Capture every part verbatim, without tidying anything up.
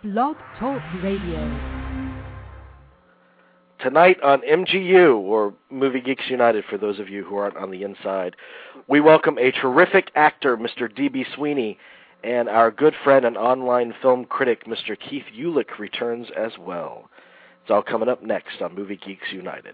Blog Talk Radio. Tonight on M G U, or Movie Geeks United for those of you who aren't on the inside, we welcome a terrific actor, Mister D B Sweeney, and our good friend and online film critic, Mister Keith Ulick, returns as well. It's all coming up next on Movie Geeks United.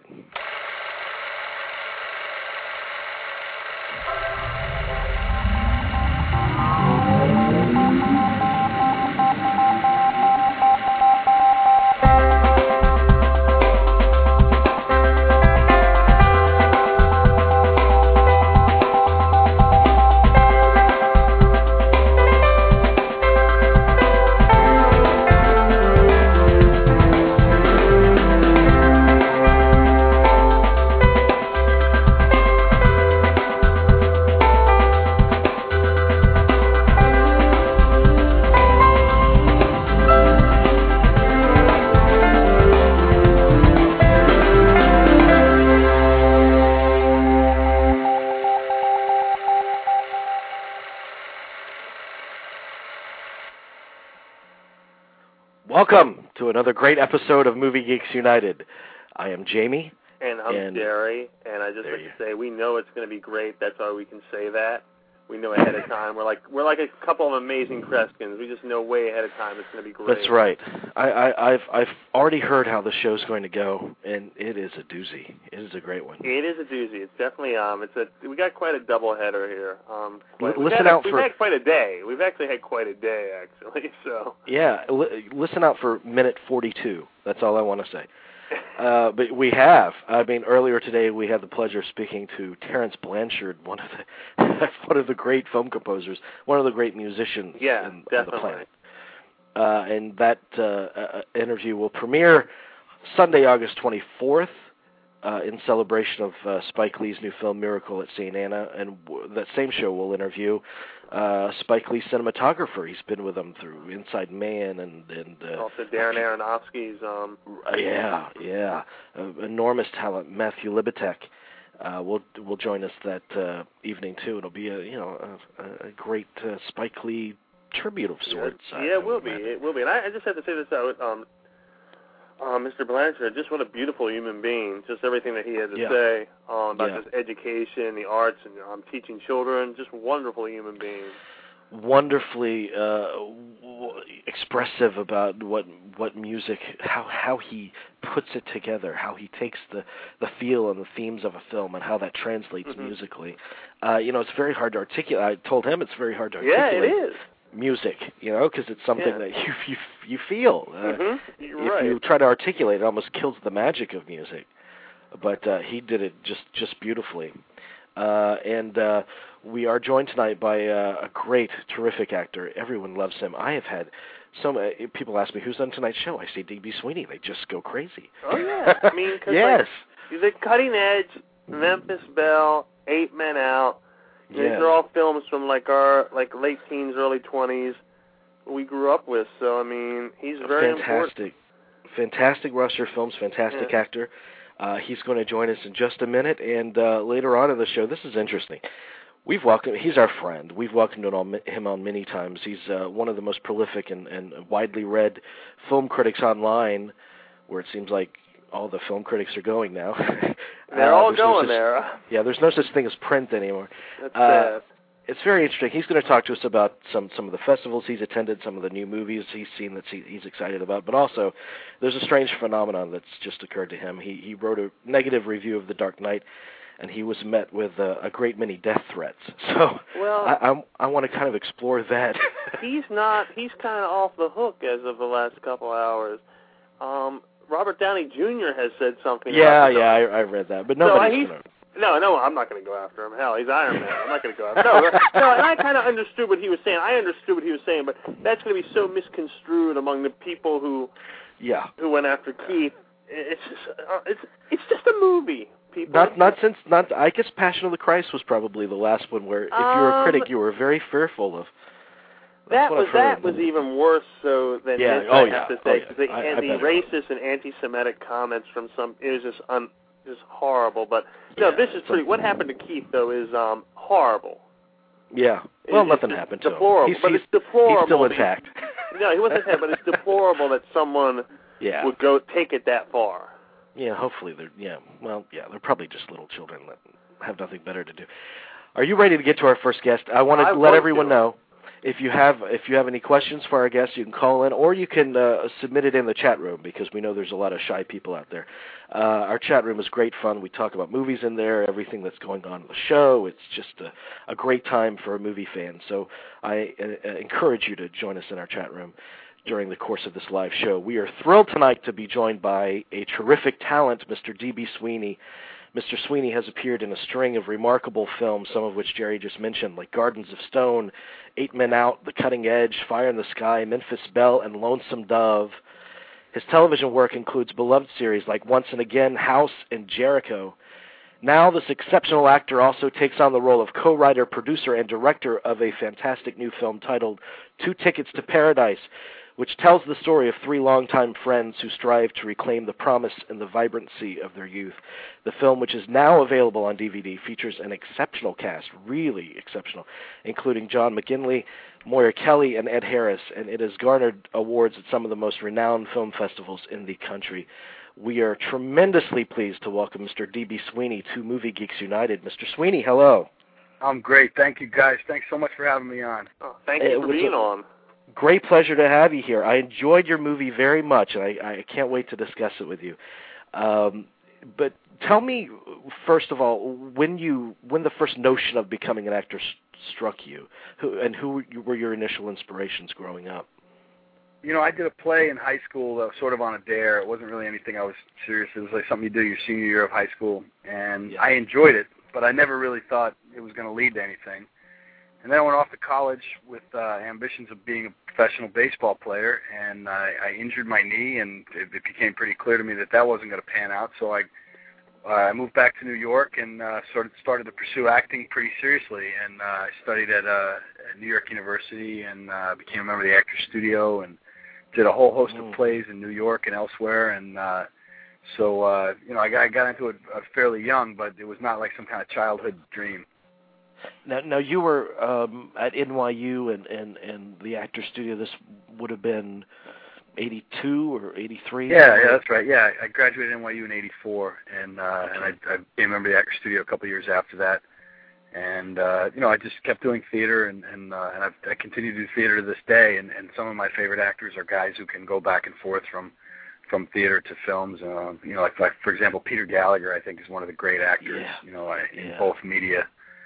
Welcome to another great episode of Movie Geeks United. I am Jamie. And I'm and Jerry, and I just like you. to say, we know it's going to be great. That's why we can say that. We know ahead of time. We're like we're like a couple of amazing Kreskins. We just know way ahead of time it's going to be great. That's right. I, I, I've I've already heard how the show's going to go, and it is a doozy. It is a great one. It is a doozy. It's definitely um. It's a we got quite a double header here. Um, quite, L- listen had, out we've for. We've had quite a day. We've actually had quite a day, actually. So. Yeah, li- listen out for minute forty-two. That's all I want to say. Uh, but we have. I mean, earlier today we had the pleasure of speaking to Terence Blanchard, one of the one of the great film composers, one of the great musicians yeah, in, definitely. on the planet. Uh, and that uh, uh, interview will premiere Sunday, August twenty-fourth, uh, in celebration of uh, Spike Lee's new film Miracle at Saint Anna. And w- that same show will interview uh, Spike Lee's cinematographer. He's been with him through Inside Man and and uh, also Darren Aronofsky's. Um, yeah, yeah, uh, enormous talent. Matthew Libatek uh, will will join us that uh, evening too. It'll be a you know a, a great uh, Spike Lee tribute of sorts. Yeah, yeah it will be. It will be. And I, I just have to say this out. Um, uh, Mister Blanchard, just what a beautiful human being. Just everything that he had to yeah. say um, about yeah. just education, the arts, and um, teaching children. Just wonderful human being. Wonderfully uh, w- expressive about what what music, how how he puts it together, how he takes the, the feel and the themes of a film and how that translates mm-hmm. musically. Uh, you know, it's very hard to articulate. I told him it's very hard to articulate. Yeah, it is. Music, you know, because it's something yeah. that you you you feel. Uh, mm-hmm. You're if right. you try to articulate, it almost kills the magic of music. But uh, he did it just just beautifully. Uh, and uh, we are joined tonight by uh, a great, terrific actor. Everyone loves him. I have had so many people ask me, who's on tonight's show? I say D B Sweeney. They just go crazy. Oh, yeah. I mean, cause yes. Like, the Cutting Edge, Memphis Belle, Eight Men Out, yes. these are all films from like our like late teens, early twenties we grew up with. So, I mean, he's very fantastic. important. Fantastic roster of films, fantastic yeah. actor. Uh, he's going to join us in just a minute, and uh, later on in the show, this is interesting. We've welcomed, he's our friend. We've welcomed him on, him on many times. He's uh, one of the most prolific and, and widely read film critics online, where it seems like all the film critics are going now. They're uh, all no going such, there. Yeah, there's no such thing as print anymore. That's uh, sad. It's very interesting. He's going to talk to us about some, some of the festivals he's attended, some of the new movies he's seen that he, he's excited about, but also there's a strange phenomenon that's just occurred to him. He he wrote a negative review of The Dark Knight, and he was met with a, a great many death threats. So well, I, I, I want to kind of explore that. he's not, he's kind of off the hook as of the last couple hours. Um, Robert Downey Junior has said something. Yeah, about yeah, I, I read that, but nobody's so going to... No, no, I'm not going to go after him. Hell, he's Iron Man. I'm not going to go after him. No, no, and I kind of understood what he was saying. I understood what he was saying, but that's going to be so misconstrued among the people who yeah. who went after Keith. It's just, uh, it's it's just a movie, people. Not not since not I guess Passion of the Christ was probably the last one where if you were a um, critic you were very fearful of. That was that was even worse so than yeah. this, oh, I have yeah. to say. Oh, yeah. the, I, and I the bet racist and anti-Semitic comments from some it was just un. Is horrible, but no, yeah, this is pretty. What happened to Keith though is um horrible. Yeah. Well, It's nothing just happened to deplorable, him. He's, but he's, it's deplorable. he's still intact. No, he wasn't saying, but it's deplorable that someone yeah. would go take it that far. Yeah, hopefully they're, yeah, well, yeah, they're probably just little children that have nothing better to do. Are you ready to get to our first guest? I want to I let want everyone to. know, if you have if you have any questions for our guests, you can call in, or you can uh, submit it in the chat room, because we know there's a lot of shy people out there. Uh, our chat room is great fun. We talk about movies in there, everything that's going on in the show. It's just a, a great time for a movie fan. So I uh, encourage you to join us in our chat room during the course of this live show. We are thrilled tonight to be joined by a terrific talent, Mister D B. Sweeney. Mister Sweeney has appeared in a string of remarkable films, some of which Jerry just mentioned, like Gardens of Stone, Eight Men Out, The Cutting Edge, Fire in the Sky, Memphis Belle, and Lonesome Dove. His television work includes beloved series like Once and Again, House, and Jericho. Now this exceptional actor also takes on the role of co-writer, producer, and director of a fantastic new film titled Two Tickets to Paradise, which tells the story of three longtime friends who strive to reclaim the promise and the vibrancy of their youth. The film, which is now available on D V D, features an exceptional cast, really exceptional, including John McGinley, Moira Kelly, and Ed Harris, and it has garnered awards at some of the most renowned film festivals in the country. We are tremendously pleased to welcome Mister D B. Sweeney to Movie Geeks United. Mister Sweeney, hello. I'm great. Thank you, guys. Thanks so much for having me on. Oh, thank you for being on. Great pleasure to have you here. I enjoyed your movie very much, and I, I can't wait to discuss it with you. Um, but tell me, first of all, when you when the first notion of becoming an actor st- struck you, who, and who were your initial inspirations growing up? You know, I did a play in high school that was sort of on a dare. It wasn't really anything I was serious. It was like something you do your senior year of high school, and yeah. I enjoyed it, but I never really thought it was going to lead to anything. And then I went off to college with uh, ambitions of being a professional baseball player, and I, I injured my knee, and it, it became pretty clear to me that that wasn't going to pan out. So I, uh, I moved back to New York and uh, sort of started to pursue acting pretty seriously. And uh, I studied at, uh, at New York University and uh, became a member of the Actors Studio and did a whole host mm. of plays in New York and elsewhere. And uh, so, uh, you know, I got, I got into it uh, fairly young, but it was not like some kind of childhood dream. Now, now you were um, at N Y U and, and, and the Actors Studio. This would have been eighty-two or eighty-three? Yeah, yeah, that's right. Yeah, I graduated N Y U in eighty-four, and uh, and I, I became a member of the Actors Studio a couple of years after that. And uh, you know, I just kept doing theater, and and, uh, and I've, I continue to do theater to this day. And, and some of my favorite actors are guys who can go back and forth from from theater to films. Uh, you know, like, like for example, Peter Gallagher, I think, is one of the great actors. Yeah. You know, in yeah. both media.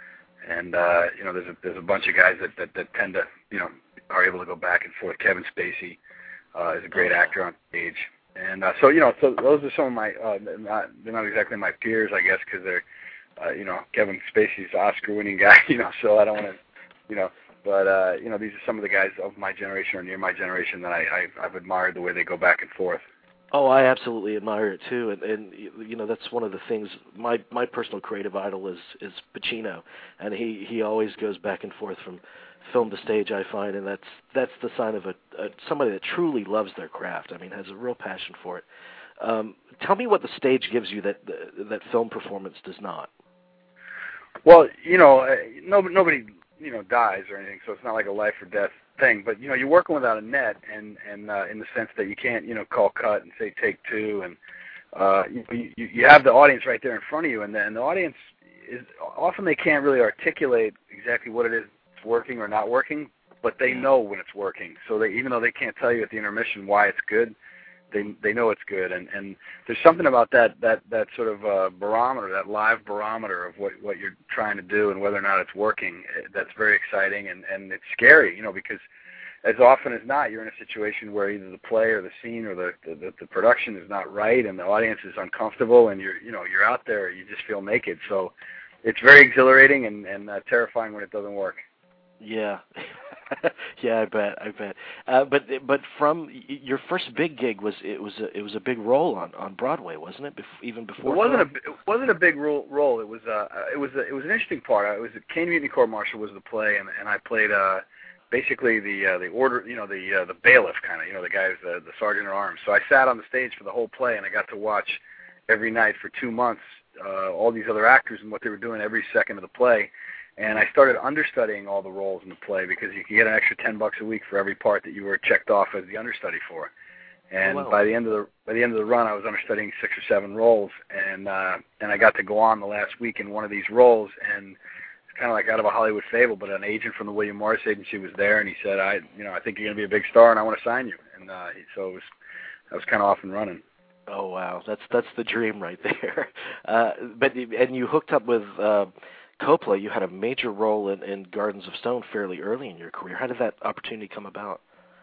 And uh, you know, there's a there's a bunch of guys that, that, that tend to you know are able to go back and forth. Kevin Spacey uh, is a great actor on stage, and uh, so you know, so those are some of my uh, not they're not exactly my peers, I guess, because they're uh, you know Kevin Spacey's an Oscar-winning guy, you know, so I don't want to you know, but uh, you know, these are some of the guys of my generation or near my generation that I I've, I've admired the way they go back and forth. Oh, I absolutely admire it too, and and you know that's one of the things. My my personal creative idol is is Pacino, and he, he always goes back and forth from film to stage. I find, and that's that's the sign of a, a somebody that truly loves their craft. I mean, has a real passion for it. Um, tell me what the stage gives you that that film performance does not. Well, you know, uh, nobody nobody you know dies or anything, so it's not like a life or death thing, but you know you're working without a net, and and uh, in the sense that you can't you know call cut and say take two, and uh, you, you you have the audience right there in front of you, and then the audience is often they can't really articulate exactly what it is that's working or not working, but they know when it's working. So they even though they can't tell you at the intermission why it's good, they they know it's good, and and there's something about that that that sort of uh, barometer, that live barometer of what what you're trying to do and whether or not it's working. That's very exciting, and and it's scary, you know, because as often as not, you're in a situation where either the play or the scene or the the, the production is not right, and the audience is uncomfortable, and you're you know you're out there, you just feel naked. So it's very exhilarating and and uh, terrifying when it doesn't work. Yeah, yeah, I bet, I bet. Uh, but but from your first big gig was it was a, it was a big role on, on Broadway, wasn't it? Bef- even before it wasn't film? a it wasn't a big role. role. It was uh it was a, it was an interesting part. It was a Caine Mutiny Court Martial was the play, and and I played uh basically the uh, the order you know the uh, the bailiff kind of you know the guy who's the, the sergeant at arms. So I sat on the stage for the whole play, and I got to watch every night for two months uh, all these other actors and what they were doing every second of the play. And I started understudying all the roles in the play because you could get an extra ten bucks a week for every part that you were checked off as the understudy for. And wow. by the end of the by the end of the run, I was understudying six or seven roles, and uh, and I got to go on the last week in one of these roles, and it's kind of like out of a Hollywood fable. But an agent from the William Morris Agency was there, and he said, "I, you know, I think you're going to be a big star, and I want to sign you." And uh, so it was, I was kind of off and running. Oh wow, that's that's the dream right there. Uh, but and you hooked up with uh, Coppola. You had a major role in, in Gardens of Stone fairly early in your career. How did that opportunity come about?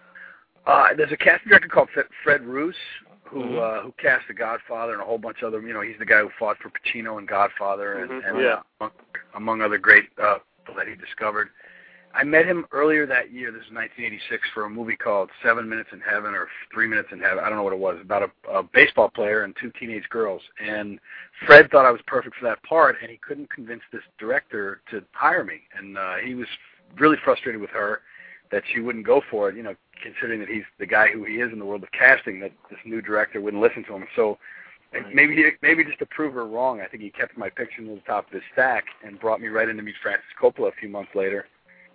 Uh, there's a casting director called Fred Roos who mm-hmm. uh, who cast The Godfather and a whole bunch of other. You know, he's the guy who fought for Pacino in Godfather, and, mm-hmm. and yeah. uh, among, among other great uh, people that he discovered. I met him earlier that year. This is nineteen eighty-six for a movie called Seven Minutes in Heaven or Three Minutes in Heaven. I don't know what it was. About a, a baseball player and two teenage girls. And Fred thought I was perfect for that part, and he couldn't convince this director to hire me. And uh, he was really frustrated with her that she wouldn't go for it, you know, considering that he's the guy who he is in the world of casting, that this new director wouldn't listen to him. So maybe he, maybe just to prove her wrong, I think he kept my picture near the top of his stack and brought me right in to meet Francis Coppola a few months later.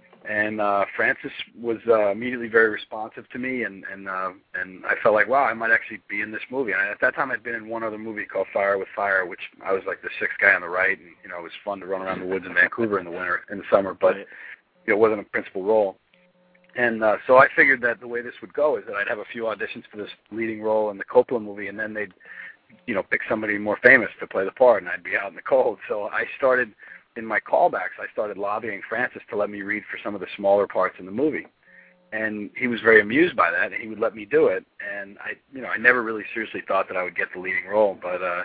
And uh, Francis was uh, immediately very responsive to me, and and uh, and I felt like, wow, I might actually be in this movie. And at that time, I'd been in one other movie called Fire with Fire, which I was like the sixth guy on the right, and you know, it was fun to run around the woods in Vancouver in the winter, in the summer, but right. you know, it wasn't a principal role. And uh, so I figured that the way this would go is that I'd have a few auditions for this leading role in the Coppola movie, and then they'd, you know, pick somebody more famous to play the part, and I'd be out in the cold. So I started, in my callbacks, I started lobbying Francis to let me read for some of the smaller parts in the movie. And he was very amused by that, and he would let me do it. And I, you know, I never really seriously thought that I would get the leading role, but uh,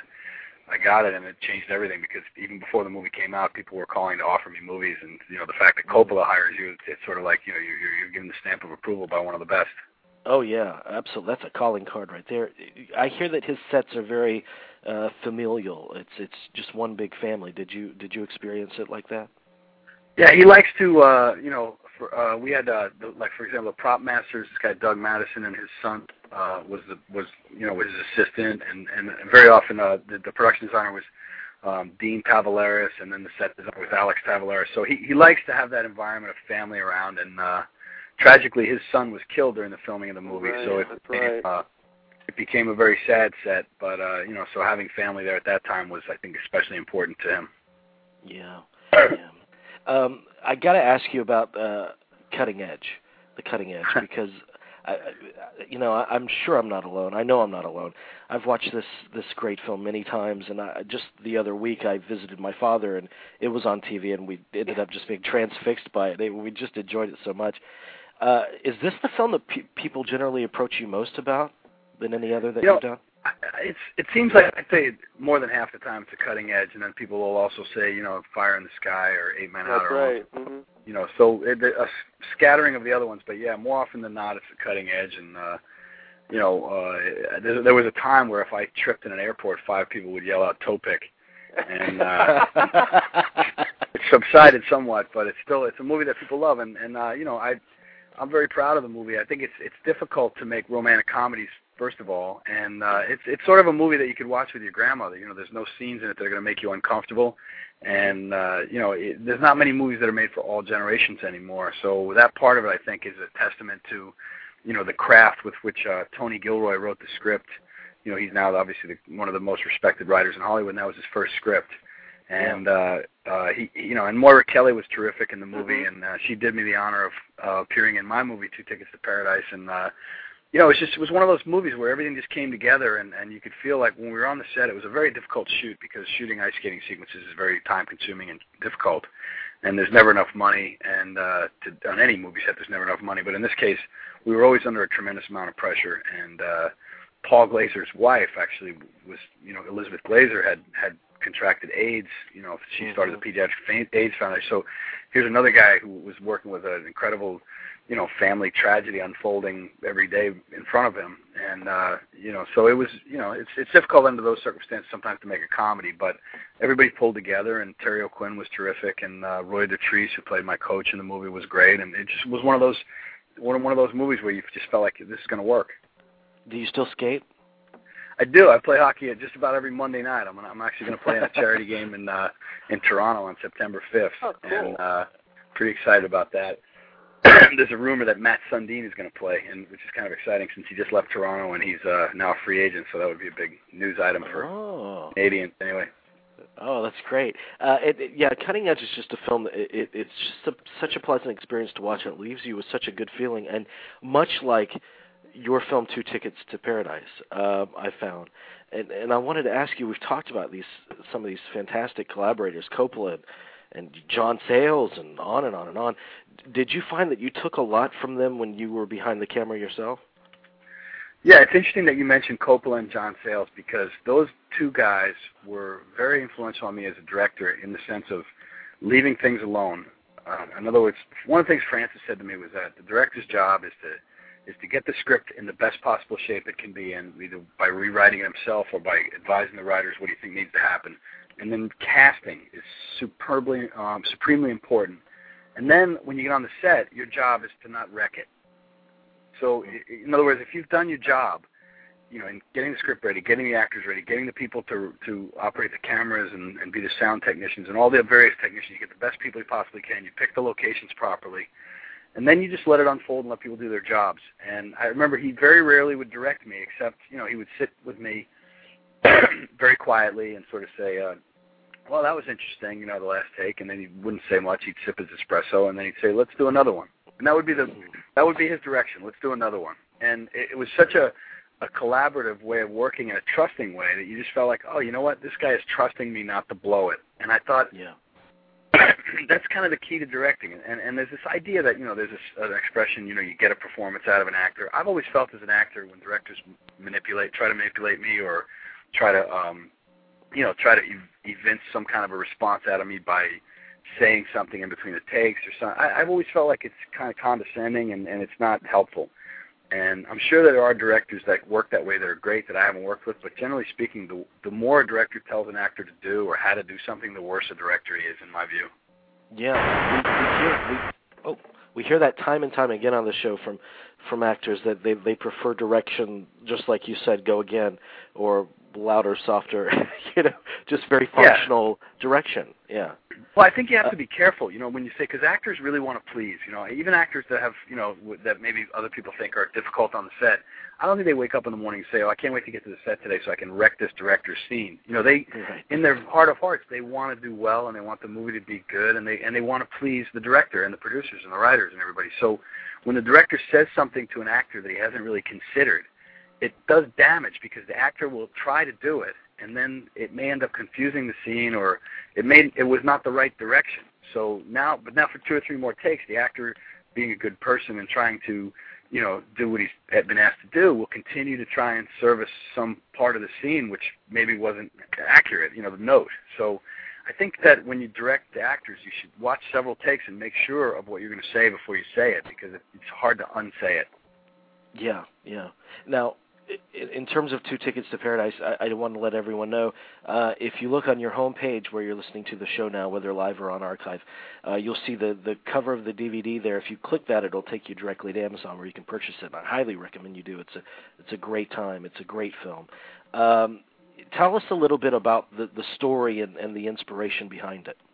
I got it, and it changed everything because even before the movie came out, people were calling to offer me movies, and you know, the fact that Coppola hires you, it's, it's sort of like, you know, you're, you're given the stamp of approval by one of the best. Oh yeah, absolutely. That's a calling card right there. I hear that his sets are very uh, familial. It's it's just one big family. Did you did you experience it like that? Yeah, he likes to, uh, you know, for, uh, we had, uh, the, like, for example, the prop masters, this guy Doug Madison, and his son uh, was, the, was you know, was his assistant, and, and very often uh, the, the production designer was um, Dean Tavaleris, and then the set designer was Alex Tavaleris. So he, he likes to have that environment of family around, and uh, tragically, his son was killed during the filming of the movie, right, so it that's became, right. uh, it became a very sad set, but, uh, you know, so having family there at that time was, I think, especially important to him. Yeah, yeah. Um, I got to ask you about uh, Cutting Edge, the Cutting Edge, because I, I, you know I, I'm sure I'm not alone. I know I'm not alone. I've watched this this great film many times, and I, just the other week I visited my father, and it was on T V, and we ended up just being transfixed by it. They, we just enjoyed it so much. Uh, is this the film that pe- people generally approach you most about than any other that you know, you've done? It's it seems like I'd say more than half the time it's a Cutting Edge, and then people will also say, you know, Fire in the Sky or Eight Men Out. That's or right. Mm-hmm. You know, so it, a scattering of the other ones, but yeah, more often than not, it's a Cutting Edge, and uh, you know, uh, there, there was a time where if I tripped in an airport, five people would yell out "toe pick," and uh, it subsided somewhat, but it's still it's a movie that people love, and and uh, you know, I I'm very proud of the movie. I think it's it's difficult to make romantic comedies, first of all, and uh, it's it's sort of a movie that you could watch with your grandmother. You know, there's no scenes in it that are going to make you uncomfortable, and uh, you know, it, there's not many movies that are made for all generations anymore. So that part of it, I think, is a testament to, you know, the craft with which uh, Tony Gilroy wrote the script. You know, he's now obviously the, one of the most respected writers in Hollywood, and that was his first script. And uh, uh, he, you know, and Moira Kelly was terrific in the movie, mm-hmm. and uh, she did me the honor of uh, appearing in my movie, Two Tickets to Paradise, and uh, you know, it was just it was one of those movies where everything just came together, and, and you could feel like when we were on the set, it was a very difficult shoot because shooting ice skating sequences is very time-consuming and difficult, and there's never enough money, and uh, to, on any movie set, there's never enough money. But in this case, we were always under a tremendous amount of pressure, and uh, Paul Glazer's wife actually was, you know, Elizabeth Glazer had had contracted AIDS. You know, she started the Pediatric AIDS Foundation. So here's another guy who was working with an incredible, you know, family tragedy unfolding every day in front of him. And, uh, you know, so it was, you know, it's it's difficult under those circumstances sometimes to make a comedy, but everybody pulled together, and Terry O'Quinn was terrific, and uh, Roy Dotrice, who played my coach in the movie, was great. And it just was one of those, one of, one of those movies where you just felt like this is going to work. Do you still skate? I do. I play hockey at just about every Monday night. I'm I'm actually going to play in a charity game in uh, in Toronto on September fifth, oh, cool. and uh, pretty excited about that. There's a rumor that Matt Sundin is going to play, and which is kind of exciting since he just left Toronto and he's uh, now a free agent. So that would be a big news item for oh. Canadians anyway. Oh, that's great. Uh, it, it, yeah, Cutting Edge is just a film. It, it, it's just a, such a pleasant experience to watch, and it leaves you with such a good feeling. And much like your film, Two Tickets to Paradise, uh, I found. And, and I wanted to ask you, we've talked about these some of these fantastic collaborators, Coppola and, and John Sayles, and on and on and on. Did you find that you took a lot from them when you were behind the camera yourself? Yeah, it's interesting that you mentioned Coppola and John Sayles because those two guys were very influential on me as a director in the sense of leaving things alone. Uh, in other words, one of the things Francis said to me was that the director's job is to is to get the script in the best possible shape it can be in, either by rewriting it himself or by advising the writers what do you think needs to happen. And then casting is superbly, um, supremely important. And then when you get on the set, your job is to not wreck it. So, in other words, if you've done your job, you know, in getting the script ready, getting the actors ready, getting the people to to operate the cameras and, and be the sound technicians and all the various technicians, you get the best people you possibly can, you pick the locations properly, and then you just let it unfold and let people do their jobs. And I remember he very rarely would direct me, except, you know, he would sit with me very quietly and sort of say, uh, well, that was interesting, you know, the last take, and then he wouldn't say much. He'd sip his espresso, and then he'd say, let's do another one. And that would be the that would be his direction. Let's do another one. And it, it was such a, a collaborative way of working in a trusting way that you just felt like, oh, you know what? This guy is trusting me not to blow it. And I thought, yeah, that's kind of the key to directing. And and there's this idea that, you know, there's this, an expression, you know, you get a performance out of an actor. I've always felt as an actor when directors manipulate, try to manipulate me or try to, um, you know, try to ev- evince some kind of a response out of me by saying something in between the takes or something. I, I've always felt like it's kind of condescending and, and it's not helpful. And I'm sure that there are directors that work that way that are great that I haven't worked with, but generally speaking, the, the more a director tells an actor to do or how to do something, the worse a director he is, in my view. Yeah, we, we hear we, oh, we hear that time and time again on the show from from actors that they they prefer direction, just like you said, go again, or louder, softer, you know, just very functional yeah. direction. Yeah. Well, I think you have to be careful, you know, when you say, because actors really want to please, you know, even actors that have, you know, that maybe other people think are difficult on the set. I don't think they wake up in the morning and say, oh, I can't wait to get to the set today so I can wreck this director's scene. You know, they, right. in their heart of hearts, they want to do well and they want the movie to be good and they and they want to please the director and the producers and the writers and everybody. So when the director says something to an actor that he hasn't really considered, it does damage because the actor will try to do it, and then it may end up confusing the scene, or it may it was not the right direction. So now, but now for two or three more takes, the actor, being a good person and trying to, you know, do what he's had been asked to do, will continue to try and service some part of the scene which maybe wasn't accurate, you know, the note. So I think that when you direct the actors, you should watch several takes and make sure of what you're going to say before you say it, because it's hard to unsay it. Yeah, yeah. Now, in terms of Two Tickets to Paradise, I, I want to let everyone know, uh, if you look on your home page where you're listening to the show now, whether live or on archive, uh, you'll see the, the cover of the D V D there. If you click that, it'll take you directly to Amazon where you can purchase it. And I highly recommend you do. It's a it's a great time. It's a great film. Um, tell us a little bit about the, the story and, and the inspiration behind it.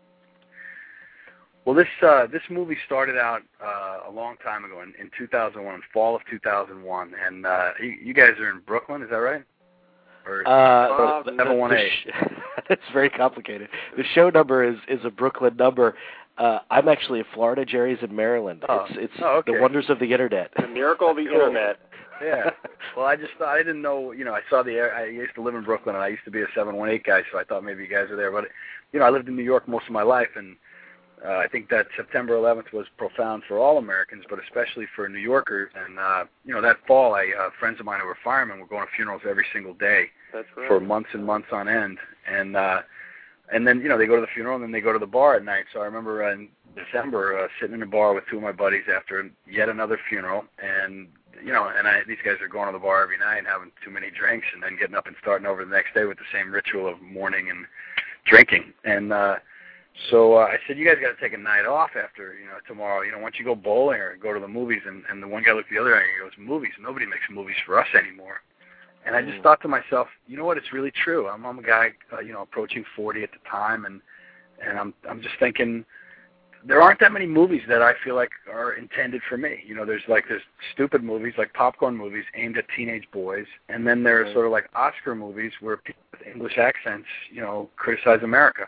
Well, this uh, this movie started out uh, a long time ago in, in two thousand one, fall of two thousand one, and uh, you, you guys are in Brooklyn, is that right? Or uh, seven one eight. It's very complicated. The show number is, is a Brooklyn number. Uh, I'm actually in Florida. Jerry's in Maryland. Oh. It's it's oh, okay. the wonders of the internet. The miracle of the cool. internet. Yeah. Well, I just thought I didn't know. You know, I saw the. I used to live in Brooklyn, and I used to be a seven one eight guy, so I thought maybe you guys were there. But you know, I lived in New York most of my life, and Uh, I think that September eleventh was profound for all Americans, but especially for New Yorkers. And, uh, you know, that fall, I, uh, friends of mine who were firemen were going to funerals every single day That's right. for months and months on end. And uh, and then, you know, they go to the funeral and then they go to the bar at night. So I remember uh, in December uh, sitting in a bar with two of my buddies after yet another funeral. And, you know, and I, these guys are going to the bar every night and having too many drinks and then getting up and starting over the next day with the same ritual of mourning and drinking. And, uh, So uh, I said, you guys got to take a night off after, you know, tomorrow. You know, once you go bowling or go to the movies, and, and the one guy looked the other eye and he goes, movies? Nobody makes movies for us anymore. And I just thought to myself, you know what? It's really true. I'm, I'm a guy, uh, you know, approaching forty at the time, and and I'm I'm just thinking there aren't that many movies that I feel like are intended for me. You know, there's like there's stupid movies like popcorn movies aimed at teenage boys, and then there are sort of like Oscar movies where people with English accents, you know, criticize America,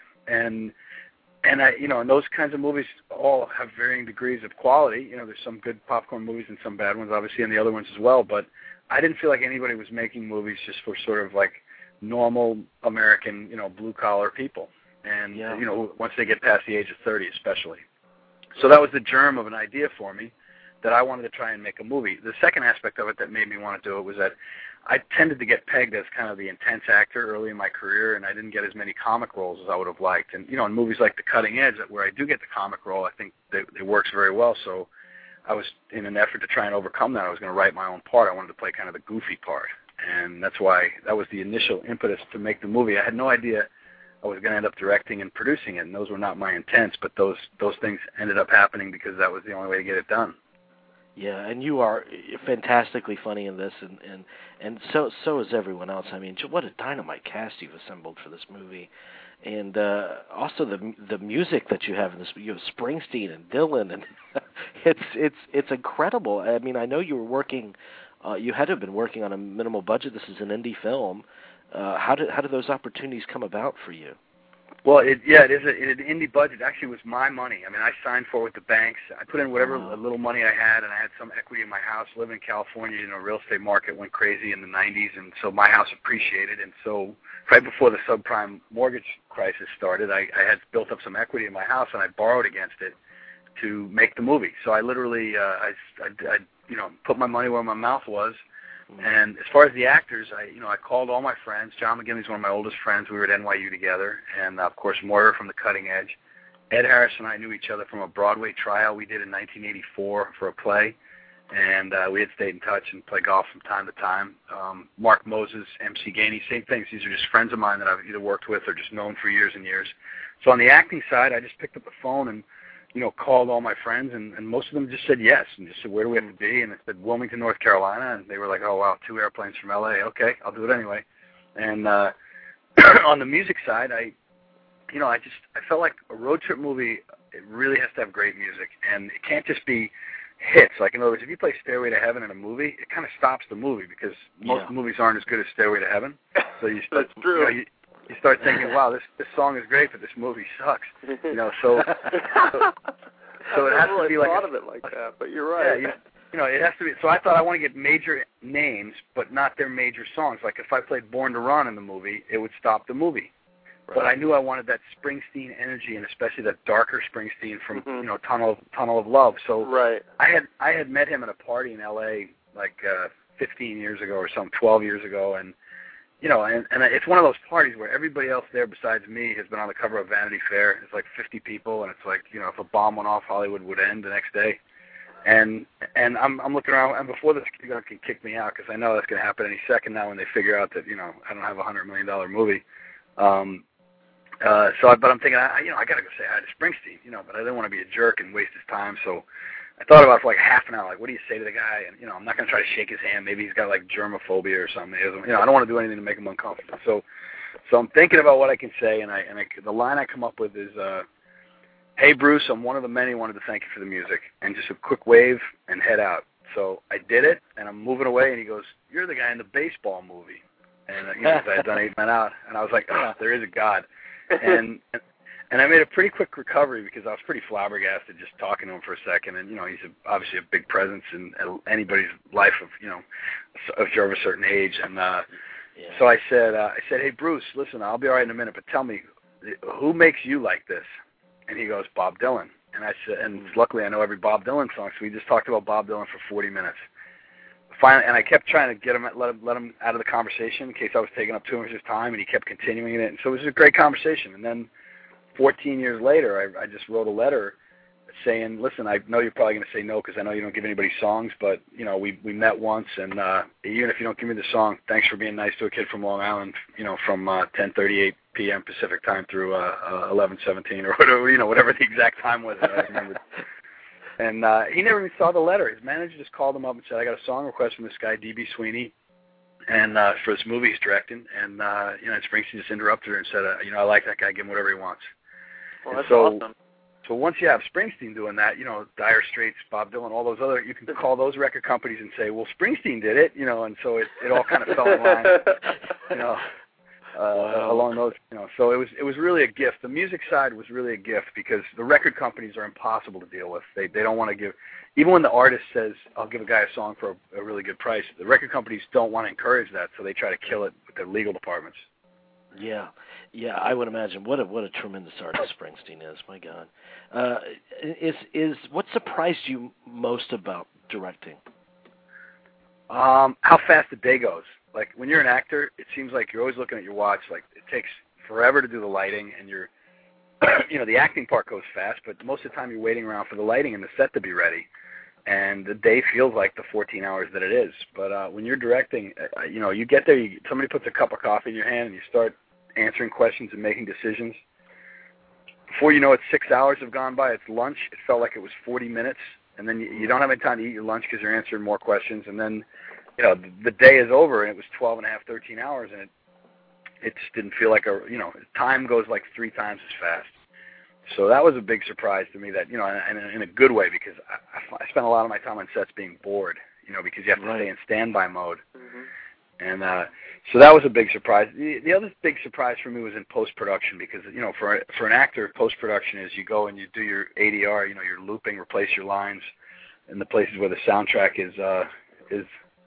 and and I, you know, and those kinds of movies all have varying degrees of quality. You know, there's some good popcorn movies and some bad ones, obviously, and the other ones as well. But I didn't feel like anybody was making movies just for sort of like normal American, you know, blue collar people. And, yeah. you know, once they get past the age of thirty especially. So that was the germ of an idea for me that I wanted to try and make a movie. The second aspect of it that made me want to do it was that I tended to get pegged as kind of the intense actor early in my career, and I didn't get as many comic roles as I would have liked. And, you know, in movies like The Cutting Edge, where I do get the comic role, I think that it works very well. So I was, in an effort to try and overcome that, I was going to write my own part. I wanted to play kind of the goofy part. And that's why that was the initial impetus to make the movie. I had no idea I was going to end up directing and producing it, and those were not my intents, but those those things ended up happening because that was the only way to get it done. Yeah, and you are fantastically funny in this, and, and, and so so is everyone else. I mean, what a dynamite cast you've assembled for this movie. And uh, also the the music that you have in this, you have Springsteen and Dylan, and it's it's it's incredible. I mean, I know you were working, uh, you had to have been working on a minimal budget. This is an indie film. Uh, how did how did those opportunities come about for you? Well, it, yeah, it is a, it, an indie budget. Actually, it was my money. I mean, I signed for it with the banks. I put in whatever wow. little money I had, and I had some equity in my house. Living in California, you know, real estate market went crazy in the nineties, and so my house appreciated. And so right before the subprime mortgage crisis started, I, I had built up some equity in my house, and I borrowed against it to make the movie. So I literally, uh, I, I, I, you know, put my money where my mouth was. And as far as the actors, I you know I called all my friends. John McGinley's one of my oldest friends. We were at N Y U together, and of course Moira from The Cutting Edge. Ed Harris and I knew each other from a Broadway tryout we did in nineteen eighty-four for a play, and uh, we had stayed in touch and played golf from time to time. Um, Mark Moses, M C Gainey, same things. These are just friends of mine that I've either worked with or just known for years and years. So on the acting side, I just picked up the phone and you know, called all my friends, and, and most of them just said yes, and just said, where do we have to be? And I said, Wilmington, North Carolina, and they were like, oh, wow, two airplanes from L A Okay, I'll do it anyway. And uh, on the music side, I, you know, I just, I felt like a road trip movie, it really has to have great music, and it can't just be hits. Like, in other words, if you play Stairway to Heaven in a movie, it kind of stops the movie, because most yeah. movies aren't as good as Stairway to Heaven. So you start, That's true. You know, you, You start thinking, wow, this this song is great, but this movie sucks. You know, so so, so it has I to be like like thought of it like that, but you're right. Yeah, you, you know, it has to be. So I thought I want to get major names, but not their major songs. Like if I played Born to Run in the movie, it would stop the movie. Right. But I knew I wanted that Springsteen energy, and especially that darker Springsteen from mm-hmm. you know Tunnel of, Tunnel of Love. So right. I had I had met him at a party in L A like uh, fifteen years ago or something, twelve years ago, and. You know, and, and it's one of those parties where everybody else there besides me has been on the cover of Vanity Fair. It's like fifty people, and it's like, you know, if a bomb went off, Hollywood would end the next day. And and I'm I'm looking around, and before this guy can kick me out, because I know that's going to happen any second now when they figure out that, you know, I don't have a hundred million dollar movie. Um, uh, so, I, but I'm thinking, I, you know, I got to go say hi to Springsteen, you know, but I didn't want to be a jerk and waste his time, so. I thought about it for like half an hour, like, what do you say to the guy? And, you know, I'm not going to try to shake his hand. Maybe he's got, like, germophobia or something. He doesn't, you know, I don't want to do anything to make him uncomfortable. So so I'm thinking about what I can say, and I and I, the line I come up with is, uh, hey, Bruce, I'm one of the many who wanted to thank you for the music. And just a quick wave and head out. So I did it, and I'm moving away, and he goes, you're the guy in the baseball movie. And, uh, you know, I had done Eight Men Out. And I was like, oh, there is a God. And... and And I made a pretty quick recovery because I was pretty flabbergasted just talking to him for a second. And, you know, he's a, obviously a big presence in anybody's life of, you know, if you're of a certain age. And uh, yeah. so I said, uh, I said, hey, Bruce, listen, I'll be all right in a minute, but tell me, who makes you like this? And he goes, Bob Dylan. And I said, and mm-hmm. luckily I know every Bob Dylan song, so we just talked about Bob Dylan for forty minutes. Finally, and I kept trying to get him, let him, let him out of the conversation in case I was taking up too much of his time, and he kept continuing it. And so it was a great conversation. And then fourteen years later, I, I just wrote a letter saying, listen, I know you're probably going to say no because I know you don't give anybody songs, but, you know, we we met once, and uh, even if you don't give me the song, thanks for being nice to a kid from Long Island, you know, from uh, ten thirty-eight p.m. Pacific time through uh, uh, eleven seventeen or whatever, you know, whatever the exact time was that I remembered. And uh, he never even saw the letter. His manager just called him up and said, I got a song request from this guy, D B Sweeney, and uh, for this movie he's directing, and uh, you know, Springsteen just interrupted her and said, uh, you know, I like that guy, give him whatever he wants. Well, and that's so, awesome. So once you have Springsteen doing that, you know, Dire Straits, Bob Dylan, all those other, you can call those record companies and say, well, Springsteen did it, you know, and so it, it all kind of fell in line, you know, uh, wow. along those, you know. So it was it was really a gift. The music side was really a gift because the record companies are impossible to deal with. They they don't want to give, even when the artist says, I'll give a guy a song for a, a really good price, the record companies don't want to encourage that, so they try to kill it with their legal departments. Yeah, yeah, I would imagine. What a what a tremendous artist Springsteen is. My God, uh, is is what surprised you most about directing? Um, how fast the day goes. Like when you're an actor, it seems like you're always looking at your watch. Like it takes forever to do the lighting, and you're, you know, the acting part goes fast, but most of the time you're waiting around for the lighting and the set to be ready. And the day feels like the fourteen hours that it is. But uh, when you're directing, uh, you know, you get there, you, somebody puts a cup of coffee in your hand, and you start answering questions and making decisions. Before you know it, six hours have gone by. It's lunch. It felt like it was forty minutes. And then you, you don't have any time to eat your lunch because you're answering more questions. And then, you know, the, the day is over, and it was twelve and a half, thirteen hours, and it, it just didn't feel like a, you know, time goes like three times as fast. So that was a big surprise to me that, you know, in, in a good way because I, I spent a lot of my time on sets being bored, you know, because you have to right. stay in standby mode. Mm-hmm. And uh, so that was a big surprise. The, the other big surprise for me was in post-production because, you know, for for an actor, post-production is you go and you do your A D R, you know, you're looping, replace your lines in the places where the soundtrack is, uh, is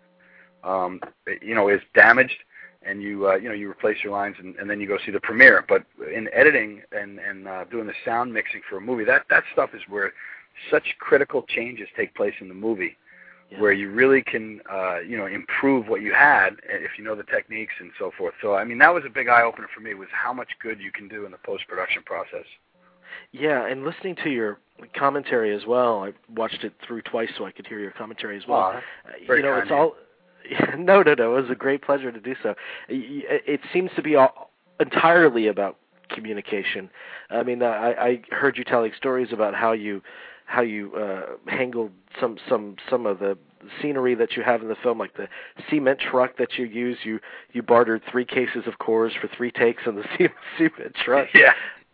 um, you know, is damaged. And you, uh, you know, you replace your lines, and, and then you go see the premiere. But in editing and and uh, doing the sound mixing for a movie, that that stuff is where such critical changes take place in the movie, yeah. where you really can, uh, you know, improve what you had if you know the techniques and so forth. So, I mean, that was a big eye opener for me, was how much good you can do in the post production process. Yeah, and listening to your commentary as well, I watched it through twice so I could hear your commentary as well. Oh, very you know, kind it's all. No, no, no. It was a great pleasure to do so. It seems to be all, entirely about communication. I mean, I, I heard you telling stories about how you how you uh, handled some some some of the scenery that you have in the film, like the cement truck that you use. You you bartered three cases of Coors for three takes on the cement truck. Yeah,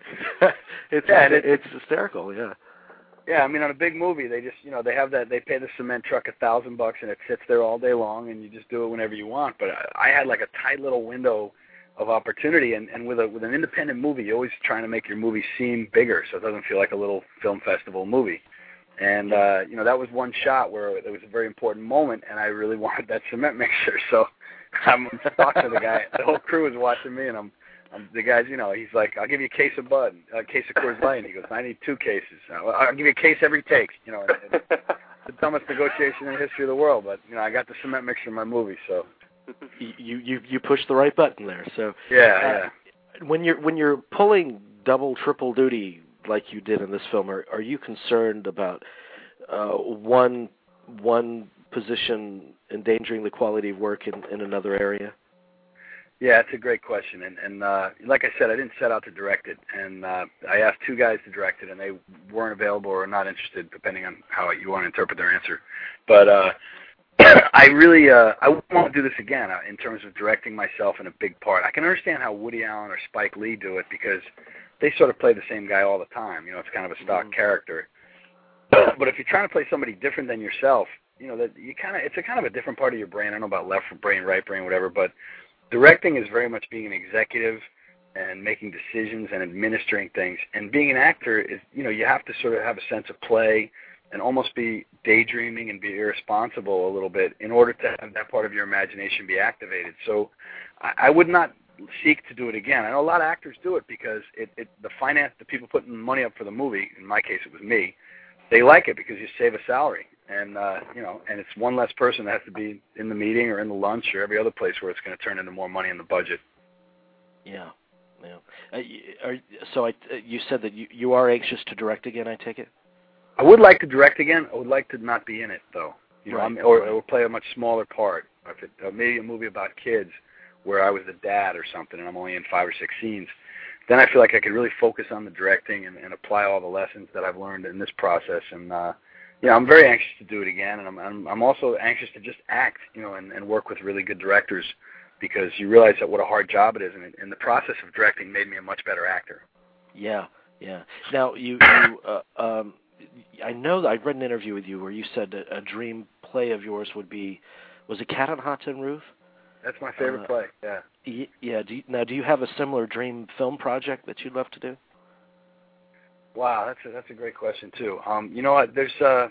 it's yeah, it's, it's hysterical. Yeah. Yeah, I mean, on a big movie, they just, you know, they have that, they pay the cement truck a thousand bucks, and it sits there all day long, and you just do it whenever you want. But I, I had like a tight little window of opportunity, and, and with a with an independent movie, you're always trying to make your movie seem bigger, so it doesn't feel like a little film festival movie. And uh, you know, that was one shot where it was a very important moment, and I really wanted that cement mixer. So I'm talking to the guy. The whole crew is watching me, and I'm. Um, the guy's, you know, he's like, I'll give you a case of Bud, a case of Coors Light. And he goes, I need two cases. I'll, I'll give you a case every take. You know, and, and the dumbest negotiation in the history of the world. But you know, I got the cement mixer in my movie, so you you you pushed the right button there. So yeah, uh, yeah. When you're when you're pulling double, triple duty like you did in this film, are are you concerned about uh, one one position endangering the quality of work in, in another area? Yeah, it's a great question, and and uh, like I said, I didn't set out to direct it, and uh, I asked two guys to direct it, and they weren't available or not interested, depending on how you want to interpret their answer. But uh, I really, uh, I want to do this again uh, in terms of directing myself in a big part. I can understand how Woody Allen or Spike Lee do it because they sort of play the same guy all the time. You know, it's kind of a stock mm-hmm. character. But if you're trying to play somebody different than yourself, you know that you kind of, it's a kind of a different part of your brain. I don't know about left brain, right brain, whatever, but directing is very much being an executive and making decisions and administering things. And being an actor is, you know, you have to sort of have a sense of play and almost be daydreaming and be irresponsible a little bit in order to have that part of your imagination be activated. So I, I would not seek to do it again. I know a lot of actors do it because it, it the finance, the people putting money up for the movie, in my case it was me, they like it because you save a salary. And, uh, you know, and it's one less person that has to be in the meeting or in the lunch or every other place where it's going to turn into more money in the budget. Yeah, yeah. Uh, are, so I, uh, you said that you, you are anxious to direct again, I take it? I would like to direct again. I would like to not be in it, though. You know, right. I'm, or, or play a much smaller part. If it, uh, maybe a movie about kids where I was the dad or something and I'm only in five or six scenes. Then I feel like I could really focus on the directing and, and apply all the lessons that I've learned in this process and, uh, you know, I'm very anxious to do it again, and I'm I'm, I'm also anxious to just act, you know, and, and work with really good directors, because you realize that what a hard job it is, and, and the process of directing made me a much better actor. Yeah, yeah. Now, you, you uh, um, I know that I read an interview with you where you said that a dream play of yours would be, was it Cat on Hot Tin Roof? That's my favorite uh, play, yeah. Y- yeah, do you, now do you have a similar dream film project that you'd love to do? Wow, that's a, that's a great question, too. Um, you know what, there's, uh,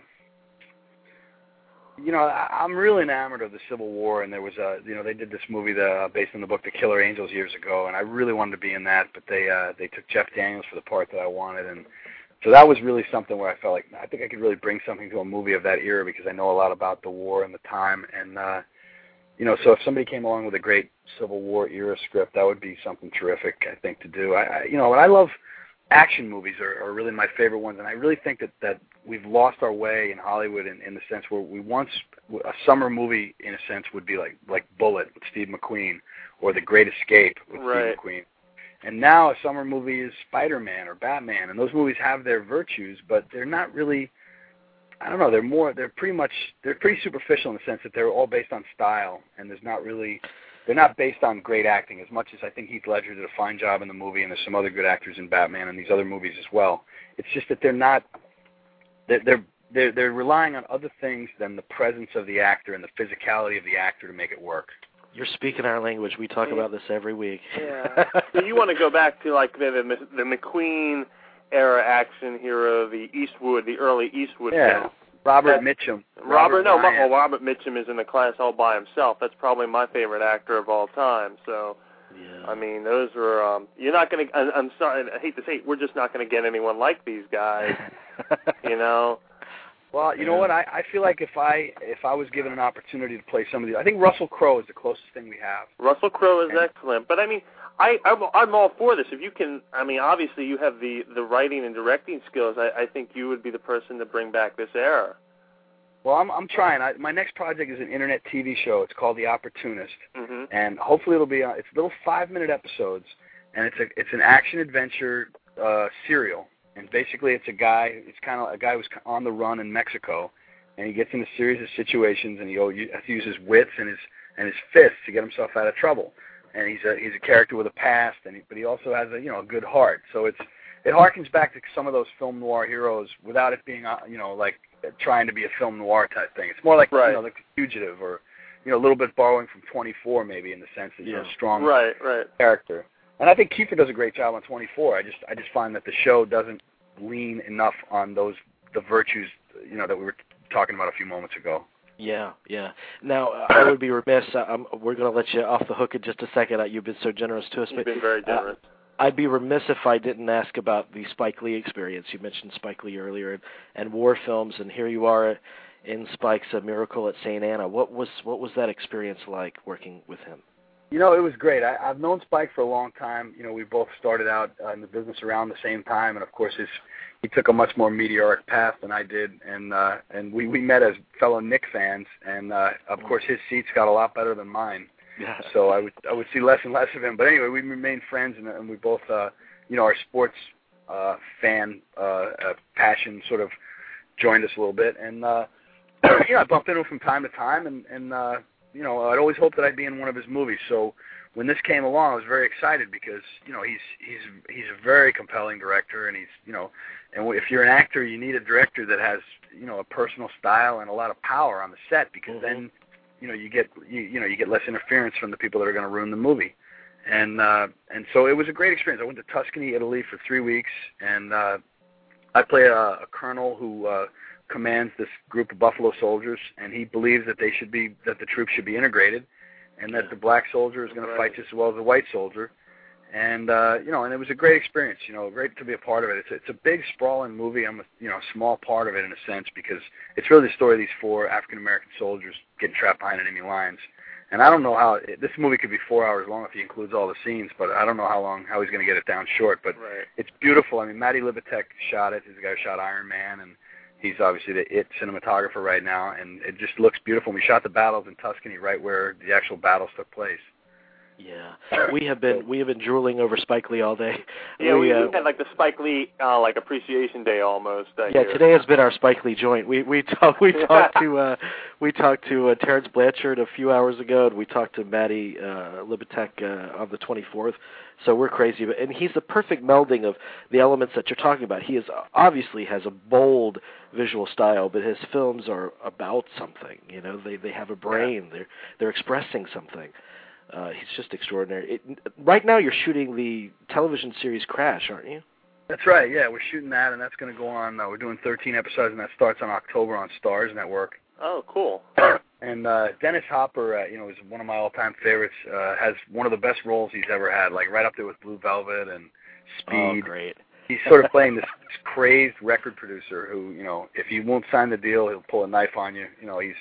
you know, I, I'm really enamored of the Civil War, and there was a, you know, they did this movie the, uh, based on the book The Killer Angels years ago, and I really wanted to be in that, but they uh, they took Jeff Daniels for the part that I wanted, and so that was really something where I felt like I think I could really bring something to a movie of that era, because I know a lot about the war and the time, and uh, you know, so if somebody came along with a great Civil War era script, that would be something terrific, I think, to do. I, I you know, I love action movies are, are really my favorite ones, and I really think that, that we've lost our way in Hollywood in, in the sense where we once, a summer movie, in a sense, would be like, like Bullet with Steve McQueen, or The Great Escape with Right. Steve McQueen. And now a summer movie is Spider-Man or Batman, and those movies have their virtues, but they're not really, I don't know, they're more, they're pretty much, they're pretty superficial in the sense that they're all based on style, and there's not really, they're not based on great acting as much as I think Heath Ledger did a fine job in the movie, and there's some other good actors in Batman and these other movies as well. It's just that they're not, they're, they're, they're, they're relying on other things than the presence of the actor and the physicality of the actor to make it work. You're speaking our language. We talk Yeah. about this every week. Yeah. So you want to go back to like the the, the McQueen era action hero, the Eastwood, the early Eastwood Yeah. film. Robert That- Mitchum. Robert, no, Ryan. well, Robert Mitchum is in a class all by himself. That's probably my favorite actor of all time. So, Yeah. I mean, those were. Um, you're not going to. I'm sorry. I hate to say it. We're just not going to get anyone like these guys. You know. Well, you Yeah. know what? I, I feel like if I if I was given an opportunity to play some of these, I think Russell Crowe is the closest thing we have. Russell Crowe is And- excellent, but I mean, I I'm, I'm all for this. If you can, I mean, obviously you have the the writing and directing skills. I, I think you would be the person to bring back this era. Well, I'm I'm trying. I, my next project is an internet T V show. It's called The Opportunist, Mm-hmm. and hopefully it'll be uh, it's little five minute episodes, and it's a it's an action adventure uh, serial. And basically, it's a guy. It's kind of a guy who's on the run in Mexico, and he gets in a series of situations, and he has to use his wits and his and his fists to get himself out of trouble. And he's a he's a character with a past, and he, but he also has a you know a good heart. So it's it harkens back to some of those film noir heroes without it being uh, you know like trying to be a film noir type thing. It's more like Right. you know like The Fugitive, or you know a little bit borrowing from twenty-four maybe, in the sense that you're Yeah. a strong Right, right. character. And I think Kiefer does a great job on twenty-four. I just I just find that the show doesn't lean enough on those the virtues you know that we were talking about a few moments ago. Yeah, yeah. Now, uh, I would be remiss. Uh, um, we're going to let you off the hook in just a second. Uh, you've been so generous to us. You've but, been very uh, generous. I'd be remiss if I didn't ask about the Spike Lee experience. You mentioned Spike Lee earlier, and, and war films, and here you are in Spike's A Miracle at Saint Anna. What was what was that experience like working with him? You know, it was great. I, I've known Spike for a long time. You know, we both started out uh, in the business around the same time, and of course, his, he took a much more meteoric path than I did, and uh, and we, we met as fellow Knick fans, and uh, of course, his seats got a lot better than mine. Yeah. So I would I would see less and less of him. But anyway, we remained friends, and, and we both, uh, you know, our sports uh, fan uh, uh, passion sort of joined us a little bit, and uh, you know, I bumped into him from time to time, and and. Uh, You know, I'd always hoped that I'd be in one of his movies. So when this came along, I was very excited because you know he's he's he's a very compelling director, and he's you know, and if you're an actor, you need a director that has you know a personal style and a lot of power on the set, because Mm-hmm. then you know you get you, you know you get less interference from the people that are going to ruin the movie. And uh, and so it was a great experience. I went to Tuscany, Italy for three weeks, and uh, I play a, a colonel who. Uh, commands this group of Buffalo soldiers, and he believes that they should be that the troops should be integrated, and that the black soldier is going to fight just as well as the white soldier. And uh, you know, and it was a great experience. You know, great to be a part of it. It's it's a big, sprawling movie. I'm a you know a small part of it in a sense, because it's really the story of these four African American soldiers getting trapped behind enemy lines. And I don't know how this movie could be four hours long if he includes all the scenes, but I don't know how long how he's going to get it down short. But Right. it's beautiful. I mean, Matty Libatek shot it. He's the guy who shot Iron Man, and he's obviously the it cinematographer right now, and it just looks beautiful. We shot the battles in Tuscany right where the actual battles took place. Yeah, we have been we have been drooling over Spike Lee all day. Yeah, we, we, uh, we had like the Spike Lee uh, like appreciation day almost. Uh, yeah, here. today has been our Spike Lee joint. We we talked we talked to uh, we talked to uh, Terrence Blanchard a few hours ago, and we talked to Maddie uh, Libatek uh, on the twenty-fourth. So we're crazy, but and he's the perfect melding of the elements that you're talking about. He is obviously has a bold visual style, but his films are about something. You know, they they have a brain. Yeah. They're they're expressing something. Uh, he's just extraordinary. It, right now, you're shooting the television series Crash, aren't you? That's right. Yeah, we're shooting that, and that's going to go on. Uh, we're doing thirteen episodes, and that starts on October on Starz Network. Oh, cool. And uh, Dennis Hopper, uh, you know, is one of my all-time favorites. Uh, has one of the best roles he's ever had, like right up there with Blue Velvet and Speed. Oh, great. He's sort of playing this, this crazed record producer who, you know, if you won't sign the deal, he'll pull a knife on you. You know, he's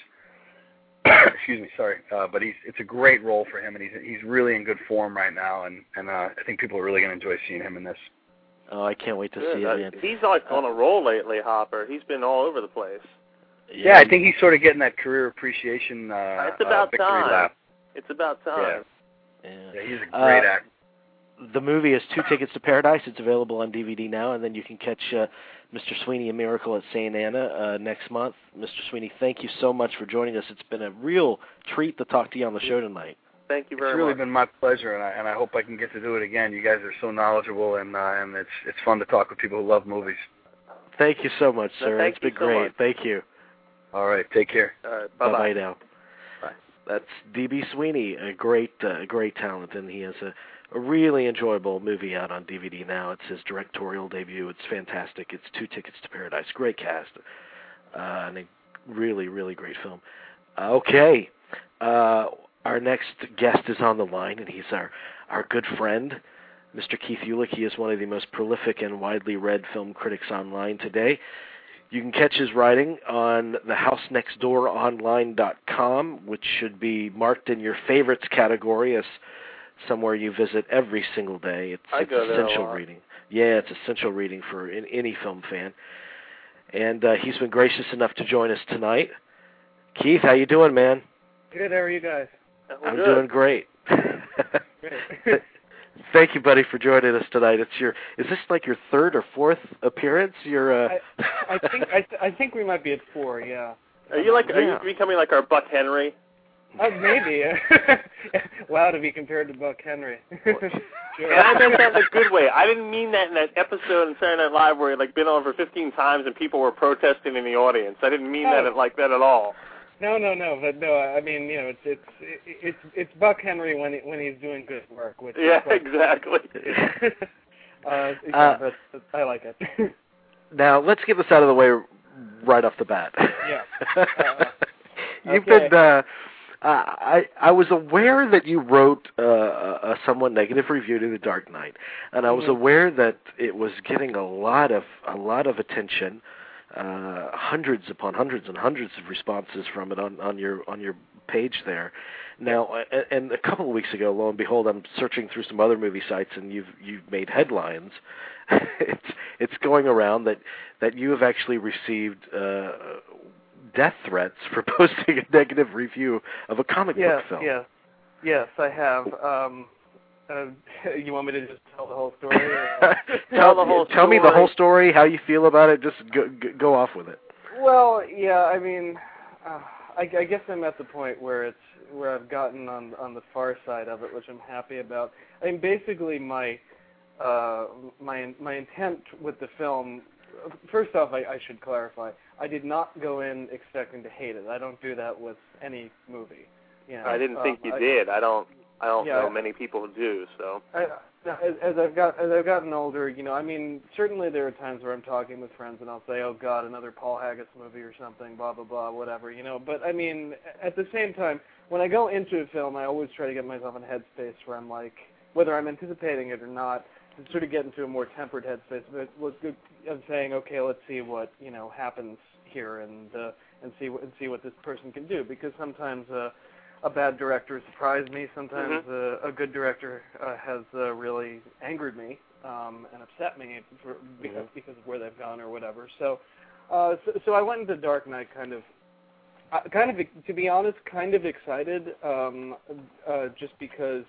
excuse me, sorry, uh, but he's it's a great role for him, and he's he's really in good form right now, and and uh, I think people are really going to enjoy seeing him in this. Oh, I can't wait to Good. see it, man. He's like on a roll lately, Hopper. He's been all over the place. Yeah, yeah I think he's sort of getting that career appreciation uh, it's about uh, victory time. lap. It's about time. Yeah, yeah. yeah he's a great uh, actor. The movie is Two Tickets to Paradise. It's available on D V D now, and then you can catch uh, Mister Sweeney, A Miracle at Saint Anna uh, next month. Mister Sweeney, thank you so much for joining us. It's been a real treat to talk to you on the show tonight. Thank you very It's really much. been my pleasure, and I and I hope I can get to do it again. You guys are so knowledgeable, and uh, and it's it's fun to talk with people who love movies. Thank you so much, sir. Thank it's been you so great. much. Thank you. All right, take care. All right, bye bye now. Bye. That's D B. Sweeney, a great uh, great talent, and he has a. A really enjoyable movie out on D V D now. It's his directorial debut. It's fantastic. It's Two Tickets to Paradise. Great cast. Uh, and a really, really great film. Uh, okay. Uh, our next guest is on the line, and he's our, our good friend, Mister Keith Ulick. He is one of the most prolific and widely read film critics online today. You can catch his writing on the house next door online dot com, which should be marked in your favorites category as somewhere you visit every single day. It's, I it's go there essential a lot. reading. Yeah, it's essential reading for in, any film fan. And uh, he's been gracious enough to join us tonight. Keith, how you doing, man? Good. How are you guys? We're I'm good. doing great. Great. Thank you, buddy, for joining us tonight. It's your is this like your third or fourth appearance? You're. Uh... I, I think I, th- I think we might be at four. Yeah. Are you like? Yeah. Are you becoming like our Buck Henry? Uh, maybe. Wow, to be compared to Buck Henry. Sure. And I meant that in a good way. I didn't mean that in that episode in Saturday Night Live where he like been on for fifteen times and people were protesting in the audience. I didn't mean Oh. that like that at all. No, no, no. But no, I mean, you know, it's it's it's it's Buck Henry when he, when he's doing good work. Which Yeah, is like, exactly. uh, yeah, Uh, but, but I like it. Now let's get this out of the way right off the bat. Yeah. Uh, You've okay. been. Uh, I I was aware that you wrote uh, a somewhat negative review to The Dark Knight, and I was Mhm. aware that it was getting a lot of a lot of attention, uh, hundreds upon hundreds and hundreds of responses from it on, on your on your page there. Now, and, and a couple of weeks ago, lo and behold, I'm searching through some other movie sites, and you've you've made headlines. it's it's going around that that you have actually received Uh, death threats for posting a negative review of a comic yeah, book film. yeah, yes, I have. Um, uh, you want me to just tell the whole story? Or? Tell the whole Tell me the story. whole story, how you feel about it. Just go, go off with it. Well, yeah, I mean, uh, I, I guess I'm at the point where it's where I've gotten on on the far side of it, which I'm happy about. I mean, basically, my uh, my my intent with the film. First off, I, I should clarify. I did not go in expecting to hate it. I don't do that with any movie. You know, I didn't think um, you I, did. I don't. I don't Yeah, know I- many people who do. So. I, as, as I've got as I've gotten older, you know, I mean, certainly there are times where I'm talking with friends and I'll say, "Oh God, another Paul Haggis movie or something," blah blah blah, whatever, you know. But I mean, at the same time, when I go into a film, I always try to get myself in a headspace where I'm like, whether I'm anticipating it or not, to sort of get into a more tempered headspace. But what's good of saying, okay, let's see what you know happens here and uh, and see what and see what this person can do, because sometimes. Uh, A bad director surprised me. Sometimes Mhm. uh, a good director uh, has uh, really angered me um, and upset me for, because, Mhm. because of where they've gone or whatever. So, uh, so, so I went into Dark Knight kind of, uh, kind of, to be honest, kind of excited, um, uh, just because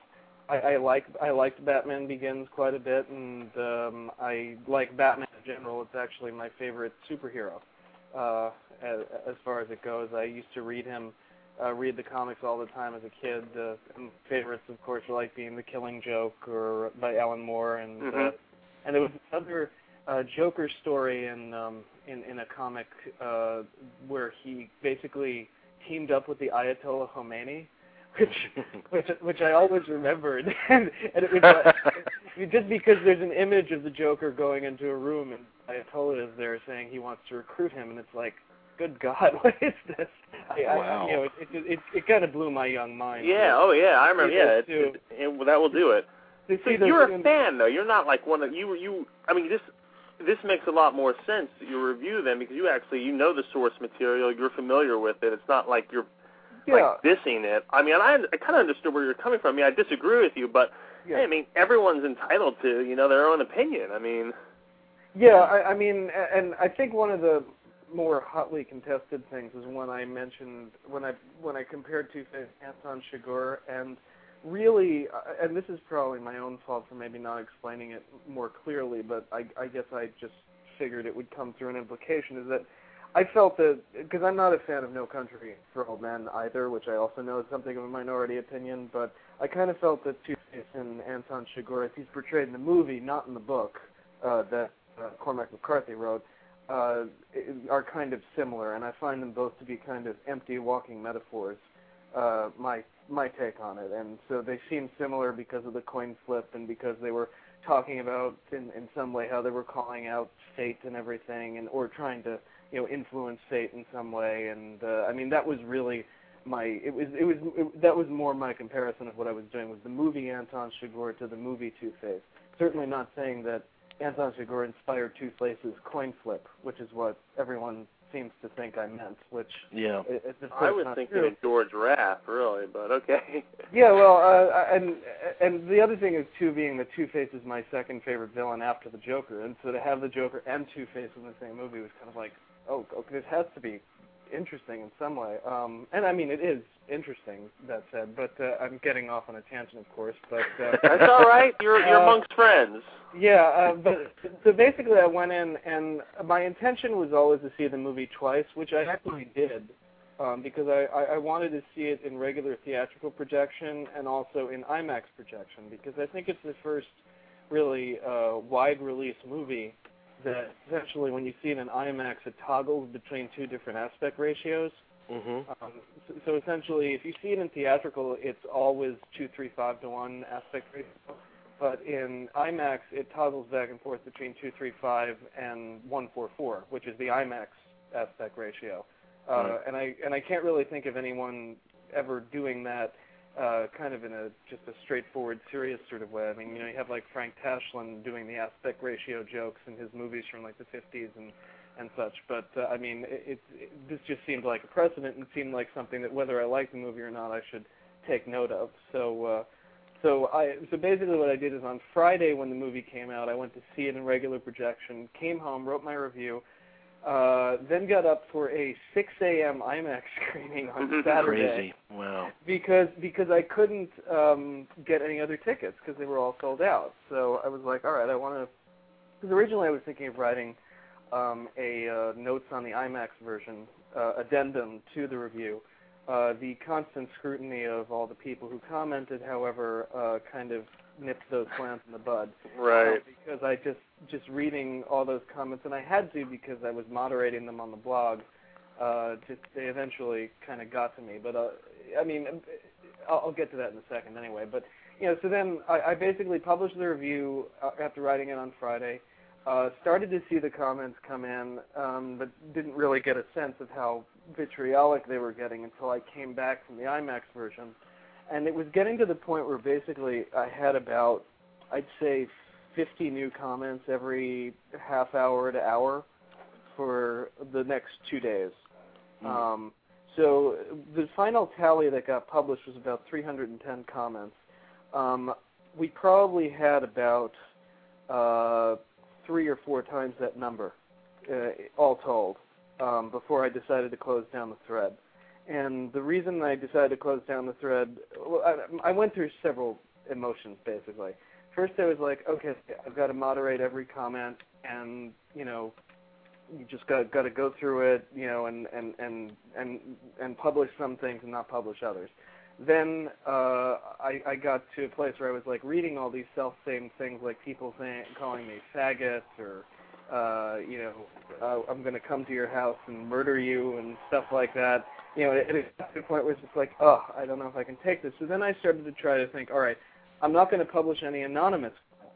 I, I like I liked Batman Begins quite a bit, and um, I like Batman in general. It's actually my favorite superhero uh, as, as far as it goes. I used to read him, uh, read the comics all the time as a kid. Uh, and favorites, of course, were like being The Killing Joke or by Alan Moore, and mm-hmm. uh, and there was another uh, Joker story in um, in in a comic uh, where he basically teamed up with the Ayatollah Khomeini. Which, which, which I always remembered, and, and it was like, just because there's an image of the Joker going into a room and Ayatollah is there saying he wants to recruit him, and it's like, good God, what is this? I, wow. I, you know, it it, it, it kind of blew my young mind. Yeah, oh yeah, I remember. Yeah, it, too. it, it, that will do it. To So see the- you're a fan, though. You're not like one of you. You, I mean, this this makes a lot more sense. You review them because you actually you know the source material. You're familiar with it. It's not like you're. Yeah. Like dissing it. I mean, I, I kind of understood where you're coming from. I mean, I disagree with you, but Yeah. hey, I mean, everyone's entitled to, you know, their own opinion. I mean, Yeah, I, I mean, a- and I think one of the more hotly contested things is when I mentioned when I when I compared Two-Face Anton Chigurh, and really, uh, and this is probably my own fault for maybe not explaining it more clearly, but I, I guess I just figured it would come through an implication, is that I felt that, because I'm not a fan of No Country for Old Men either, which I also know is something of a minority opinion, but I kind of felt that Two-Face and Anton Chigurh, as he's portrayed in the movie, not in the book uh, that uh, Cormac McCarthy wrote, uh, are kind of similar, and I find them both to be kind of empty walking metaphors, uh, my my take on it. And so they seem similar because of the coin flip and because they were talking about, in, in some way, how they were calling out fate and everything, and or trying to you know, influence fate in some way, and uh, I mean that was really my. It was it was it, that was more my comparison of what I was doing was the movie Anton Chigurh to the movie Two-Face. Certainly not saying that Anton Chigurh inspired Two-Face's coin flip, which is what everyone seems to think I meant. Which yeah, it, it's of I course was not thinking true. of George Raft, really, but okay. Yeah, well, uh, and and the other thing is too being that Two-Face is my second favorite villain after the Joker, and so to have the Joker and Two-Face in the same movie was kind of like, oh, okay, this has to be interesting in some way. Um, and I mean, it is interesting, that said, but uh, I'm getting off on a tangent, of course. But uh, That's all right. You're you're uh, amongst friends. Yeah, uh, but so basically I went in, and my intention was always to see the movie twice, which I actually did, um, because I, I, I wanted to see it in regular theatrical projection and also in IMAX projection, because I think it's the first really uh, wide-release movie that essentially when you see it in IMAX, it toggles between two different aspect ratios. Mm-hmm. Um, so, so essentially, if you see it in theatrical, it's always two three five to one aspect ratio. But in IMAX, it toggles back and forth between two three five and one four four, which is the IMAX aspect ratio. Uh, Right. And I and I can't really think of anyone ever doing that uh, kind of in a just a straightforward, serious sort of way. I mean, you know, you have like Frank Tashlin doing the aspect ratio jokes in his movies from like the fifties and and such. But uh, I mean, it, it, it, this just seemed like a precedent and seemed like something that whether I like the movie or not, I should take note of. So. Uh, So I so basically what I did is on Friday when the movie came out, I went to see it in regular projection, came home, wrote my review, uh, then got up for a six a.m. IMAX screening on Saturday. Crazy. Wow. Because because I couldn't um, get any other tickets because they were all sold out. So I was like, all right, I want to. Because originally I was thinking of writing um, a uh, notes on the IMAX version uh, addendum to the review. Uh, the constant scrutiny of all the people who commented, however, uh, kind of nipped those plans in the bud. Right. Uh, because I just just reading all those comments, and I had to because I was moderating them on the blog. Uh, just they eventually kind of got to me, but uh, I mean, I'll, I'll get to that in a second anyway. But you know, so then I, I basically published the review uh, after writing it on Friday. Uh, started to see the comments come in, um, but didn't really get a sense of how vitriolic they were getting until I came back from the IMAX version. And it was getting to the point where basically I had about, I'd say, fifty new comments every half hour to hour for the next two days. Mm. Um, so the final tally that got published was about three hundred ten comments. Um, we probably had about uh, three or four times that number, uh, all told, um, before I decided to close down the thread. And the reason I decided to close down the thread, well, I, I went through several emotions, basically. First, I was like, okay, I've got to moderate every comment, and you know, you just got got to go through it, you know, and and and and and publish some things and not publish others. Then uh, I, I got to a place where I was like reading all these self-same things, like people saying, calling me faggot, or uh, you know, uh, I'm going to come to your house and murder you and stuff like that. You know, it, it got to the point where it's just like, oh, I don't know if I can take this. So then I started to try to think, all right, I'm not going to publish any anonymous.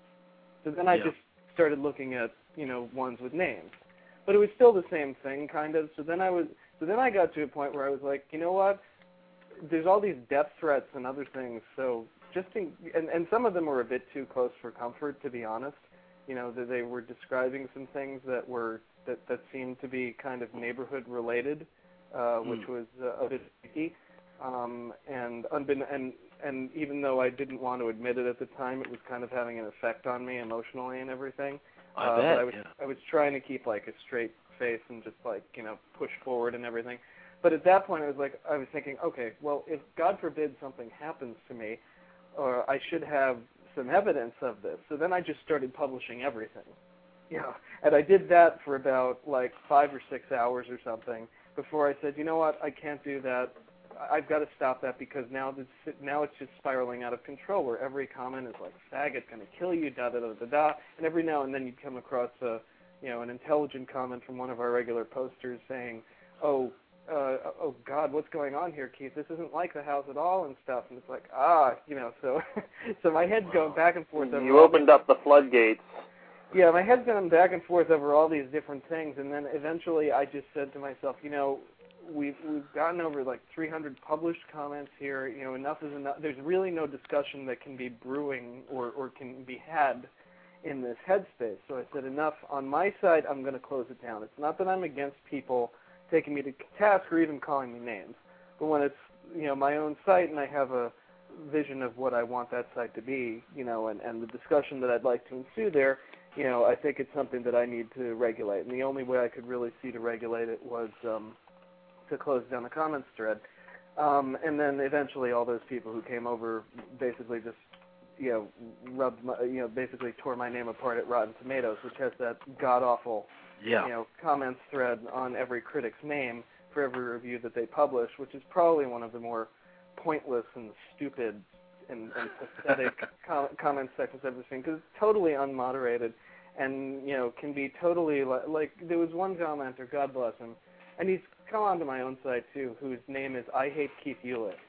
So then I yeah. just started looking at, you know, ones with names. But it was still the same thing, kind of. So then I was, so then I got to a point where I was like, you know what? There's all these death threats and other things, so just in, and, and some of them were a bit too close for comfort, to be honest. You know, that they were describing some things that were that, that seemed to be kind of neighborhood related, uh, which mm. was uh, a bit tricky. Um, and unbekn- and and even though I didn't want to admit it at the time, it was kind of having an effect on me emotionally and everything. I uh, bet. But I was yeah. I was trying to keep like a straight face and just like, you know, push forward and everything. But at that point, I was like, I was thinking, okay, well, if God forbid something happens to me, or I should have some evidence of this. So then I just started publishing everything. You know, and I did that for about like five or six hours or something before I said, you know what, I can't do that. I've got to stop that because now this, now it's just spiraling out of control where every comment is like, faggot, gonna kill you, da da da da da. And every now and then you'd come across a, you know, an intelligent comment from one of our regular posters saying, oh, Uh, oh God, what's going on here, Keith? This isn't like the house at all and stuff. And it's like, ah, you know, so so my head's going back and forth. Over you opened up the floodgates. Yeah, my head's going back and forth over all these different things, and then eventually I just said to myself, you know, we've we've gotten over like three hundred published comments here. You know, enough is enough. There's really no discussion that can be brewing or or can be had in this headspace. So I said, enough. On my side, I'm going to close it down. It's not that I'm against people taking me to task or even calling me names. But when it's, you know, my own site and I have a vision of what I want that site to be, you know, and, and the discussion that I'd like to ensue there, you know, I think it's something that I need to regulate. And the only way I could really see to regulate it was um, to close down the comments thread. Um, and then eventually all those people who came over basically just, you know, rubbed my, you know, basically tore my name apart at Rotten Tomatoes, which has that god-awful Yeah. you know, comments thread on every critic's name for every review that they publish, which is probably one of the more pointless and stupid and, and pathetic com- comment sections I've ever seen, because it's totally unmoderated and, you know, can be totally, li- like, there was one commenter, God bless him, and he's come onto my own site, too, whose name is I Hate Keith Hewlett.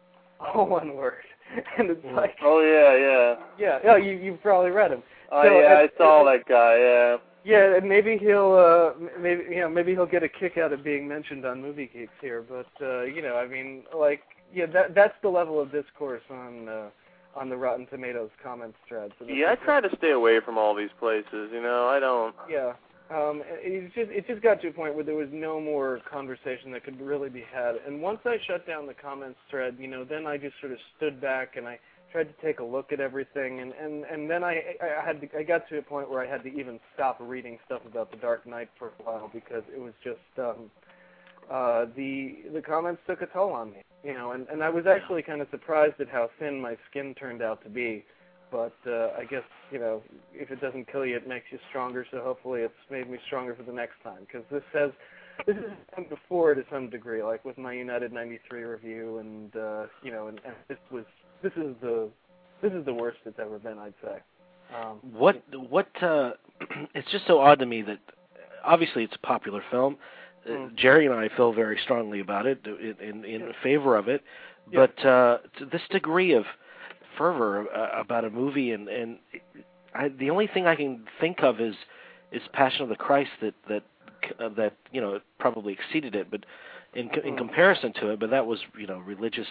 All one word. And it's like... Oh, yeah, yeah. Yeah, oh, you, you've probably read him. Oh, so, yeah, and, I saw that guy, yeah. Yeah, and maybe he'll uh, maybe you know maybe he'll get a kick out of being mentioned on Movie Geeks here. But uh, you know, I mean, like, yeah, that that's the level of discourse on uh, on the Rotten Tomatoes comments thread. So yeah, I try to stay away from all these places. You know, I don't. Yeah, um, it just it just got to a point where there was no more conversation that could really be had. And once I shut down the comments thread, you know, then I just sort of stood back and I tried to take a look at everything, and, and, and then I I had to, I got to a point where I had to even stop reading stuff about The Dark Knight for a while because it was just um, uh, the the comments took a toll on me, you know, and, and I was actually kind of surprised at how thin my skin turned out to be, but uh, I guess, you know, if it doesn't kill you, it makes you stronger. So hopefully it's made me stronger for the next time, because this has this has happened before to some degree, like with my United ninety-three review, and uh, you know, and, and this was. This is the this is the worst it's ever been, I'd say. Um, what what? Uh, it's just so odd to me that obviously it's a popular film. Mm. Uh, Jerry and I feel very strongly about it, in in, in yeah. favor of it. Yeah. But uh, to this degree of fervor uh, about a movie, and and I, the only thing I can think of is is Passion of the Christ that that uh, that you know probably exceeded it, but in mm. in comparison to it, but that was you know religious.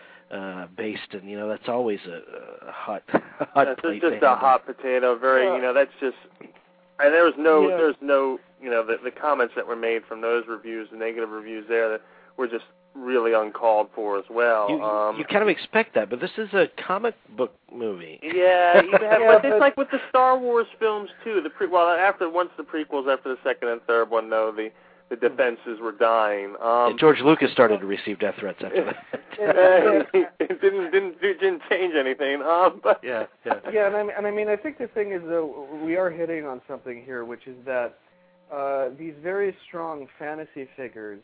Uh, based, and you know that's always a, a hot, hot That's plate just to a handle. hot potato. Very, Well, you know, that's just. And there was no, yeah. there's no, you know, the the comments that were made from those reviews, the negative reviews there, that were just really uncalled for as well. You, um, you kind of expect that, but this is a comic book movie. Yeah, you have, Yeah, but it's but- like with the Star Wars films too. The pre, well, after once the prequels, after the second and third one, though, the the defenses were dying. Um, yeah, George Lucas started to receive death threats after that. it didn't didn't didn't change anything. Um, but yeah, yeah, yeah, and I mean, and I mean, I think the thing is though we are hitting on something here, which is that uh, these very strong fantasy figures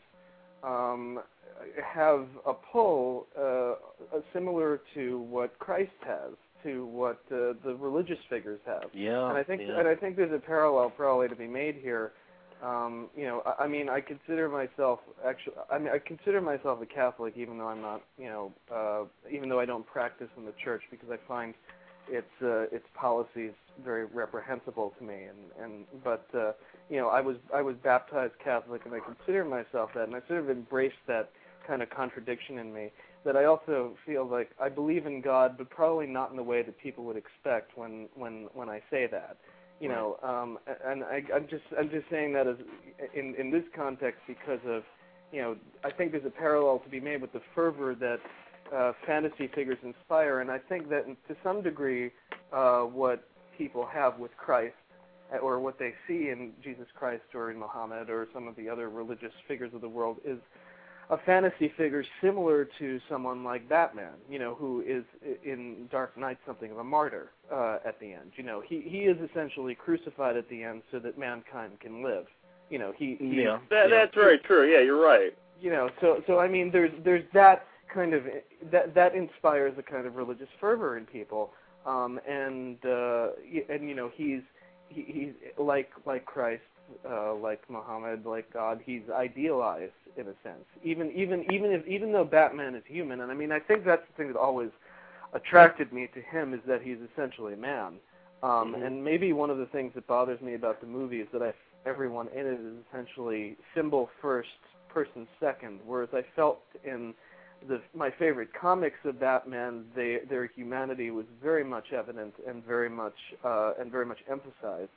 um, have a pull uh, similar to what Christ has, to what uh, the religious figures have. Yeah, and I think yeah. and I think there's a parallel probably to be made here. Um, you know, I, I mean, I consider myself actually. I mean, I consider myself a Catholic, even though I'm not. You know, uh, even though I don't practice in the church, because I find its uh, its policies very reprehensible to me. And and but uh, you know, I was I was baptized Catholic, and I consider myself that, and I sort of embraced that kind of contradiction in me. That I also feel like I believe in God, but probably not in the way that people would expect when when when I say that. You know, um, and I, I'm just I'm just saying that as in in this context because of, you know, I think there's a parallel to be made with the fervor that uh, fantasy figures inspire, and I think that to some degree, uh, what people have with Christ, or what they see in Jesus Christ or in Muhammad or some of the other religious figures of the world, is a fantasy figure similar to someone like Batman, you know, who is in Dark Knight something of a martyr uh, at the end. You know, he he is essentially crucified at the end so that mankind can live. You know, he, he yeah, that, yeah. that's very true. Yeah, you're right. You know, so so I mean, there's there's that kind of that that inspires a kind of religious fervor in people, um, and uh, and you know, he's he, he's like like Christ. Uh, like Muhammad, like God, he's idealized in a sense. Even even even if even though Batman is human, and I mean I think that's the thing that always attracted me to him is that he's essentially a man. Um, Mm-hmm. And maybe one of the things that bothers me about the movie is that I, everyone in it is essentially symbol first, person second. Whereas I felt in the my favorite comics of Batman, they, their humanity was very much evident and very much uh, and very much emphasized.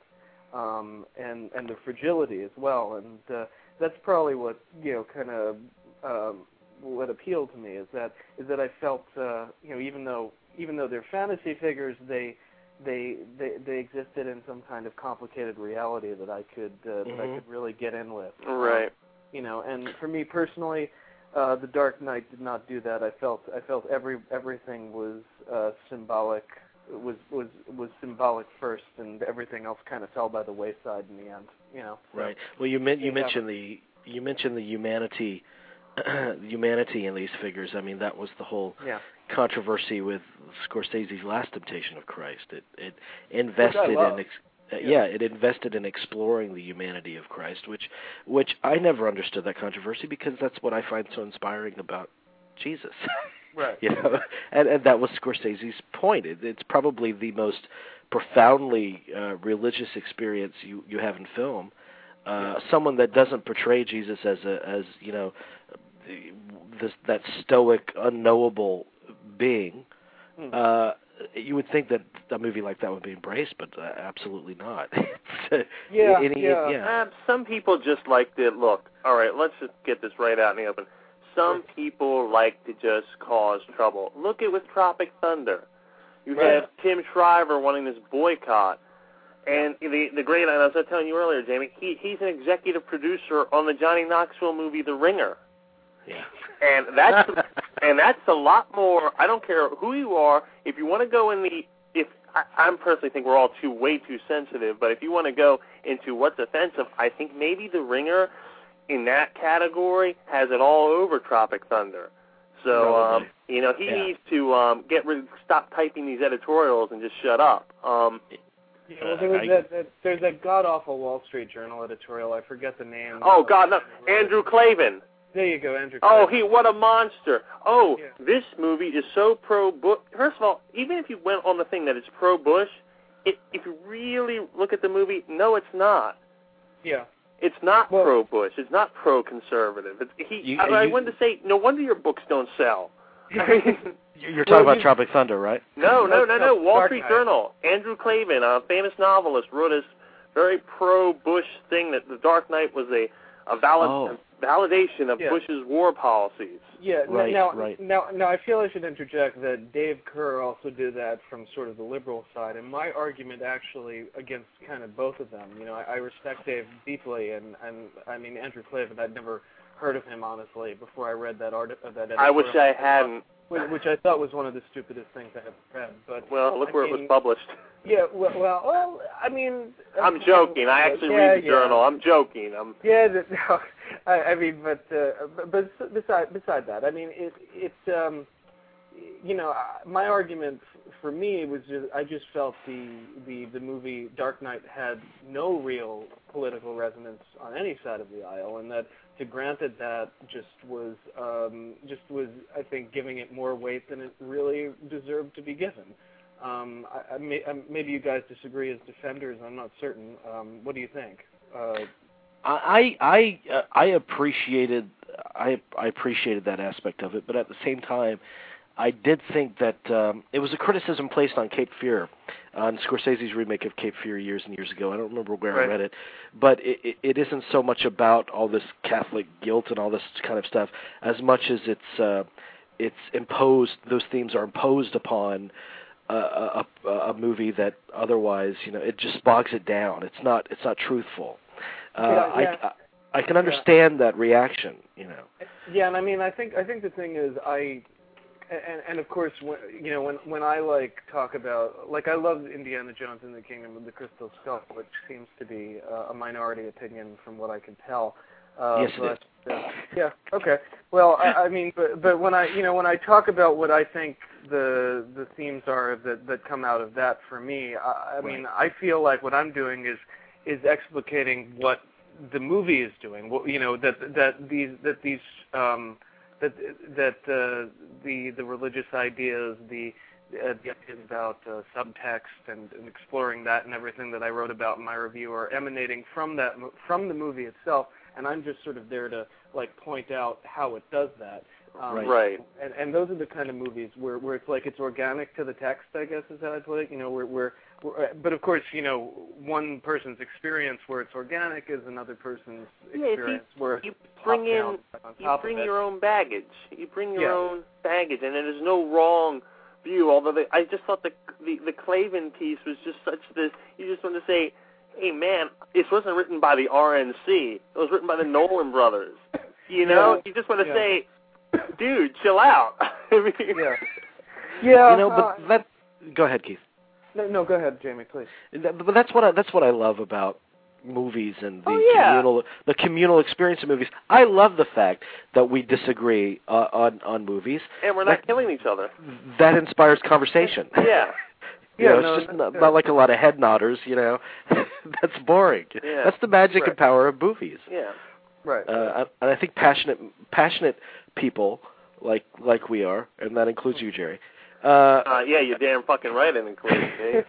Um, and and the fragility as well, and uh, that's probably what you know kind of um, what appealed to me is that is that I felt uh, you know even though even though they're fantasy figures, they they they they existed in some kind of complicated reality that I could uh, Mm-hmm. that I could really get in with. Right. Um, you know, and for me personally, uh, The Dark Knight did not do that. I felt I felt every everything was uh, symbolic. was was was symbolic first, and everything else kind of fell by the wayside in the end. You know. So, right. Well, you men- you yeah. mentioned the you mentioned the humanity humanity in these figures. I mean, that was the whole Yeah. controversy with Scorsese's Last Temptation of Christ. It it invested love. in ex- uh, Yeah. yeah, it invested in exploring the humanity of Christ, which which I never understood that controversy because that's what I find so inspiring about Jesus. Right. You know, and and that was Scorsese's point. It, it's probably the most profoundly uh, religious experience you, you have in film. Uh, Yeah. Someone that doesn't portray Jesus as a as you know this that stoic, unknowable being. Hmm. Uh, you would think that a movie like that would be embraced, but uh, absolutely not. Yeah, Any- yeah. yeah. Um, some people just like to look. All right, let's just get this right out in the open. Some people like to just cause trouble. Look at with Tropic Thunder. You Right. have Tim Shriver wanting this boycott. And the the great, and I was telling you earlier, Jamie, he he's an executive producer on the Johnny Knoxville movie The Ringer. Yeah. And that's and that's a lot more. I don't care who you are. If you want to go in the, if I, I personally think we're all too way too sensitive, but if you want to go into what's offensive, I think maybe The Ringer, in that category, has it all over Tropic Thunder. So um, you know he Yeah. needs to um, get rid, stop typing these editorials and just shut up. Um, Yeah, well, there was I- that, that there's that god awful Wall Street Journal editorial. I forget the name. oh God, no, Andrew Clavin. There you go, Andrew. Oh, Craig. he, what a monster. Oh, Yeah. this movie is so pro-Bush. First of all, even if you went on the thing that it's pro-Bush, it, if you really look at the movie, no, it's not. Yeah. It's not Well- pro-Bush. It's not pro-conservative. It's, he, You- I, I you- wanted to say, no wonder your books don't sell. You're talking Well, about you- Tropic Thunder, right? no, no, no, no. No, Wall Dark Street Knight. Journal. Andrew Clavin, a famous novelist, wrote this very pro-Bush thing that The Dark Knight was a a valid Oh. a validation of Yeah. Bush's war policies. Yeah, n- Right, now, right. now, now I feel I should interject that Dave Kerr also did that from sort of the liberal side, and my argument actually against kind of both of them. You know, I, I respect Dave deeply, and, and I mean Andrew Klavan, I'd never heard of him honestly before I read that art. Uh, that I wish I editorial, hadn't. which, which I thought was one of the stupidest things I ever read. But Well, look I where it mean, was published. Yeah, well, well, well I mean, I'm joking. I actually yeah, read the yeah. journal. I'm joking. I'm. Yeah, the, no, I, I mean, but uh, but beside beside that, I mean, it it's um, you know, my argument for me was just I just felt the the the movie Dark Knight had no real political resonance on any side of the aisle, and that to grant it that just was um, just was I think giving it more weight than it really deserved to be given. Um, I, I may, I, maybe you guys disagree as defenders. I'm not certain. Um, what do you think? Uh, I I uh, I appreciated I I appreciated that aspect of it, but at the same time, I did think that um, it was a criticism placed on Cape Fear, on Scorsese's remake of Cape Fear years and years ago. I don't remember where Right. I read it, but it, it, it isn't so much about all this Catholic guilt and all this kind of stuff as much as it's uh, it's imposed. Those themes are imposed upon a, a, a movie that otherwise, you know, it just bogs it down. It's not it's not truthful. Uh, Yeah, yeah. I, I I can understand that reaction, you know. Yeah, and I mean, I think I think the thing is, I and and of course, when, you know, when when I like talk about, like, I love Indiana Jones and the Kingdom of the Crystal Skull, which seems to be uh, a minority opinion from what I can tell. Uh, Yes, but, it is. Uh, yeah. Okay. Well, I, I mean, but but when I you know when I talk about what I think the the themes are that that come out of that for me, I, I mean, I feel like what I'm doing is is explicating what the movie is doing. Well, you know, that that these that these um, that that uh, the the religious ideas, the uh, the ideas about uh, subtext and, and exploring that and everything that I wrote about in my review are emanating from that from the movie itself, and I'm just sort of there to like point out how it does that. Um, Right. Right. And, and those are the kind of movies where, where it's like it's organic to the text, I guess is how I put it. You know, where, where, where but of course, you know, one person's experience where it's organic is another person's Yeah, if experience where You it's bring in. top-down on You top bring of it. your own baggage. You bring your Yeah. own baggage, and there's no wrong view. Although the, I just thought the, the the Klavan piece was just such this. You just want to say, "Hey, man, this wasn't written by the R N C. It was written by the Nolan brothers." You know, Yeah. you just want to Yeah. say, "Dude, chill out." I mean, Yeah. Yeah. You know, uh, but that. Go ahead, Keith. no, no, go ahead, Jamie, please. That- But that's what I, that's what I love about movies and the Oh, yeah. communal the communal experience of movies. I love the fact that we disagree uh, on on movies. and we're not That- killing each other. That inspires conversation. Yeah. You Yeah, know, no, it's just that's not, not like a lot of head nodders, you know. That's boring. Yeah. That's the magic Right. and power of movies. Yeah. Right. Uh, and I think passionate passionate people like like we are, and that includes you, Jerry. Uh, Uh, yeah, you're damn fucking right, it includes me.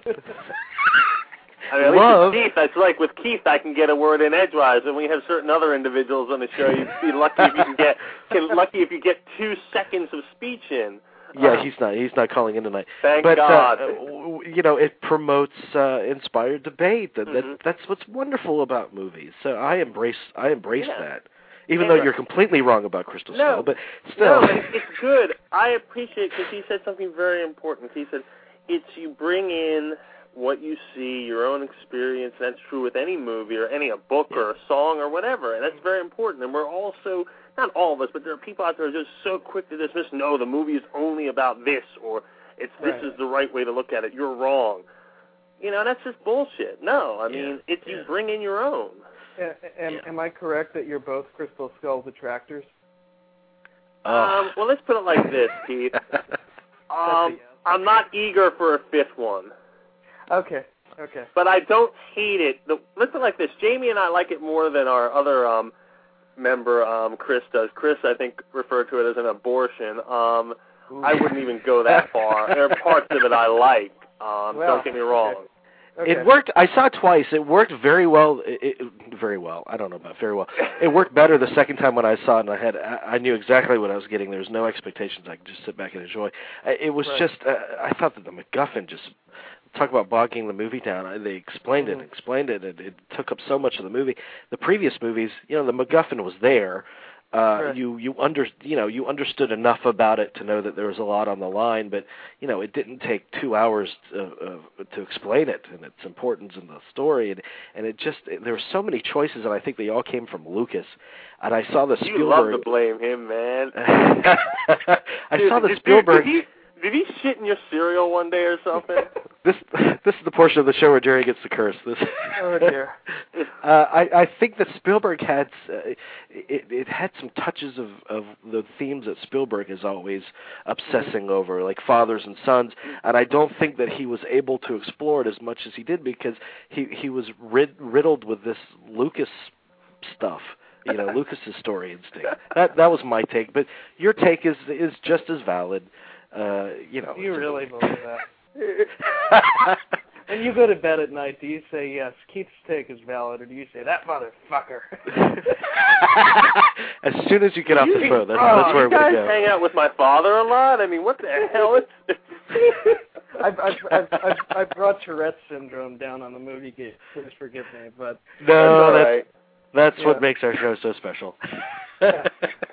I mean, at Love- least with Keith, that's like with Keith, I can get a word in edgewise, and we have certain other individuals on the show. You'd be lucky if you can get, can, lucky if you get two seconds of speech in. yeah, Uh, he's not he's not calling in tonight. Thank but God. Uh, w- you know, it promotes uh, inspired debate. That, Mhm. that that's what's wonderful about movies. So I embrace I embrace Yeah. that. Even Yeah. though you're completely wrong about Crystal No. Skull, but still. No, but it's good. I appreciate because he said something very important. He said, "It's you bring in what you see, your own experience. That's true with any movie or any a book Yeah. or a song or whatever, and that's very important. And we're also not all of us, but there are people out there who are just so quick to dismiss. No, the movie is only about this, or it's this Right. is the right way to look at it. You're wrong. You know, that's just bullshit. No, I Yeah. mean, it's Yeah. you bring in your own. A- am, Yeah. am I correct that you're both Crystal Skull detractors? Oh. Um, well, let's put it like this, Keith. Um, I'm not eager for a fifth one. Okay. Okay. But I don't hate it. The, let's put it like this. Jamie and I like it more than our other um, member, um, Chris, does. Chris, I think, referred to it as an abortion. Um, I wouldn't even go that far. There are parts of it I like. Um, Well, don't get me wrong. Okay. It worked. I saw it twice. It worked very well. It, it, very well. I don't know about very well. It worked better the second time when I saw it, and I had I, I knew exactly what I was getting. There was no expectations. I could just sit back and enjoy. I- It was Right. just. Uh, I thought that the MacGuffin just talk about bogging the movie down. They explained mm-hmm. it, explained it, and it took up so much of the movie. The previous movies, you know, the MacGuffin was there. Uh, sure. You you under you know you understood enough about it to know that there was a lot on the line, but you know it didn't take two hours to, uh, to explain it and its importance in the story, and and it just it, there were so many choices, and I think they all came from Lucas. And I saw the Spielberg. You love to blame him, man. I dude, saw the dude, Spielberg. Did he, did he shit in your cereal one day or something? This this is the portion of the show where Jerry gets the curse. This. Oh dear. uh, I I think that Spielberg had uh, it it had some touches of of the themes that Spielberg is always obsessing over, like fathers and sons, and I don't think that he was able to explore it as much as he did because he he was rid, riddled with this Lucas stuff. You know, Lucas's story instinct. That that was my take, but your take is is just as valid. Uh, you know. Do you really believe that? When you go to bed at night, do you say, yes, Keith's take is valid, or do you say, that motherfucker? As soon as you get off the phone, that's, oh, that's where you guys we go. hang out with my father a lot? I mean, what the hell is I've, I've, I've, I've, I've brought Tourette's syndrome down on the movie gate. Please forgive me, but... No, that's, that's, right. that's yeah. what makes our show so special. Yeah.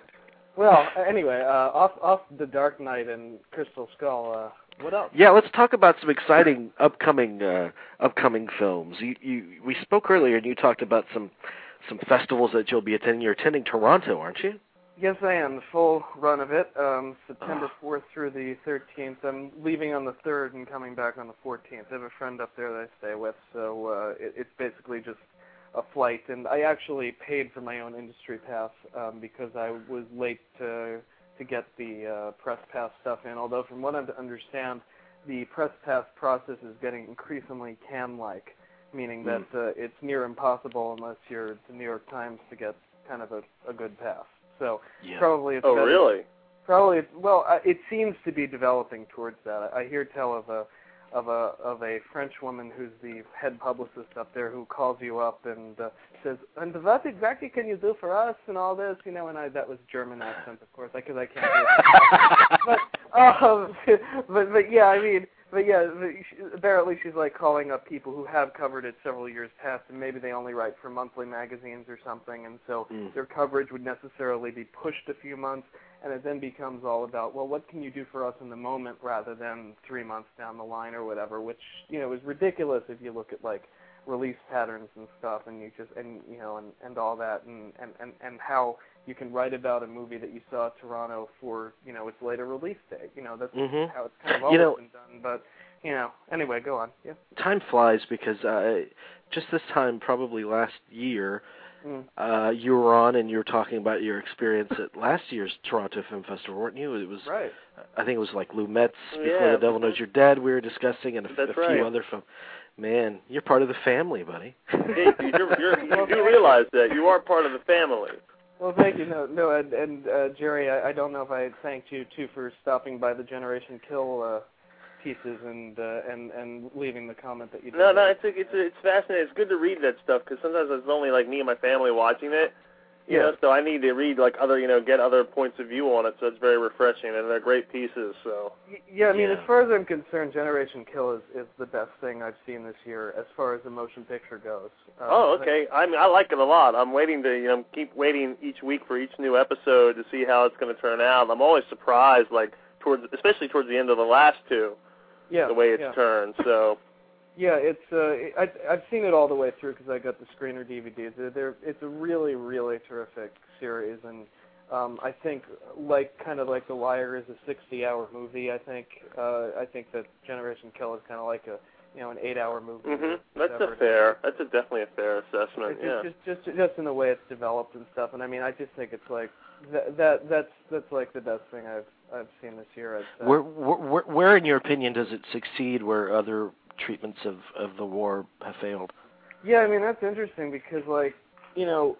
Well, anyway, uh, off off The Dark Knight and Crystal Skull, uh, what else? Yeah, let's talk about some exciting upcoming uh, upcoming films. You, you, we spoke earlier, and you talked about some some festivals that you'll be attending. You're attending Toronto, aren't you? Yes, I am. The full run of it, um, September fourth through the thirteenth. I'm leaving on the third and coming back on the fourteenth. I have a friend up there that I stay with, so uh, it, it's basically just a flight, and I actually paid for my own industry pass um, because I was late to to get the uh, press pass stuff in. Although, from what I understand, the press pass process is getting increasingly can-like, meaning that uh, it's near impossible unless you're the New York Times to get kind of a, a good pass. So yeah. probably it's Oh, better. really? Probably it's, well, uh, it seems to be developing towards that. I, I hear tell of a of a of a French woman who's the head publicist up there who calls you up and uh, says, "And what exactly can you do for us?" and all this, you know. And I that was German accent, of course, because I can't do it. but, um, but but yeah, I mean, but yeah, apparently she's like calling up people who have covered it several years past, and maybe they only write for monthly magazines or something, and so mm. their coverage would necessarily be pushed a few months. And it then becomes all about, well, what can you do for us in the moment rather than three months down the line or whatever, which, you know, is ridiculous if you look at, like, release patterns and stuff and you just, and, you know, and, and all that, and, and, and, and how you can write about a movie that you saw at Toronto for, you know, its later release date. You know, that's mm-hmm. how it's kind of always you know, been done. But, you know, anyway, go on. Yeah. Time flies because uh, just this time, probably last year, Mm. Uh, you were on and you were talking about your experience at last year's Toronto Film Festival, weren't you? It was, right. I think it was like Lumet's Oh, Before yeah. the Devil Knows You're Dead we were discussing, and a, That's a few right. other films. Man, you're part of the family, buddy. Hey, you're, you're, you do realize that. You are part of the family. Well, thank you. No, no, and, and uh, Jerry, I, I don't know if I thanked you, too, for stopping by the Generation Kill uh, pieces and uh, and and leaving the comment that you did. No, no, it's it's it's fascinating. It's good to read that stuff because sometimes it's only like me and my family watching it. You yeah. know, so I need to read like other, you know, get other points of view on it. So it's very refreshing, and they're great pieces. So. Yeah, I mean, Yeah. as far as I'm concerned, Generation Kill is, is the best thing I've seen this year as far as the motion picture goes. Um, Oh, okay. I mean, I like it a lot. I'm waiting to, you know, keep waiting each week for each new episode to see how it's going to turn out. I'm always surprised, like towards, especially towards the end of the last two. Yeah, the way it's yeah. turned, so... Yeah, it's uh, I, I've seen it all the way through because I got the screener D V Ds. They're, they're, it's a really, really terrific series, and um, I think, like kind of like The Wire is a sixty-hour movie. I think uh, I think that Generation Kill is kind of like a you know an eight-hour movie. Mm-hmm. That's whatever. a fair. That's a definitely a fair assessment. It's yeah. Just, just, just in the way it's developed and stuff. And I mean, I just think it's like that. that that's that's like the best thing I've I've seen this year. I'd say. Where, where, where, in your opinion, does it succeed where other treatments of, of the war have failed? Yeah, I mean, that's interesting because, like, you know,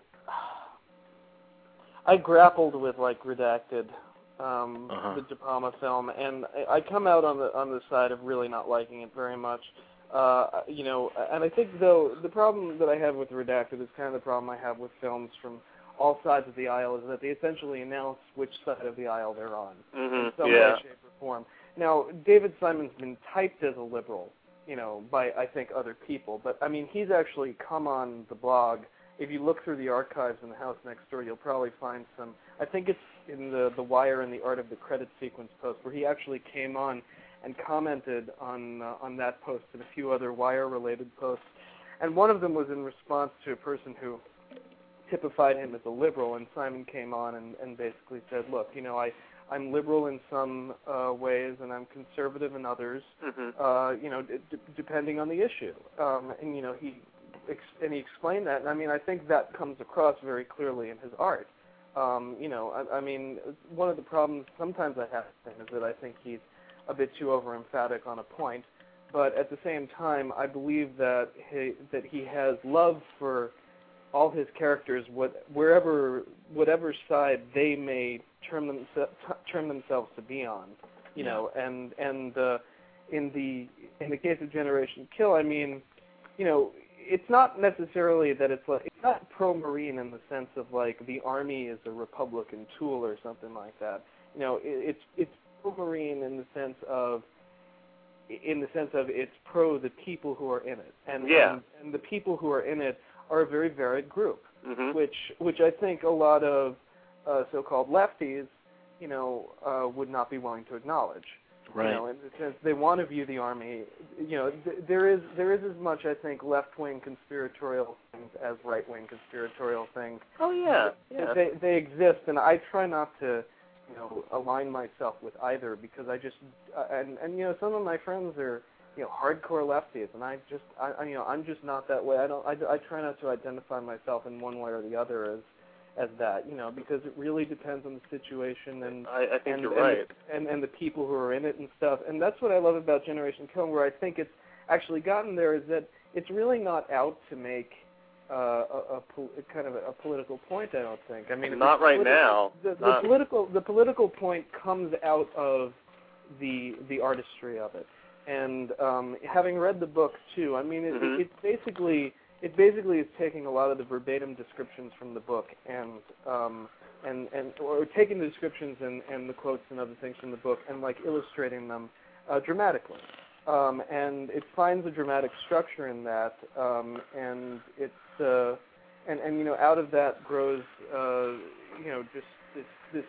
I grappled with, like, Redacted, um, uh-huh. the De Palma film, and I, I come out on the on the side of really not liking it very much. Uh, you know, and I think, though, the problem that I have with Redacted is kind of the problem I have with films from all sides of the aisle is that they essentially announce which side of the aisle they're on Mm-hmm. in some yeah. way, shape, or form. Now, David Simon's been typed as a liberal you know, by, I think, other people. But, I mean, he's actually come on the blog. If you look through the archives in the house next door, you'll probably find some, I think it's in the, the Wire and the Art of the Credit Sequence post, where he actually came on and commented on uh, on that post and a few other Wire-related posts. And one of them was in response to a person who typified him as a liberal, and Simon came on and, and basically said, look, you know, I, I'm liberal in some uh, ways and I'm conservative in others, mm-hmm. uh, you know, d- d- depending on the issue. Um, and, you know, he ex- and he explained that, and I mean, I think that comes across very clearly in his art. Um, you know, I, I mean, one of the problems sometimes I have with him is that I think he's a bit too over-emphatic on a point, but at the same time, I believe that he, that he has love for all his characters, what, wherever, whatever side they may term, themse- term themselves to be on, you yeah. know, and and uh, in the in the case of Generation Kill, I mean, you know, it's not necessarily that it's like, it's not pro-Marine in the sense of like the Army is a Republican tool or something like that. You know, it, it's it's pro-Marine in the sense of in the sense of it's pro the people who are in it, and yeah. and, and the people who are in it are a very varied group, mm-hmm. which which I think a lot of uh, so-called lefties, you know, uh, would not be willing to acknowledge. Right. You know, in the sense they want to view the Army, you know, th- there is there is as much, I think, left-wing conspiratorial things as right-wing conspiratorial things. Oh yeah, yeah. They they exist, and I try not to, you know, align myself with either because I just uh, and and you know some of my friends are, you know, hardcore lefties, and I just, I, I you know, I'm just not that way. I don't, I, I try not to identify myself in one way or the other as, as that, you know, because it really depends on the situation and I, I think and, you're and right, the, and and the people who are in it and stuff. And that's what I love about Generation Kill, where I think it's actually gotten there, is that it's really not out to make uh, a, a pol- kind of a, a political point. I don't think. I mean, not right politi- now. The, the not. political, the political point comes out of the the artistry of it. And um, having read the book too, I mean, it, mm-hmm. it, it basically it basically is taking a lot of the verbatim descriptions from the book and um, and and or taking the descriptions and, and the quotes and other things from the book and like illustrating them uh, dramatically. Um, and it finds a dramatic structure in that, um, and it's uh, and and you know out of that grows uh, you know just this this.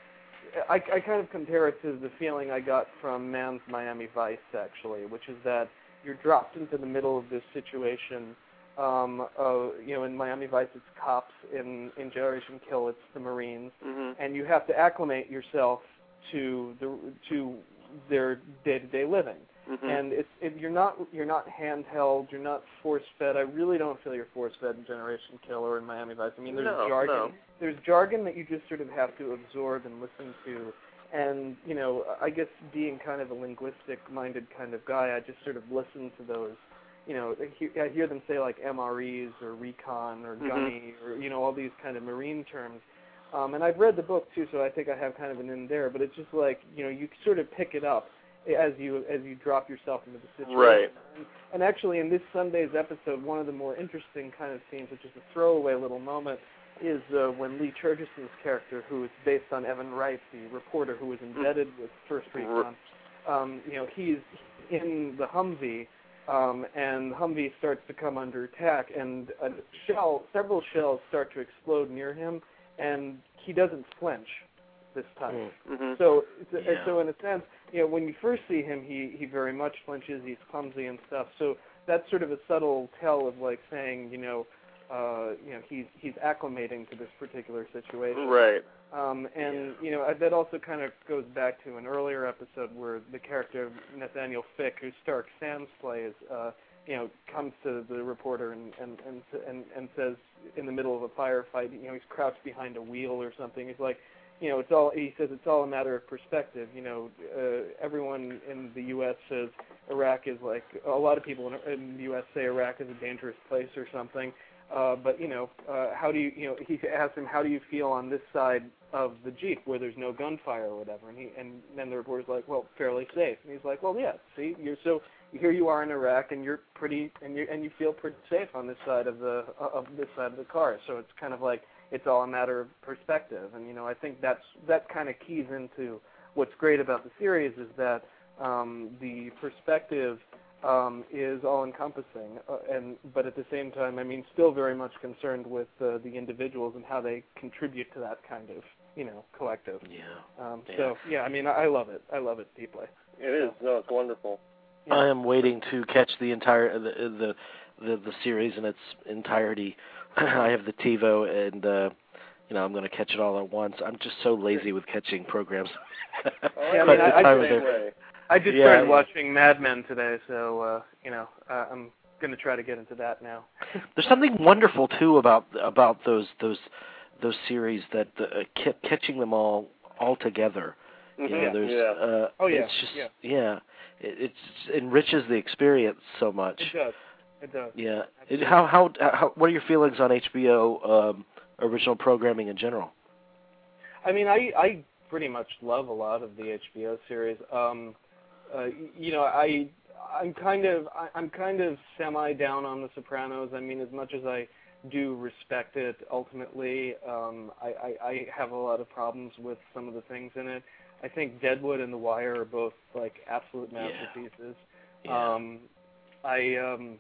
I, I kind of compare it to the feeling I got from Mann's Miami Vice, actually, which is that you're dropped into the middle of this situation. Um, uh, you know, in Miami Vice, it's cops. In, in Generation Kill, it's the Marines, mm-hmm. and you have to acclimate yourself to the to their day-to-day living. Mm-hmm. And it's it, you're not you're not handheld. You're not force-fed. I really don't feel you're force-fed in Generation Kill or in Miami Vice. I mean, there's no, jargon. No. There's jargon that you just sort of have to absorb and listen to. And, you know, I guess being kind of a linguistic-minded kind of guy, I just sort of listen to those. You know, I hear, I hear them say, like, M R Es or recon or gunny mm-hmm. or, you know, all these kind of Marine terms. Um, and I've read the book, too, so I think I have kind of an in there. But it's just like, you know, you sort of pick it up as you as you drop yourself into the situation. Right. And, and actually, in this Sunday's episode, one of the more interesting kind of scenes, which is a throwaway little moment, is uh, when Lee Churgison's character, who is based on Evan Wright, the reporter who was embedded with First Recon, um, you know, he's in the Humvee, um, and the Humvee starts to come under attack, and a shell, several shells start to explode near him, and he doesn't flinch this time. Mm-hmm. So, so, yeah. so in a sense, you know, when you first see him, he, he very much flinches. He's clumsy and stuff. So that's sort of a subtle tell of like saying, you know, uh, you know, he's he's acclimating to this particular situation. Right. Um, and yeah. you know, that also kind of goes back to an earlier episode where the character Nathaniel Fick, who Stark Sands plays, uh, you know, comes to the reporter and and, and and and says in the middle of a firefight, you know, he's crouched behind a wheel or something. He's like, you know, it's all. He says it's all a matter of perspective. You know, uh, everyone in the U S says Iraq is like a lot of people in, in the U S say Iraq is a dangerous place or something. Uh, but you know, uh, how do you, you know, he asked him, how do you feel on this side of the Jeep where there's no gunfire or whatever? And he, and then the reporter's like, well, fairly safe. And he's like, well, yeah. See, you're so here you are in Iraq, and you're pretty, and you and you feel pretty safe on this side of the uh, of this side of the car. So it's kind of like it's all a matter of perspective. And you know, I think that's that kind of keys into what's great about the series is that um, the perspective um, is all-encompassing, uh, and but at the same time, I mean, still very much concerned with uh, the individuals and how they contribute to that kind of, you know, collective. Yeah. Um, yeah. So, yeah, I mean, I, I love it. I love it deeply. It is. No, it's wonderful. Yeah. I am waiting to catch the entire the the the, the series in its entirety. I have the TiVo, and uh, you know, I'm going to catch it all at once. I'm just so lazy with catching programs. Oh, Yeah, I I mean, the I- I same just- way. I just Yeah. started watching Mad Men today, so, uh, you know, uh, I'm going to try to get into that now. There's something wonderful too about about those those those series that uh, kept catching them all all together. You know, Mhm. there's Yeah. uh, Oh, yeah, it's just yeah. yeah, it it's, enriches the experience so much. It does. It does. Yeah. It, how, how how what are your feelings on H B O um, original programming in general? I mean, I I pretty much love a lot of the H B O series. Um, uh, you know, I I'm kind of I, I'm kind of semi down on The Sopranos. I mean, as much as I do respect it, ultimately, um, I, I I have a lot of problems with some of the things in it. I think Deadwood and The Wire are both like absolute Yeah. masterpieces. Yeah. Um, I um,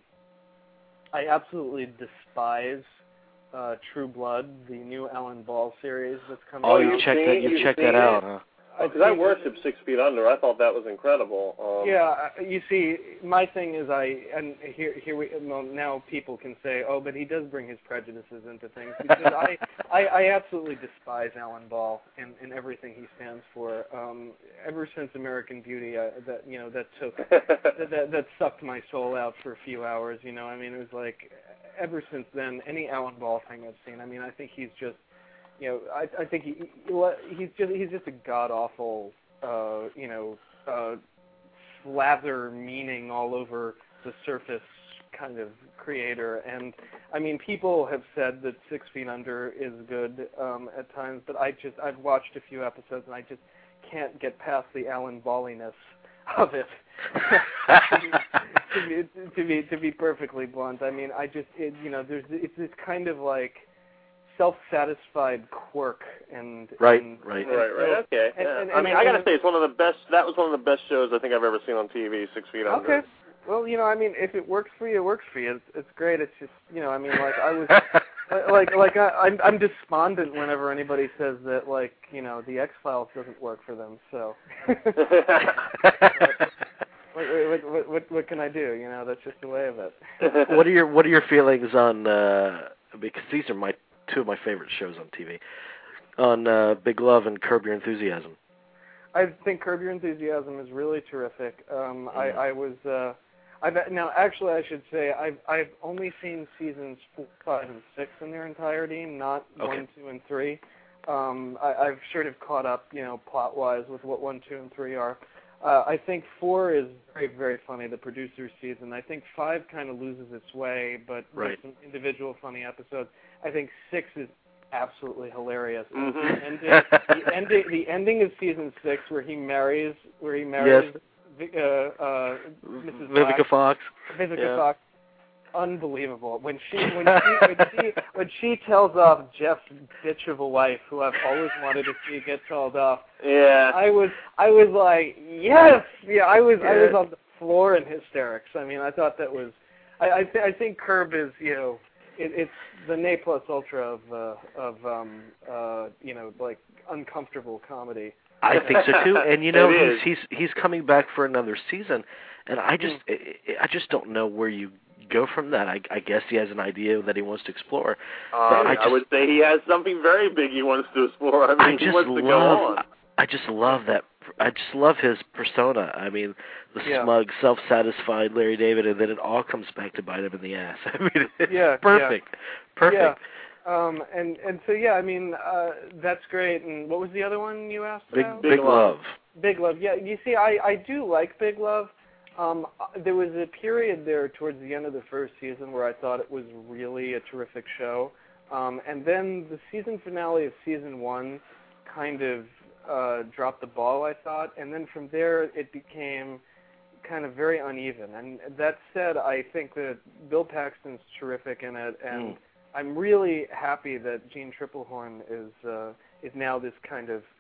I absolutely despise uh, True Blood, the new Alan Ball series that's coming Oh, out. you you've checked seen that. it? You You've checked seen that it? out, huh? Because I worship Six Feet Under. I thought that was incredible. Um, Yeah, uh, you see, my thing is I, and here, here we, well, now people can say, oh, but he does bring his prejudices into things, because I, I, I absolutely despise Alan Ball and, and everything he stands for. Um, ever since American Beauty, uh, that you know, that took, that, that, that sucked my soul out for a few hours. You know, I mean, it was like, ever since then, any Alan Ball thing I've seen, I mean, I think he's just, you know, I, I think he, he, he's just, he's just a god awful. Uh, you know, uh, slather meaning all over the surface kind of creator. And, I mean, people have said that Six Feet Under is good um, at times, but I just, I've watched a few episodes and I just can't get past the Alan Balliness of it. to, be, to, be, to be perfectly blunt. I mean, I just, it, you know, there's, it's this kind of like, self-satisfied quirk and Right, and, right. and Right, right, so- okay. and- yeah. and- I mean, and- I gotta and- say, it's one of the best. That was one of the best shows I think I've ever seen on T V. Six Feet Under. Okay. Well, you know, I mean, if it works for you, it works for you. It's, it's great. It's just, you know, I mean, like I was, like, like I, I'm, I'm despondent whenever anybody says that, like, you know, the X-Files doesn't work for them. So, what, what, what, what, what can I do? You know, that's just the way of it. What are your What are your feelings on? Uh, because these are my two of my favorite shows on T V. On uh, Big Love and Curb Your Enthusiasm. I think Curb Your Enthusiasm is really terrific. Um, I, I was, uh, I've now actually I should say I've I've only seen seasons four, five, and six in their entirety, not Okay. one, two, and three. Um, I, I've sort of caught up, you know, plot-wise with what one, two, and three are. Uh, I think four is very, very funny, the producer's season. I think five kind of loses its way, but Right. there's some individual funny episodes. I think six is absolutely hilarious. Mhm. The ending, the ending, the ending of season six, where he marries, where he marries Vi- uh, uh, Missus Vivica Black, Fox. Vivica Yeah. Fox. Unbelievable. When she when she when she when she tells off Jeff's bitch of a wife, who I've always wanted to see get told off, Yeah. I was I was like, yes, yeah. I was I was Yeah. on the floor in hysterics. I mean, I thought that was. I I, th- I think Curb is, you know, it, it's the ne plus ultra of uh, of um uh you know, like uncomfortable comedy. I think so too. And you know, It he's is. he's he's coming back for another season, and I just Hmm. I, I just don't know where you go from that. I, I guess he has an idea that he wants to explore. Um, But I I, just- would say he has something very big he wants to explore. I mean, I he just wants to love. go on. I just love that. I just love his persona. I mean, the Yeah. smug, self-satisfied Larry David, and then it all comes back to bite him in the ass. I mean, it's Yeah, perfect, perfect. Yeah. Um, and, and so, yeah, I mean, uh, that's great. And what was the other one you asked Big, about? big, Big love. Love. Big Love. Yeah, you see, I, I do like Big Love. Um, there was a period there towards the end of the first season where I thought it was really a terrific show. Um, and then the season finale of season one kind of uh, dropped the ball, I thought. And then from there, it became kind of very uneven. And that said, I think that Bill Paxton's terrific in it, and Mm. I'm really happy that Gene Triplehorn is uh, is now this kind of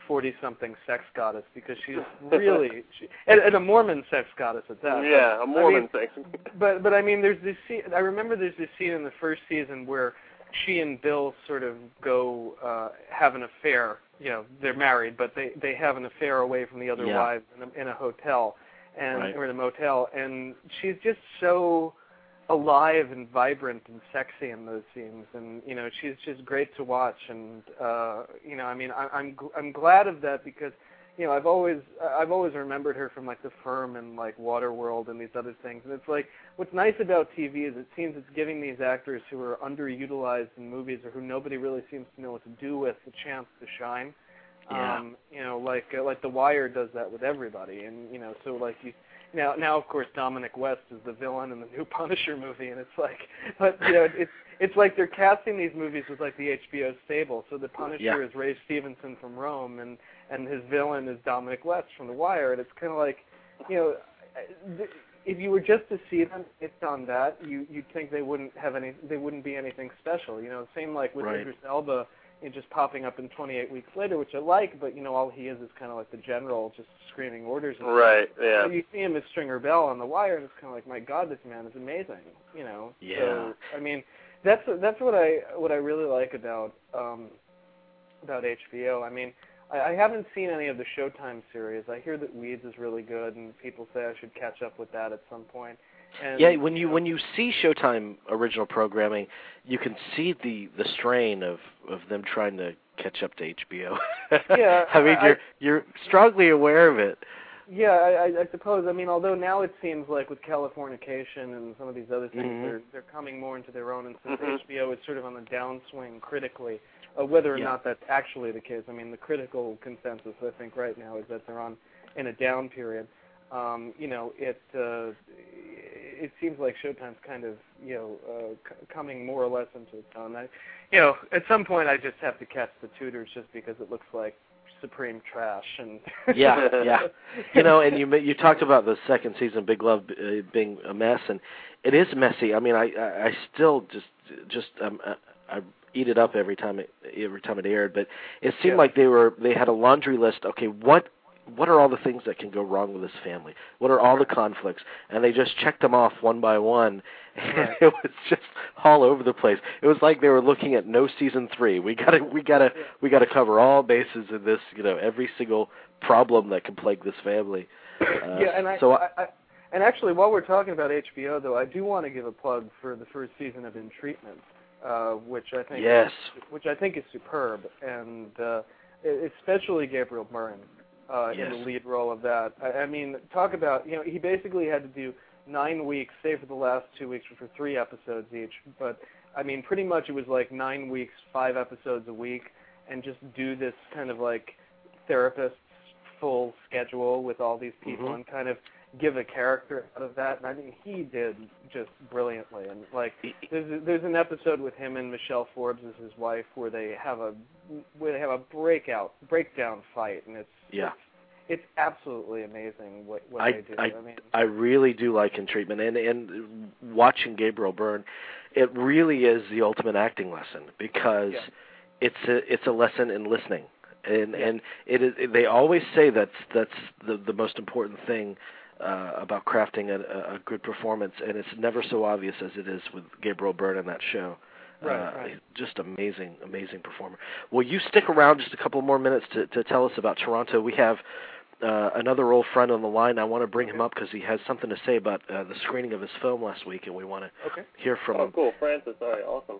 forty-something sex goddess because she's really, she, and, and a Mormon sex goddess at that. Yeah, but, a Mormon I mean, sex. But but I mean, there's this scene. I remember there's this scene in the first season where she and Bill sort of go uh, have an affair. You know, they're married, but they they have an affair away from the other Yeah. wives in a, in a hotel, and Right. or in a motel, and she's just so alive and vibrant and sexy in those scenes, and you know she's just great to watch, and uh, you know I mean I, I'm gl- I'm glad of that because you know I've always I've always remembered her from like The Firm and like Waterworld and these other things, and it's like what's nice about T V is it seems it's giving these actors who are underutilized in movies or who nobody really seems to know what to do with the chance to shine. Yeah. Um, you know, like uh, like The Wire does that with everybody, and you know so like you. Now, now, of course, Dominic West is the villain in the new Punisher movie, and it's like, but you know, it's it's like they're casting these movies with like the H B O stable. So the Punisher Yeah. is Ray Stevenson from Rome, and and his villain is Dominic West from The Wire, and it's kind of like, you know, th- if you were just to see them, it's on that, you you'd think they wouldn't have any, they wouldn't be anything special. You know, same like with Right. Idris Elba. You know, just popping up in twenty-eight Weeks Later, which I like, but you know, all he is is kind of like the general, just screaming orders. And Right, yeah. And you see him as Stringer Bell on The Wire, and it's kind of like, my God, this man is amazing. You know. Yeah. So, I mean, that's that's what I what I really like about um, about H B O. I mean, I, I haven't seen any of the Showtime series. I hear that Weeds is really good, and people say I should catch up with that at some point. And, Yeah, when you know, when you see Showtime original programming, you can see the, the strain of, of them trying to catch up to H B O. Yeah, I mean I- you're you're strongly aware of it. Yeah, I, I, I suppose. I mean, although now it seems like with Californication and some of these other things, Mhm. they're they're coming more into their own, and since Mhm. H B O is sort of on the downswing critically, uh, whether or Yeah. not that's actually the case. I mean, the critical consensus I think right now is that they're on in a down period. Um, you know, it uh, it seems like Showtime's kind of you know uh, c- coming more or less into its own. I, you know, at some point I just have to catch The Tudors just because it looks like supreme trash. And Yeah, yeah. You know, and you ma- you talked about the second season, Big Love, uh, being a mess, and it is messy. I mean, I I, I still just just um, I, I eat it up every time it every time it aired, but it seemed Yeah. like they were they had a laundry list. Okay, what what are all the things that can go wrong with this family? What are all the conflicts? And they just checked them off one by one, and Right. it was just all over the place. It was like they were looking at no season three. We gotta we gotta Yeah. we gotta cover all bases in this. You know, every single problem that can plague this family. Uh, yeah, and I, so I, I and actually, while we're talking about H B O, though, I do want to give a plug for the first season of In Treatment, uh, which I think Yes. is, which I think is superb, and uh, especially Gabriel Byrne uh, in the Yes. lead role of that. I, I mean, talk about you know he basically had to do nine weeks, save for the last two weeks, which were three episodes each. But I mean, pretty much it was like nine weeks, five episodes a week, and just do this kind of like therapist's full schedule with all these people Mhm. and kind of give a character out of that. And I mean, he did just brilliantly. And like, there's there's an episode with him and Michelle Forbes as his wife where they have a where they have a breakout breakdown fight, and it's Yeah. it's, it's absolutely amazing what what I, they do. I, I mean, I really do like In Treatment, and and watching Gabriel Byrne, it really is the ultimate acting lesson because Yeah. it's a it's a lesson in listening, and Yeah. and it is they always say that's that's the the most important thing uh, about crafting a, a good performance, and it's never so obvious as it is with Gabriel Byrne in that show. Right, uh, right. Just amazing, amazing performer. Well, you stick around just a couple more minutes to, to tell us about Toronto. We have uh, another old friend on the line. I want to bring him up because he has something to say about uh, the screening of his film last week, and we want to Okay. hear from Oh, him. cool. Francis, all right, awesome.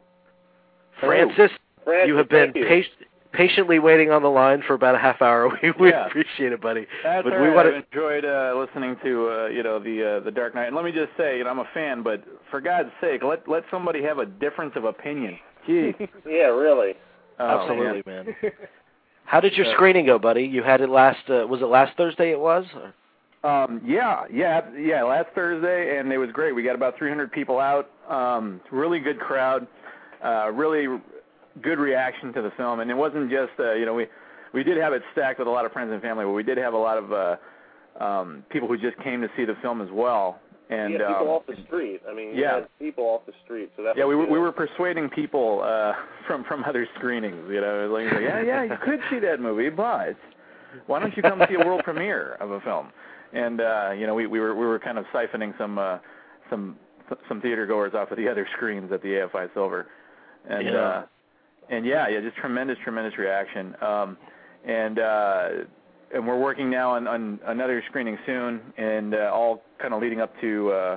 Francis, Francis, you have been thank you. patient, patiently waiting on the line for about a half hour. We, we Yeah. appreciate it, buddy. That's but all we right. want I've enjoyed uh, listening to uh, you know the uh, the Dark Knight. And let me just say, you know, I'm a fan, but for God's sake, let let somebody have a difference of opinion. Gee. Yeah, really. Oh, Absolutely, man. man. How did your Uh, screening go, buddy? You had it last. Uh, was it last Thursday? It was. Or? Um, yeah, yeah, yeah. Last Thursday, and it was great. We got about three hundred people out. Um, really good crowd. Uh, really good reaction to the film, and it wasn't just uh, you know we we did have it stacked with a lot of friends and family, but we did have a lot of uh, um, people who just came to see the film as well. And you had people um, off the street. I mean, you yeah. had people off the street. So that Yeah, was we were good. we were persuading people uh, from from other screenings. You know, like, yeah, yeah, you could see that movie, but why don't you come see a world premiere of a film? And uh, you know, we, we were we were kind of siphoning some uh, some some theater goers off of the other screens at the A F I Silver, and yeah. Uh, and yeah, yeah, just tremendous, tremendous reaction. Um, and uh, and we're working now on, on another screening soon, and uh, all kind of leading up to uh,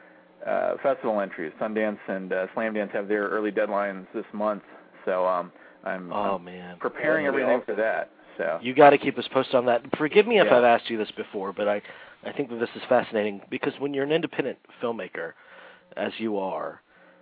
uh, festival entries. Sundance and uh, Slamdance have their early deadlines this month, so um, I'm, oh, I'm man. preparing yeah, everything for that. So you got to keep us posted on that. Forgive me if yeah. I've asked you this before, but I, I think that this is fascinating because when you're an independent filmmaker, as you are,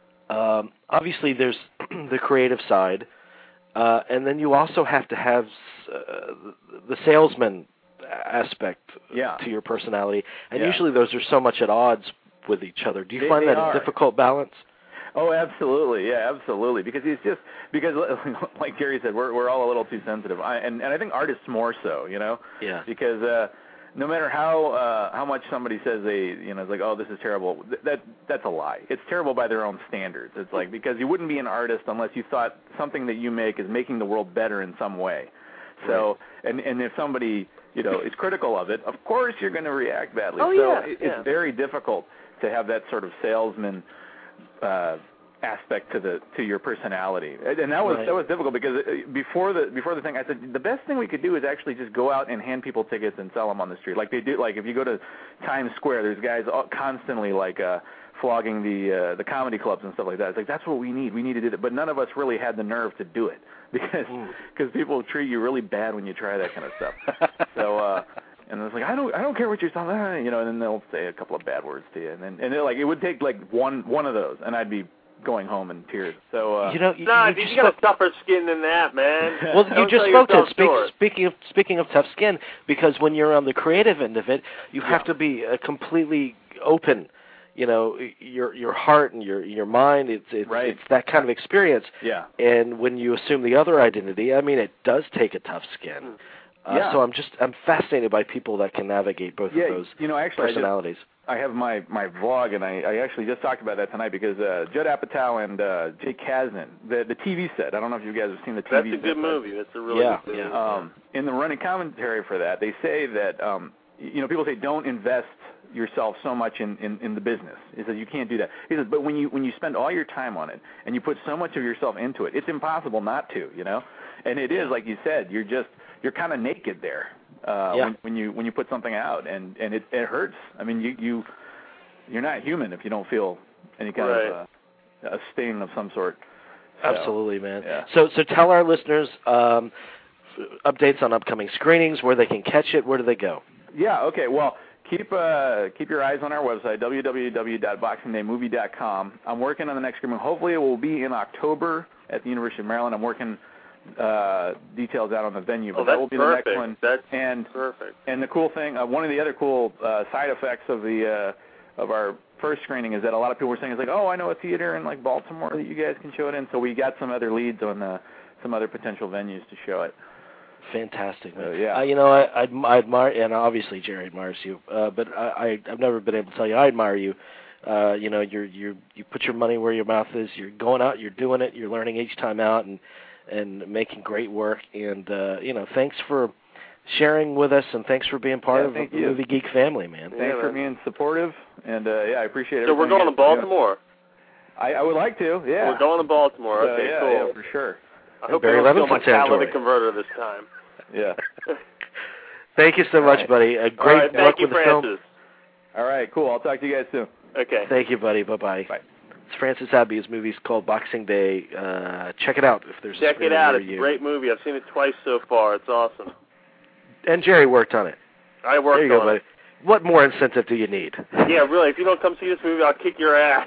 um, obviously there's the creative side, uh, and then you also have to have uh, the salesman aspect yeah. to your personality, and yeah. usually those are so much at odds with each other. Do you they, find they that are. a difficult balance? Oh, absolutely, yeah, absolutely. Because it's just because, like Jerry said, we're we're all a little too sensitive, I, and and I think artists more so, you know. Yeah. Because uh, no matter how uh, how much somebody says they, you know, it's like, oh, this is terrible. Th- that that's a lie. It's terrible by their own standards. It's like because you wouldn't be an artist unless you thought something that you make is making the world better in some way. So, right. and and if somebody, you know, is critical of it, of course you're going to react badly. Oh, so yeah, it, yeah. it's very difficult to have that sort of salesman uh, aspect to the to your personality, and that was right. that was difficult because before the before the thing, I said the best thing we could do is actually just go out and hand people tickets and sell them on the street, like they do. Like if you go to Times Square, there's guys all, constantly like uh, flogging the uh, the comedy clubs and stuff like that. It's like that's what we need. We need to do that, but none of us really had the nerve to do it because because people treat you really bad when you try that kind of stuff. so. uh And it's like I don't, I don't care what you're saying, you know. And then they'll say a couple of bad words to you, and then and they're like it would take like one one of those, and I'd be going home in tears. So uh, you know, you, no, you, dude, just you got spoke, a tougher skin than that, man. well, Don't you just sell spoke to it. yourself Speak, short. speaking of speaking of tough skin, because when you're on the creative end of it, you have Yeah. to be uh, completely open. You know, your your heart and your your mind. It's it's, Right. it's that kind of experience. yeah. And when you assume the other identity, I mean, it does take a tough skin. Uh, Yeah. So I'm just I'm fascinated by people that can navigate both Yeah, of those you know, actually, I just- personalities. I have my, my vlog, and I, I actually just talked about that tonight because uh, Judd Apatow and uh, Jake Kasdan, the the T V set. I don't know if you guys have seen the T V That's set. a good but, movie. That's a really Yeah, good movie. yeah. Um, in the running commentary for that, they say that um, you know people say don't invest yourself so much in, in, in the business. He says you can't do that. He says, but when you when you spend all your time on it and you put so much of yourself into it, it's impossible not to, you know. And it is like you said, you're just you're kind of naked there uh, Yeah. when, when you when you put something out, and, and it, it hurts. I mean, you you you're not human if you don't feel any kind Right. of uh, a sting of some sort. So, Absolutely, man. yeah. So so tell our listeners um, updates on upcoming screenings, where they can catch it, where do they go? Yeah. Okay. Well, keep uh, keep your eyes on our website, w w w dot boxing day movie dot com. I'm working on the next screening. Hopefully, it will be in October at the University of Maryland. I'm working uh, details out on the venue, but Oh, that that's will be perfect. the next one. That's and perfect. and the cool thing, uh, one of the other cool uh, side effects of the uh, of our first screening is that a lot of people were saying, it's like, oh, I know a theater in like Baltimore that you guys can show it in. So we got some other leads on uh, some other potential venues to show it. Fantastic, man. Uh, yeah. Uh, you know, I, I, I admire, and obviously Jerry admires you, uh, but I, I, I've never been able to tell you I admire you. Uh, you know, you're, you you put your money where your mouth is. You're going out, you're doing it, you're learning each time out, and and making great work. And uh, you know, thanks for sharing with us, and thanks for being part Yeah, of the thank you. Movie Geek family, man. Thanks Yeah, for man. being supportive, and uh, yeah, I appreciate it. So we're going to Baltimore. I, I would like to, yeah. We're going to Baltimore. So, Okay, yeah, cool. yeah, for sure. I hope Barry you don't steal my Levinson territory. catalytic converter this time. Yeah. Thank you so All much, right. buddy. A All great right, luck thank you, with the film. Francis. All right, cool. I'll talk to you guys soon. Okay. Thank you, buddy. Bye-bye. Bye. It's Francis Abbey. His movie's called Boxing Day. Uh, check it out if there's Check a it screening out. near It's you. a great movie. I've seen it twice so far. It's awesome. And Jerry worked on it. I worked There you go, on buddy. it. What more incentive do you need? Yeah, really. If you don't come see this movie, I'll kick your ass.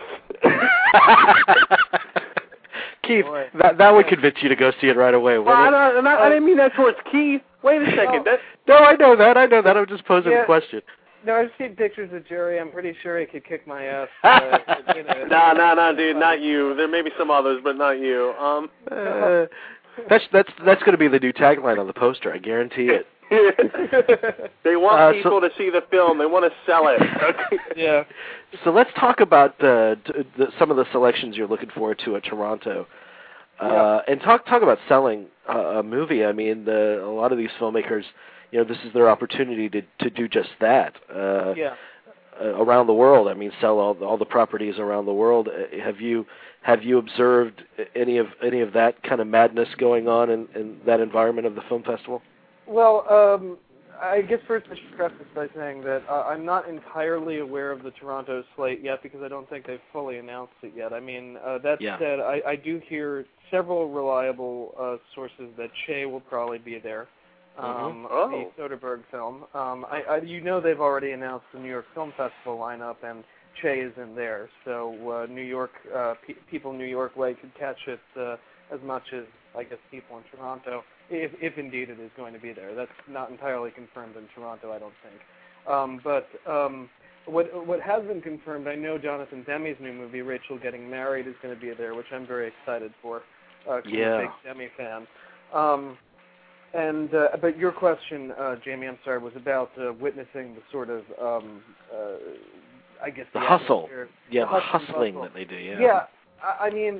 Keith, Boy. that that would convince you to go see it right away. Well, I, wouldn't it? don't, I didn't mean that towards Keith. Wait a second. That, No, I know that. I know that. I'm just posing Yeah. a question. No, I've seen pictures of Jerry. I'm pretty sure he could kick my ass. Uh, you know. no, no, no, dude, not you. There may be some others, but not you. Um, Uh, that's that's that's going to be the new tagline on the poster. I guarantee it. they want Uh, so- people to see the film. They want to sell it. Okay. Yeah. So let's talk about uh, t- the, some of the selections you're looking forward to at Toronto, uh, and talk talk about selling uh, a movie. I mean, the, a lot of these filmmakers, you know, this is their opportunity to to do just that. Uh, yeah. Uh, around the world. I mean, sell all all the properties around the world. Uh, have you have you observed any of any of that kind of madness going on in, in that environment of the film festival? Well, um, I guess first I should preface by saying that uh, I'm not entirely aware of the Toronto slate yet because I don't think they've fully announced it yet. I mean, uh, that Yeah. said, I, I do hear several reliable uh, sources that Che will probably be there. Um, mm-hmm. oh. The Soderbergh film. Um, I, I, you know they've already announced the New York Film Festival lineup, and Che is in there. So uh, New York, uh, pe- people New York way could catch it uh, as much as, I guess, people in Toronto, if, if indeed it is going to be there. That's not entirely confirmed in Toronto, I don't think. Um, but um, what what has been confirmed, I know Jonathan Demme's new movie, Rachel Getting Married, is going to be there, which I'm very excited for. Uh, 'cause Yeah. I'm a big Demme fan. Um, And uh, but your question, uh, Jamie, I'm sorry, was about uh, witnessing the sort of, um, uh, I guess, The, the hustle. atmosphere. Yeah, the the hustle and hustling bustle. that they do, yeah. Yeah, I, I mean,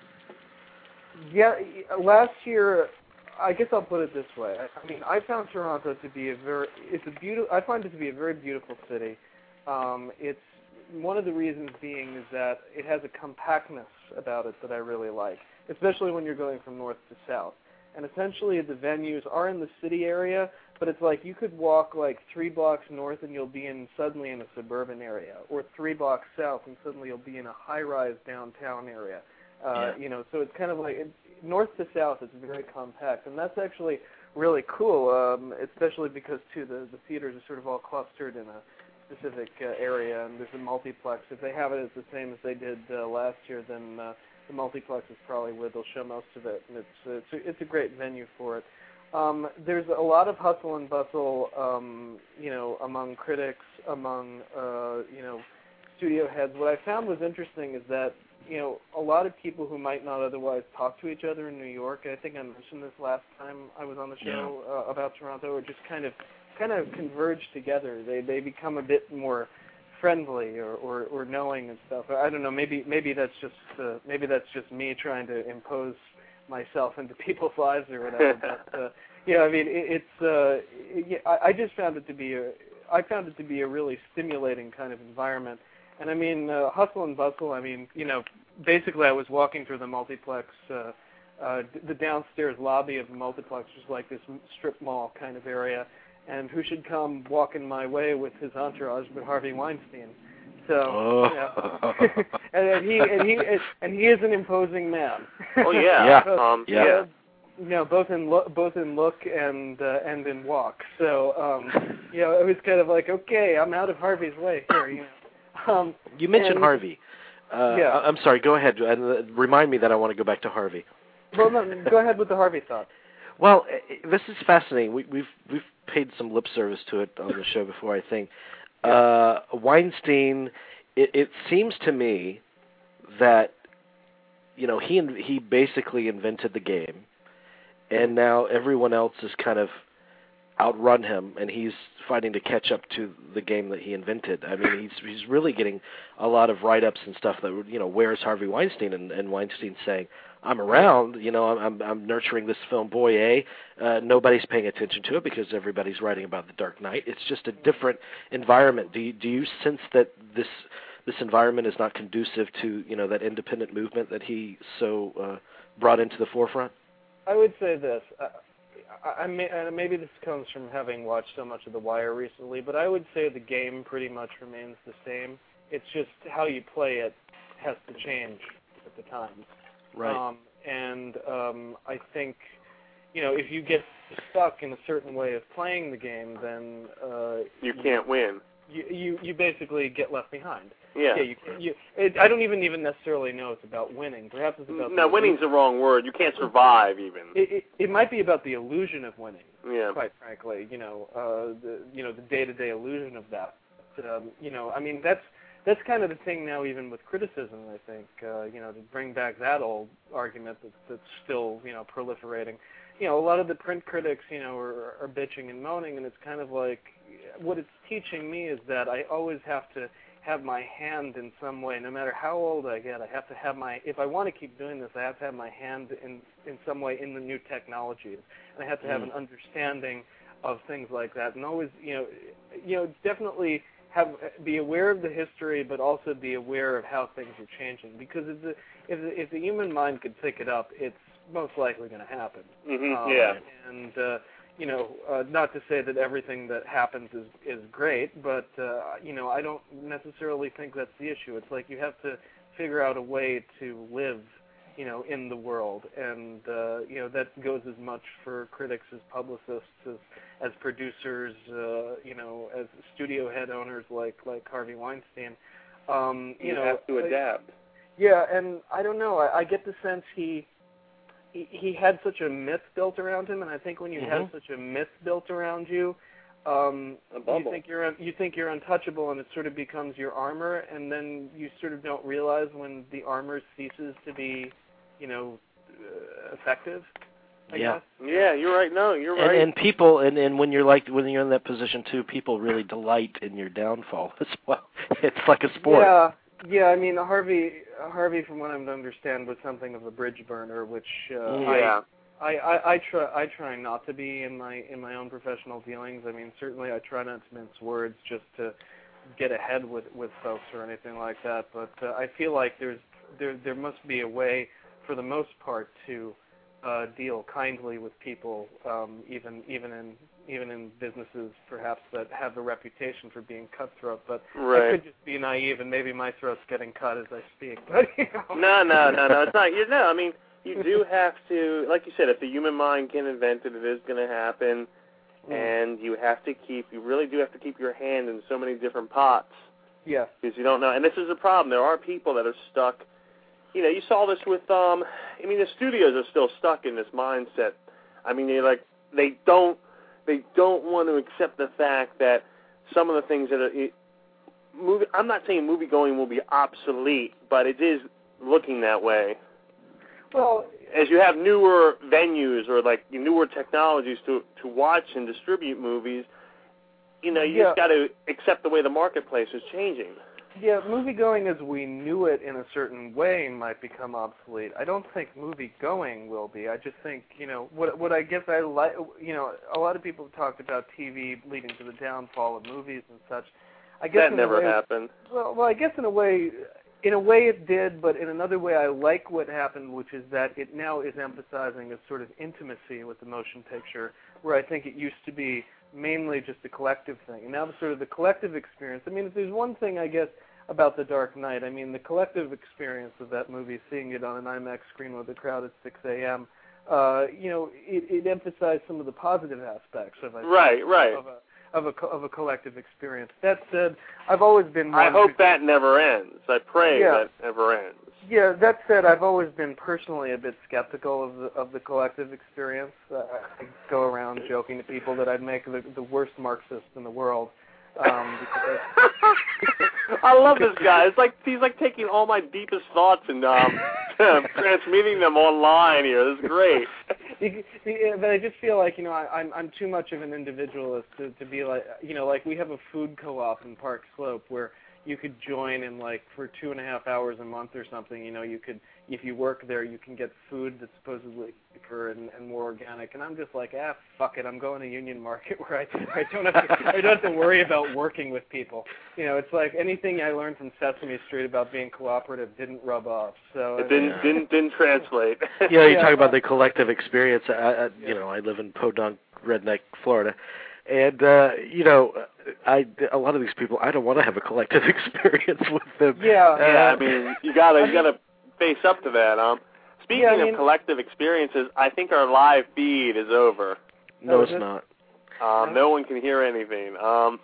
yeah. Last year, I guess I'll put it this way. I, I mean, I found Toronto to be a very, it's a beautiful. I find it to be a very beautiful city. Um, it's one of the reasons being is that it has a compactness about it that I really like, especially when you're going from north to south. And essentially the venues are in the city area, but it's like you could walk like three blocks north and you'll be in suddenly in a suburban area, or three blocks south and suddenly you'll be in a high-rise downtown area. Uh, Yeah. You know, so it's kind of like it, north to south. It's very compact, and that's actually really cool, um, especially because too the the theaters are sort of all clustered in a specific uh, area, and there's a multiplex. If they have it as the same as they did uh, last year, then uh, the multiplex is probably where they'll show most of it, and it's uh, it's, a, it's a great venue for it. Um, there's a lot of hustle and bustle, um, you know, among critics, among uh, you know, studio heads. What I found was interesting is that you know a lot of people who might not otherwise talk to each other in New York. I think I mentioned this last time I was on the show Yeah. uh, about Toronto, or just kind of kind of converge together. They they become a bit more friendly or, or, or knowing and stuff. I don't know. Maybe maybe that's just uh, maybe that's just me trying to impose myself into people's lives or whatever. But uh, you know, I mean, it, it's uh, it, I, I just found it to be a I found it to be a really stimulating kind of environment. And I mean, uh, hustle and bustle. I mean, you know, basically, I was walking through the multiplex. Uh, uh, the downstairs lobby of the multiplex was like this strip mall kind of area. And who should come walking my way with his entourage but Harvey Weinstein? So, Oh. you know. and, and he and he and he is an imposing man. Oh yeah, Yeah. um, Yeah. yeah. You know, both in look, both in look and uh, and in walk. So, um, you know, it was kind of like, okay, I'm out of Harvey's way here. You know. Um, You mentioned and, Harvey. Uh, yeah. I- I'm sorry. Go ahead and uh, remind me that I want to go back to Harvey. Well, no, go ahead with the Harvey thought. Well, i- this is fascinating. We, we've we've paid some lip service to it on the show before, I think. Uh, Weinstein. It, it seems to me that you know he he basically invented the game, and now everyone else has kind of outrun him, and he's fighting to catch up to the game that he invented. I mean, he's he's really getting a lot of write-ups and stuff that you know, where's Harvey Weinstein? And, and Weinstein's saying, I'm around, you know, I'm I'm nurturing this film, boy A. Uh, nobody's paying attention to it because everybody's writing about The Dark Knight. It's just a different environment. Do you, do you sense that this this environment is not conducive to, you know, that independent movement that he so uh, brought into the forefront? I would say this. Uh, I, I may, and maybe this comes from having watched so much of The Wire recently, but I would say the game pretty much remains the same. It's just how you play it has to change at the times. Right. Um, and um, I think, you know, if you get stuck in a certain way of playing the game, then uh, You can't win. You, you you basically get left behind. Yeah. Yeah. You, you, it, I don't even even necessarily know it's about winning. Perhaps it's about No, the winning's the wrong word. You can't survive even. It, it, it might be about the illusion of winning. Yeah. Quite frankly, you know, uh, the you know the day-to-day illusion of that. But, um, you know, I mean that's that's kind of the thing now, even with criticism. I think uh, you know to bring back that old argument that, that's still you know proliferating. You know, a lot of the print critics, you know, are, are bitching and moaning, and it's kind of like what it's teaching me is that I always have to have my hand in some way, no matter how old I get. I have to have my, if I want to keep doing this, I have to have my hand in in some way in the new technologies, and I have to have Mm. an understanding of things like that, and always, you know, you know, definitely have be aware of the history, but also be aware of how things are changing. Because if the if the, if the human mind could pick it up, it's most likely going to happen. Mm-hmm, um, yeah. And uh, you know, uh, not to say that everything that happens is is great, but uh, you know, I don't necessarily think that's the issue. It's like you have to figure out a way to live, you know, in the world, and uh, you know, that goes as much for critics as publicists, as as producers, uh, you know, as studio head owners like like Harvey Weinstein. Um, you, you know, have to adapt. Yeah, and I don't know. I, I get the sense he, he he had such a myth built around him, and I think when you mm-hmm. have such a myth built around you, um, you think you're you think you're untouchable, and it sort of becomes your armor, and then you sort of don't realize when the armor ceases to be, you know, uh, effective. I yeah. guess. Yeah, you're right. No, you're and, right. And people, and, and when you're like when you're in that position too, people really delight in your downfall as well. It's like a sport. Yeah, yeah. I mean, Harvey, Harvey, from what I understand, was something of a bridge burner, which uh, yeah. I, I, I, I try, I try not to be in my in my own professional dealings. I mean, certainly I try not to mince words just to get ahead with with folks or anything like that. But uh, I feel like there's there there must be a way, for the most part, to Uh, deal kindly with people, um, even even in even in businesses perhaps that have a reputation for being cutthroat. But right. I could just be naive, and maybe my throat's getting cut as I speak. But you know. no, no, no, no, it's not. You know, I mean, you do have to, like you said, if the human mind can invent it, it is going to happen, mm. and you have to keep. You really do have to keep your hand in so many different pots. Yeah. Because you don't know, and this is a problem. There are people that are stuck. You know, you saw this with, um, I mean, the studios are still stuck in this mindset. I mean, they like they don't they don't want to accept the fact that some of the things that are it, movie. I'm not saying movie going will be obsolete, but it is looking that way. Well, as you have newer venues or like newer technologies to to watch and distribute movies, you know, you yeah. just got to accept the way the marketplace is changing. Yeah, movie-going as we knew it in a certain way might become obsolete. I don't think movie-going will be. I just think, you know, what what I guess I like, you know, a lot of people have talked about T V leading to the downfall of movies and such. I guess that in never a way, happened. Well, well, I guess in a way, in a way it did, but in another way I like what happened, which is that it now is emphasizing a sort of intimacy with the motion picture, where I think it used to be mainly just a collective thing. And now the sort of the collective experience, I mean, if there's one thing, I guess, about The Dark Knight, I mean, the collective experience of that movie, seeing it on an IMAX screen with a crowd at six a.m., uh, you know, it, it emphasized some of the positive aspects of, I think, right, right. of a of a of a collective experience. That said, I've always been. I hope to, that never ends. I pray yeah. that never ends. Yeah, that said, I've always been personally a bit skeptical of the of the collective experience. Uh, I go around joking to people that I'd make the, the worst Marxist in the world. Um, because I love this guy. It's like he's like taking all my deepest thoughts and um, transmitting them online here. This is great. But I just feel like, you know, I, I'm I'm too much of an individualist to, to be like, you know, like we have a food co-op in Park Slope where you could join in like for two and a half hours a month or something. You know, you could, if you work there, you can get food that's supposedly cheaper and, and more organic. And I'm just like, ah, fuck it. I'm going to Union Market where I I don't have to I don't have to worry about working with people. You know, it's like anything I learned from Sesame Street about being cooperative didn't rub off. So it didn't yeah. didn't didn't translate. You know, you yeah, talk about the collective experience. I, I, you yeah. know, I live in Podunk, redneck Florida. And, uh, you know, I, a lot of these people, I don't want to have a collective experience with them. Yeah. Uh, yeah, I mean, you gotta, you gotta face up to that. Um, Speaking yeah, I mean, of collective experiences, I think our live feed is over. No, Oh, it's is it? not. Um, no one can hear anything. Um,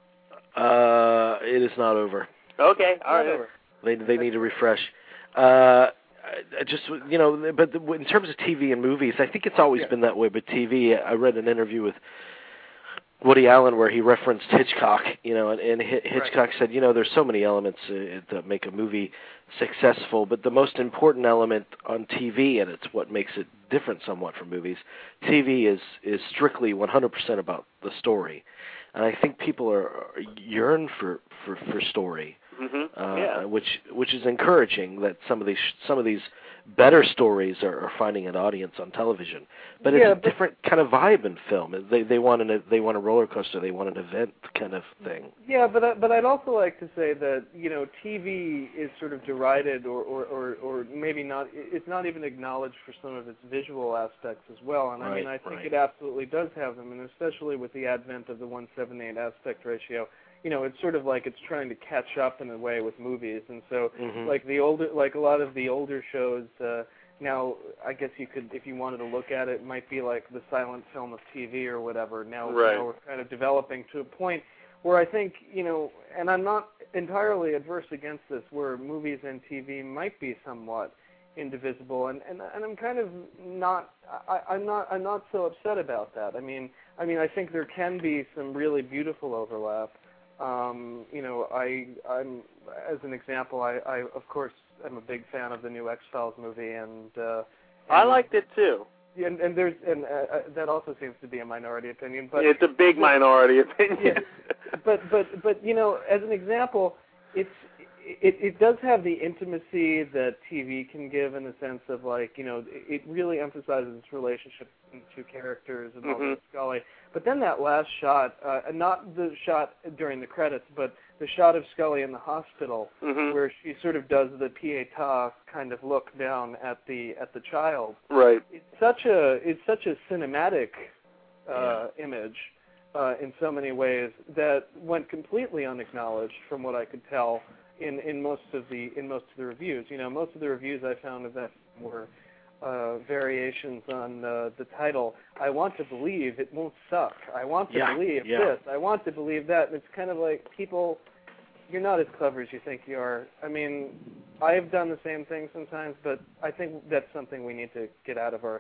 Uh, it is not over. okay, all Not right. over. They they need to refresh. Uh, I just, you know, but the, in terms of T V and movies, I think it's always Yeah. been that way. But T V, I read an interview with Woody Allen where he referenced Hitchcock, you know, and, and Hitchcock right. said, you know, there's so many elements uh, that make a movie successful, but the most important element on T V, and it's what makes it different somewhat from movies, T V is is strictly one hundred percent about the story. And I think people are, are yearn for, for, for story. Mm-hmm. uh, yeah. which which is encouraging that some of these some of these better stories are, are finding an audience on television. But yeah, it's a but different kind of vibe in film. They they want an they want a roller coaster. They want an event kind of thing. Yeah, but I, but I'd also like to say that, you know, T V is sort of derided or, or, or, or maybe not, it's not even acknowledged for some of its visual aspects as well. And I Right, mean, I think right. it absolutely does have them, and especially with the advent of the one seventy-eight aspect ratio, you know, it's sort of like it's trying to catch up in a way with movies. And so, Mhm. like the older, like a lot of the older shows, uh, now, I guess you could, if you wanted to look at it, it might be like the silent film of T V or whatever. Now, Right. now we're kind of developing to a point where I think, you know, and I'm not entirely adverse against this, where movies and T V might be somewhat indivisible, and, and, and I'm kind of not, I, I'm not, I'm not so upset about that. I mean, I mean, I think there can be some really beautiful overlap. Um, you know, I, I'm, as an example, I, I, of course, I'm a big fan of the new X-Files movie, and, uh, and I liked it too. and, and there's, and uh, that also seems to be a minority opinion, but it's a big minority opinion. yeah, but but but you know, as an example, it's it it does have the intimacy that T V can give in the sense of, like, you know, it really emphasizes its relationship between the two characters and all Mhm. that Scully. But then that last shot, uh, not the shot during the credits, but the shot of Scully in the hospital, Mhm. where she sort of does the pietà kind of look down at the at the child. Right. It's such a it's such a cinematic uh, image uh, in so many ways that went completely unacknowledged, from what I could tell, in, in most of the in most of the reviews. You know, most of the reviews I found of that were uh, variations on uh, the title. I want to believe it won't suck. I want to Yeah, believe yeah. this. I want to believe that. And it's kind of like, people, you're not as clever as you think you are. I mean, I've done the same thing sometimes, but I think that's something we need to get out of our,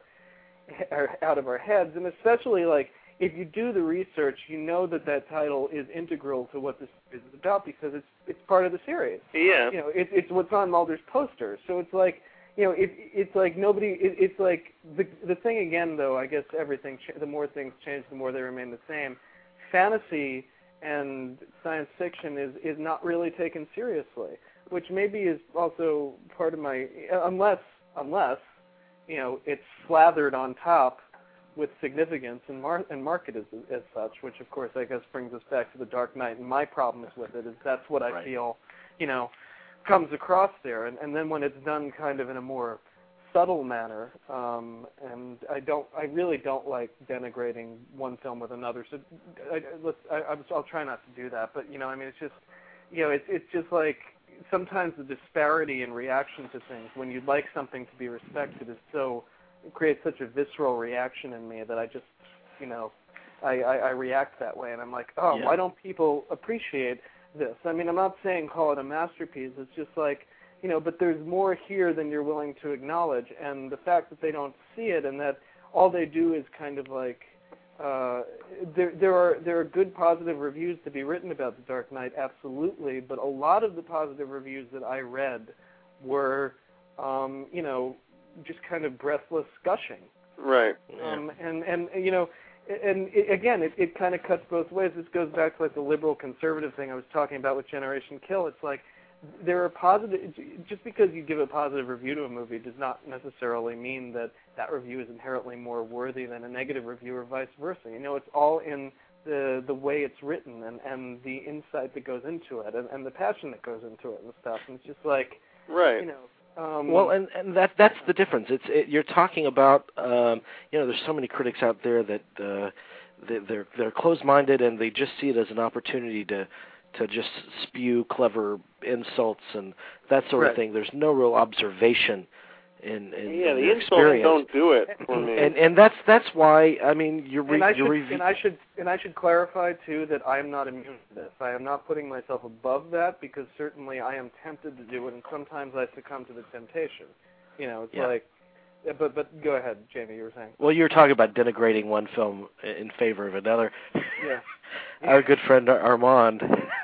our out of our heads. And especially, like, if you do the research, you know that that title is integral to what this is about, because it's it's part of the series. Yeah. You know, it, it's what's on Mulder's poster. So it's like, you know, it, it's like nobody. It, it's like the the thing again, though. I guess everything. Ch- the more things change, the more they remain the same. Fantasy and science fiction is is not really taken seriously, which maybe is also part of my, unless unless you know, it's slathered on top with significance and, mar- and marketed as, as such, which of course I guess brings us back to The Dark Knight, and my problems with it is that's what I Right. feel, you know, comes across there. And, and then when it's done kind of in a more subtle manner, um, and I don't, I really don't like denigrating one film with another. So I, let's, I, I'll try not to do that. But you know, I mean, it's just, you know, it's it's just like sometimes the disparity in reaction to things when you'd like something to be respected is so, it creates such a visceral reaction in me that I just, you know, I, I, I react that way, and I'm like, oh, Yeah. why don't people appreciate this? I mean, I'm not saying call it a masterpiece. It's just like, you know, but there's more here than you're willing to acknowledge, and the fact that they don't see it and that all they do is kind of like, uh, there there are there are good positive reviews to be written about The Dark Knight, absolutely, but a lot of the positive reviews that I read were, um, you know, just kind of breathless gushing. Right. Um, and, and, you know, and it, again, it, it kind of cuts both ways. This goes back to like the liberal conservative thing I was talking about with Generation Kill. It's like there are positive, just because you give a positive review to a movie does not necessarily mean that that review is inherently more worthy than a negative review or vice versa. You know, it's all in the the way it's written and, and the insight that goes into it and, and the passion that goes into it and stuff. And it's just like, Right. you know, Um, Well, and, and that that's the difference. It's it, you're talking about, um, you know, there's so many critics out there that uh, they, they're they're closed-minded and they just see it as an opportunity to to just spew clever insults and that sort Right. of thing. There's no real observation in, in Yeah, in the their insults experience. don't do it for me. And and that's that's why I mean you're re- and I you're should revi- and I should and I should clarify too that I am not immune to this. I am not putting myself above that, because certainly I am tempted to do it, and sometimes I succumb to the temptation. You know, it's Yeah. like, but but go ahead, Jamie. You were saying. Well, you were talking about denigrating one film in favor of another. Yeah. Our good friend Armand.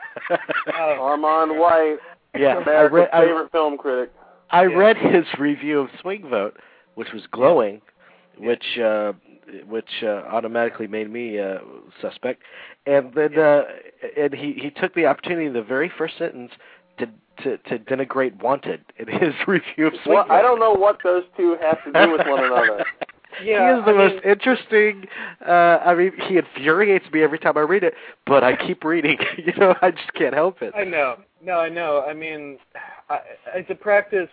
Oh. Armand White, Yeah, I America's read, I, favorite film critic. I Yeah. read his review of Swing Vote, which was glowing, Yeah. which uh, which uh, automatically made me uh, suspect. And then uh, and he, he took the opportunity in the very first sentence to, to, to denigrate Wanted in his review of Sweet Well, Blood. I don't know what those two have to do with one another. Yeah, he is the I most mean, interesting. Uh, I mean, he infuriates me every time I read it, but I keep reading. You know, I just can't help it. I know. No, I know. I mean, I, it's a practice.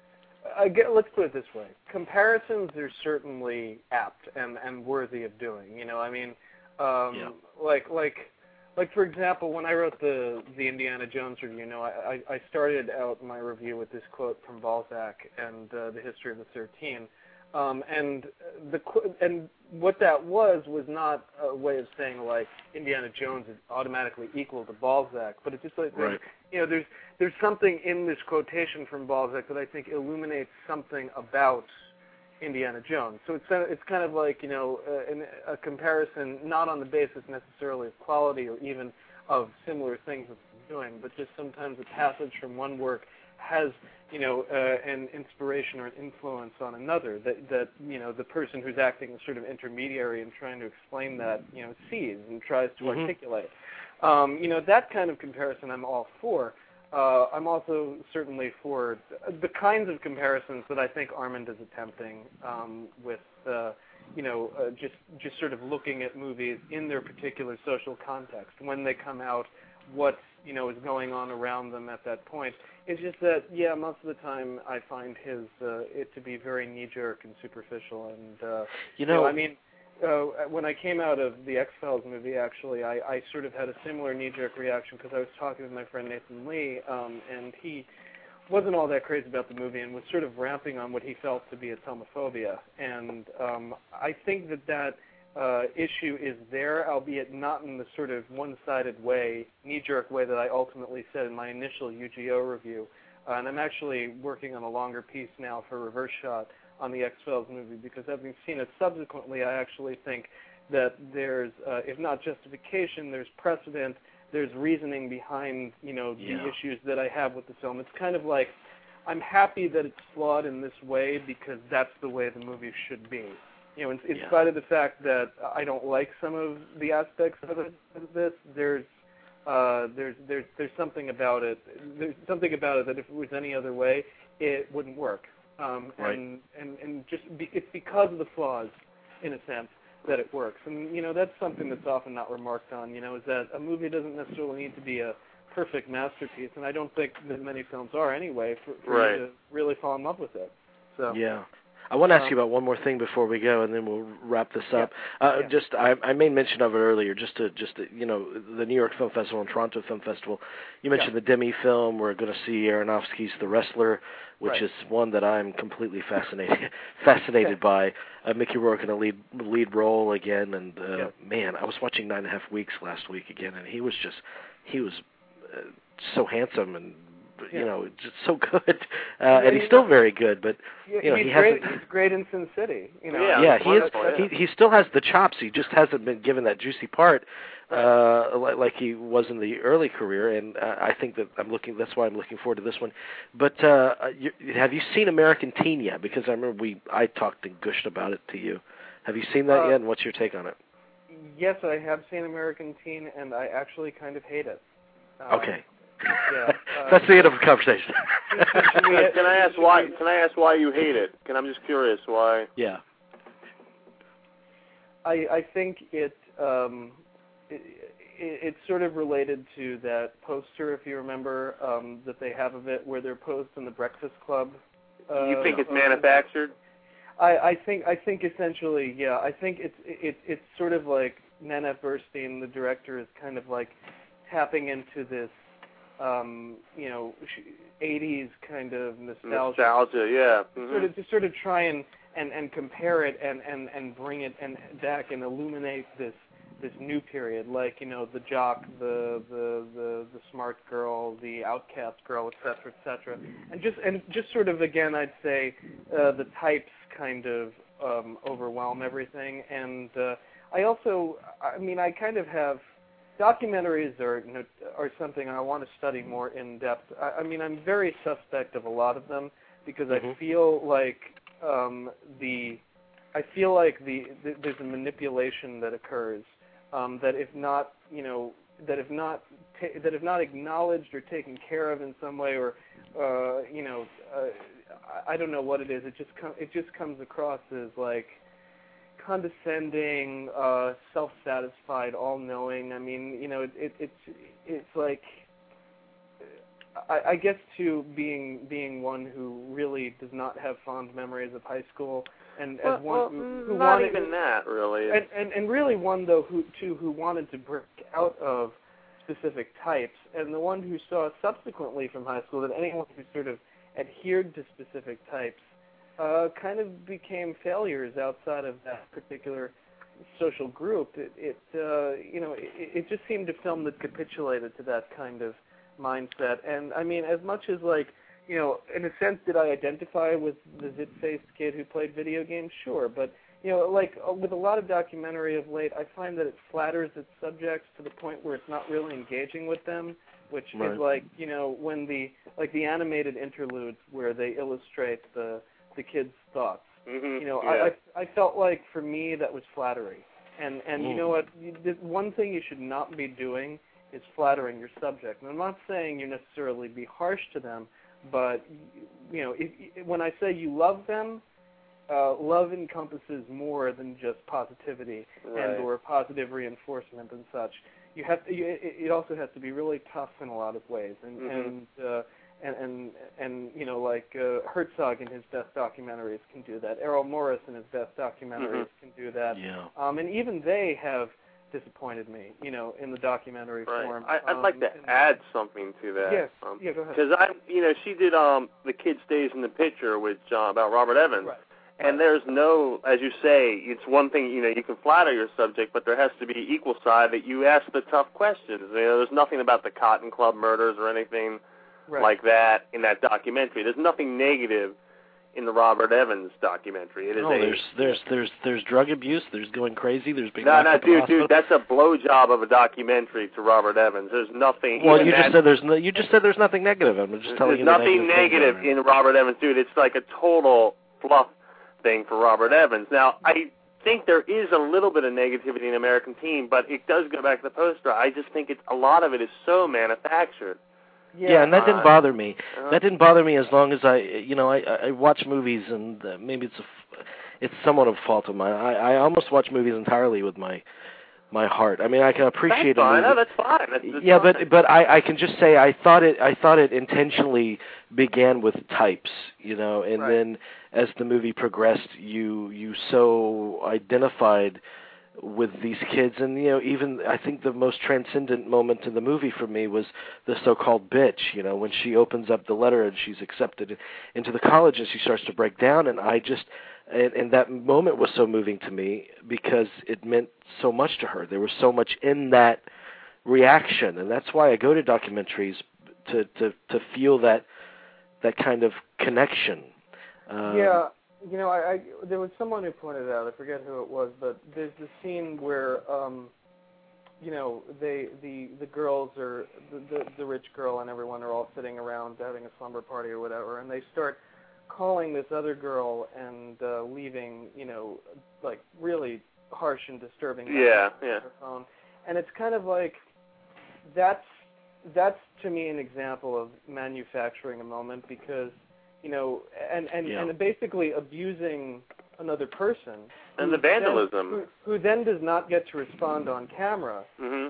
I get, let's put it this way: comparisons are certainly apt and, and worthy of doing. You know, I mean, um, Yeah. like like like for example, when I wrote the the Indiana Jones review, you know, I, I started out my review with this quote from Balzac and uh, the History of the Thirteen. Um, and the and what that was was not a way of saying like Indiana Jones is automatically equal to Balzac, but it's just like Right. you know there's there's something in this quotation from Balzac that I think illuminates something about Indiana Jones. So it's it's kind of like you know uh, an, a comparison not on the basis necessarily of quality or even of similar things that he's doing, but just sometimes a passage from one work has you know uh, an inspiration or an influence on another that that you know the person who's acting as sort of intermediary and trying to explain that you know sees and tries to Mhm. articulate. Um, you know that kind of comparison I'm all for. Uh, I'm also certainly for the kinds of comparisons that I think Armand is attempting um, with uh, you know uh, just just sort of looking at movies in their particular social context when they come out, what you know is going on around them at that point. It's just that, yeah, most of the time I find his uh, it to be very knee-jerk and superficial. And uh, You know, I mean, uh, when I came out of the X-Files movie, actually, I, I sort of had a similar knee-jerk reaction because I was talking with my friend Nathan Lee, um, and he wasn't all that crazy about the movie and was sort of ramping on what he felt to be its homophobia. And um, I think that that uh, issue is there, albeit not in the sort of one-sided way, knee-jerk way that I ultimately said in my initial U G O review. Uh, and I'm actually working on a longer piece now for Reverse Shot on the X-Files movie because having seen it subsequently, I actually think that there's, uh, if not justification, there's precedent, there's reasoning behind, you know, the Yeah. issues that I have with the film. It's kind of like, I'm happy that it's flawed in this way because that's the way the movie should be. You know, in, in Yeah. spite of the fact that I don't like some of the aspects of it, of this, there's, uh, there's, there's, there's something about it. There's something about it that if it was any other way, it wouldn't work. Um, Right. and, and, and just be, it's because of the flaws, in a sense, that it works. And, you know, that's something that's often not remarked on, you know, is that a movie doesn't necessarily need to be a perfect masterpiece, and I don't think that many films are anyway, for, for Right. you to really fall in love with it. So. Yeah. I want to ask Um, you about one more thing before we go, and then we'll wrap this up. Yeah. Uh, Yeah. Just, I, I made mention of it earlier. Just to, just to, you know, the New York Film Festival and Toronto Film Festival. You mentioned Yeah. the Demi film. We're going to see Aronofsky's The Wrestler, which Right. is one that I'm completely fascinated fascinated by. Uh, Mickey Rourke in a lead lead role again, and uh, Yeah. man, I was watching Nine and a Half Weeks last week again, and he was just, he was uh, so handsome and. You Yeah. know, just so good, uh, Yeah, and he's you still know- very good. But Yeah, you know, he's he great. hasn't. He's great in Sin City. You know, Yeah, Yeah, he is. wonderful, yeah. He he still has the chops. He just hasn't been given that juicy part, uh, like, like he was in the early career. And uh, I think that I'm looking. That's why I'm looking forward to this one. But uh, you, have you seen American Teen yet? Because I remember we I talked and gushed about it to you. Have you seen that Uh, yet? And what's your take on it? Yes, I have seen American Teen, and I actually kind of hate it. Um, Okay. Yeah. Uh, That's the end of the conversation. Can I, can I ask why? Can I ask why you hate it? Can I'm just curious why? Yeah. I I think it um it, it, it's sort of related to that poster, if you remember, um, that they have of it, where they're posed in the Breakfast Club. Uh, You think it's uh, manufactured? I, I think I think essentially, yeah. I think it's it, it's sort of like Nanette Burstein, the director, is kind of like tapping into this, um, you know, eighties kind of nostalgia. Nostalgia, yeah. Mhm. Sort of to sort of try and, and, and compare it and, and, and bring it and back and illuminate this this new period, like, you know, the jock, the the the, the smart girl, the outcast girl, et cetera, et cetera. And just and just sort of again, I'd say uh, the types kind of um, overwhelm everything. And uh, I also, I mean, I kind of have documentaries are are something I want to study more in depth. I, I mean, I'm very suspect of a lot of them because Mhm. I feel like um, the I feel like the, the there's a manipulation that occurs um, that if not, you know, that if not ta- that if not acknowledged or taken care of in some way, or uh, you know, uh, I, I don't know what it is. It just com- it just comes across as like condescending, uh, self-satisfied, all-knowing. I mean, you know, it, it, it's it's like. I, I guess too, being being one who really does not have fond memories of high school, and well, as one well, who, who not wanted, even that really, and, and and really one though who too who wanted to break out of specific types, and the one who saw subsequently from high school that anyone who sort of adhered to specific types uh, kind of became failures outside of that particular social group. It, it uh, you know it, it just seemed a film that capitulated to that kind of mindset. And I mean, as much as like, you know, in a sense, did I identify with the zit-faced kid who played video games? Sure, but you know, like with a lot of documentary of late, I find that it flatters its subjects to the point where it's not really engaging with them, which right. is like, you know, when the like the animated interludes where they illustrate the the kids' thoughts. mm-hmm. You know, yeah. I, I I felt like for me that was flattery, and and Mm. you know what, you, the one thing you should not be doing is flattering your subject. And I'm not saying you necessarily be harsh to them, but you know, if, if, when I say you love them, uh, love encompasses more than just positivity right. and or positive reinforcement and such. You have to, you, it, it also has to be really tough in a lot of ways, and mm-hmm. and, uh, and and and you know, like uh, Herzog in his best documentaries can do that. Errol Morris in his best documentaries mm-hmm. can do that. Yeah. Um, and even they have disappointed me, you know, in the documentary right. form. I, I'd um, like to and, add something to that. Yes. Um, yeah, go ahead. Because I, you know, she did um the Kid Stays in the Picture with John about Robert Evans, Right. and there's no, as you say, it's one thing, you know, you can flatter your subject, but there has to be equal side that you ask the tough questions. You know, there's nothing about the Cotton Club murders or anything Right. like that in that documentary. There's nothing negative in the Robert Evans documentary. It is no, a, there's there's there's there's drug abuse. There's going crazy. There's being no, locked no, up in the dude, hospital. dude, that's a blowjob of a documentary to Robert Evans. There's nothing. Well, even you that, just said there's no, you just said there's nothing negative. I'm just telling there's you. the nothing negative negative things in Robert Evans, dude. It's like a total fluff thing for Robert Evans. Now, I think there is a little bit of negativity in American Teen, but it does go back to the poster. I just think it's a lot of it is so manufactured. Yeah, Yeah, and that didn't uh, bother me. uh, That didn't bother me as long as I, you know, I, I watch movies, and uh, maybe it's a, f- it's somewhat of a fault of mine. I, I almost watch movies entirely with my, my heart. I mean, I can appreciate that's fine. a movie. No, that's fine. That's, that's yeah, fine. but but I, I can just say I thought it I thought it intentionally began with types, you know, and Right. then as the movie progressed, you you so identified with these kids, and you know, even I think the most transcendent moment in the movie for me was the so-called bitch, you know, when she opens up the letter and she's accepted into the college and she starts to break down, and I just and, and that moment was so moving to me because it meant so much to her. There was so much in that reaction, and that's why I go to documentaries to to to feel that that kind of connection. Um, yeah. You know, I, I there was someone who pointed out, I forget who it was, but there's the scene where, um, you know, they the the girls are the, the the rich girl and everyone are all sitting around having a slumber party or whatever, and they start calling this other girl and uh, leaving, you know, like really harsh and disturbing. Yeah, yeah. on her phone, and it's kind of like that's that's to me an example of manufacturing a moment because. You know, and and, Yeah. and basically abusing another person. And who the vandalism. Then, who, who then does not get to respond on camera Mm-hmm.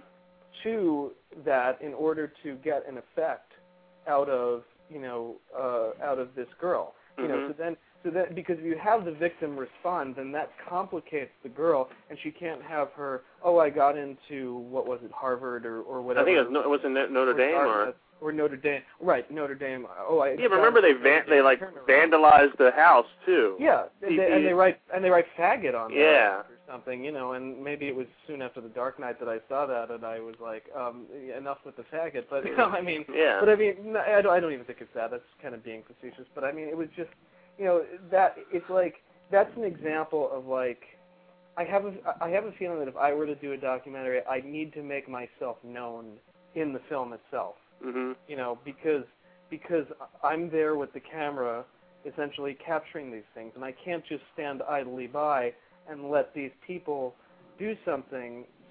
to that in order to get an effect out of, you know, uh, out of this girl. You Mm-hmm. know, so then, so that because if you have the victim respond, then that complicates the girl, and she can't have her, oh, I got into, what was it, Harvard or, or whatever. I think it was, no, it was in Notre Dame or... Or Notre Dame, right? Notre Dame. Oh, I. Yeah, but remember they van- they like vandalized the house too. Yeah, they, they, and they write and they write faggot on there Yeah. or something, you know. And maybe it was soon after the Dark Knight that I saw that, and I was like, um, enough with the faggot. But you know, I mean, Yeah. But I mean, no, I don't. I don't even think it's that. That's kind of being facetious. But I mean, it was just, you know, that it's like that's an example of like. I have a I have a feeling that if I were to do a documentary, I need to make myself known in the film itself. Mm-hmm. You know, because because I'm there with the camera, essentially capturing these things, and I can't just stand idly by and let these people do something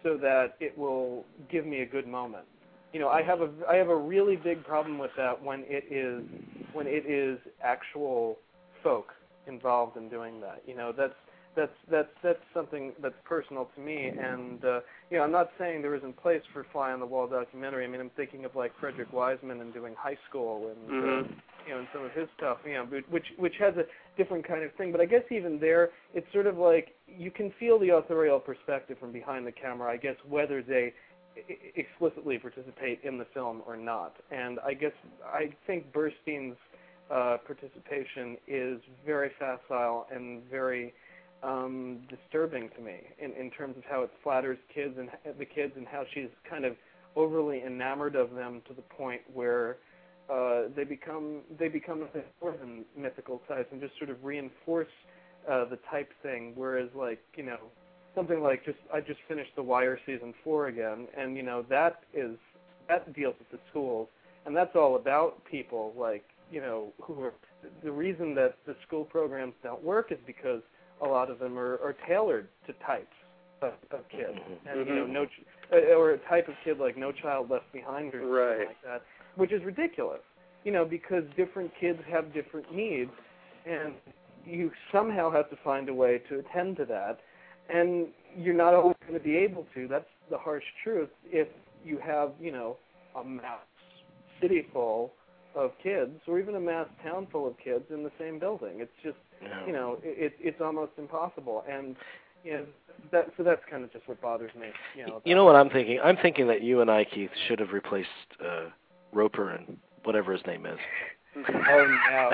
so that it will give me a good moment. You know, I have a I have a really big problem with that when it is when it is actual folk involved in doing that. You know, that's that's that's that's something that's personal to me. And uh, you know, I'm not saying there isn't place for fly on the wall documentary. I mean, I'm thinking of like Frederick Wiseman and doing High School and Mm-hmm. uh, you know, and some of his stuff. You know, which which has a different kind of thing. But I guess even there, it's sort of like you can feel the authorial perspective from behind the camera. I guess whether they explicitly participate in the film or not. And I guess I think Burstein's uh, participation is very facile and very um, disturbing to me in, in terms of how it flatters kids and the kids and how she's kind of overly enamored of them to the point where uh, they become they become nothing more than mythical types and just sort of reinforce uh, the type thing. Whereas, like, you know, something like just I just finished The Wire season four again, and you know that is that deals with the schools, and that's all about people like you know who are the reason that the school programs don't work is because a lot of them are, are tailored to types of, of kids, and Mm-hmm. you know no ch- or a type of kid like No Child Left Behind or something Right. like that, which is ridiculous, you know, because different kids have different needs, and you somehow have to find a way to attend to that. And you're not always going to be able to. That's the harsh truth. If you have, you know, a mass city full of kids, or even a mass town full of kids in the same building, it's just, Yeah. you know, it, it's almost impossible. And you know, that so that's kind of just what bothers me. You know, You know what I'm thinking? I'm thinking that you and I, Keith, should have replaced uh, Roper and whatever his name is. Oh no!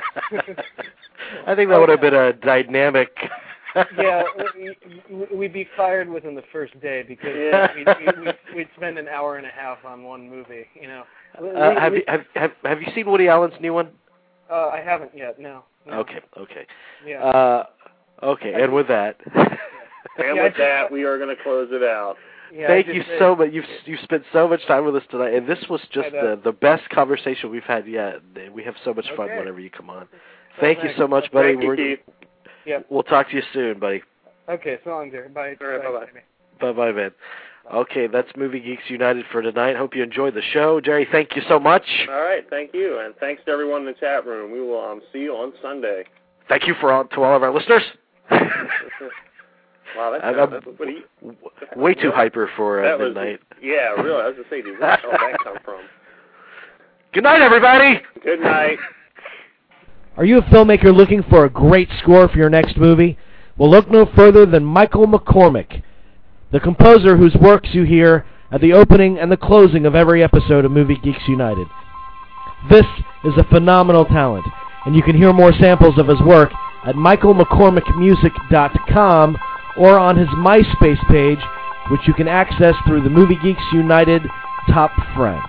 I think that would have been a dynamic. Yeah, we, we- we'd be fired within the first day because Yeah. we'd, we'd, we'd spend an hour and a half on one movie. You know. Uh, have you have, have have you seen Woody Allen's new one? Uh, I haven't yet. No. no. Okay, okay. Yeah. Uh, okay, and with that, And Yeah, with I that, just- we are going to close it out. yeah, thank I you just- so much. You've you've spent so much time with us tonight, and this was just I know. the the best conversation we've had yet. We have so much fun Okay. whenever you come on. Thank you thanks. so much, buddy. Thank you, We're- Keith. Yeah. We'll talk to you soon, buddy. Okay, so long, dear. Bye. All right, bye-bye. Amy. Bye-bye, man. Okay, that's Movie Geeks United for tonight. Hope you enjoyed the show. Jerry, thank you so much. All right, thank you, and thanks to everyone in the chat room. We will um, see you on Sunday. Thank you for all, to all of our listeners. Wow, that's, I'm- uh, that's what he, Way too hyper for uh, that was, midnight. yeah, really. I was going to say, dude, where the hell did that come from? Good night, everybody. Good night. Are you a filmmaker looking for a great score for your next movie? Well, look no further than Michael McCormick, the composer whose works you hear at the opening and the closing of every episode of Movie Geeks United. This is a phenomenal talent, and you can hear more samples of his work at michael mccormick music dot com or on his MySpace page, which you can access through the Movie Geeks United Top Friends.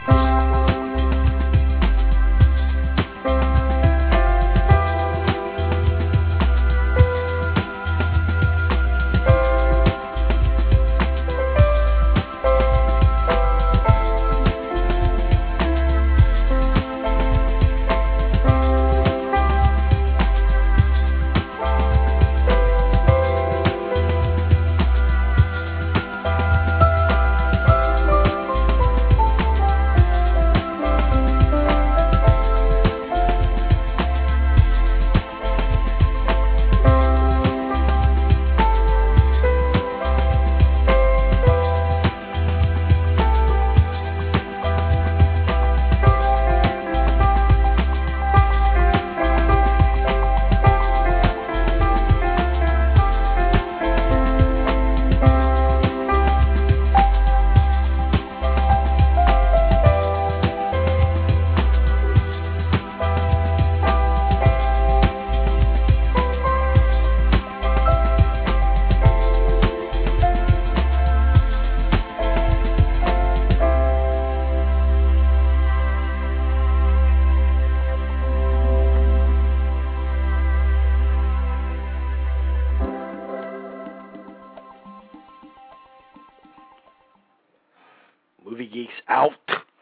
Movie Geeks out.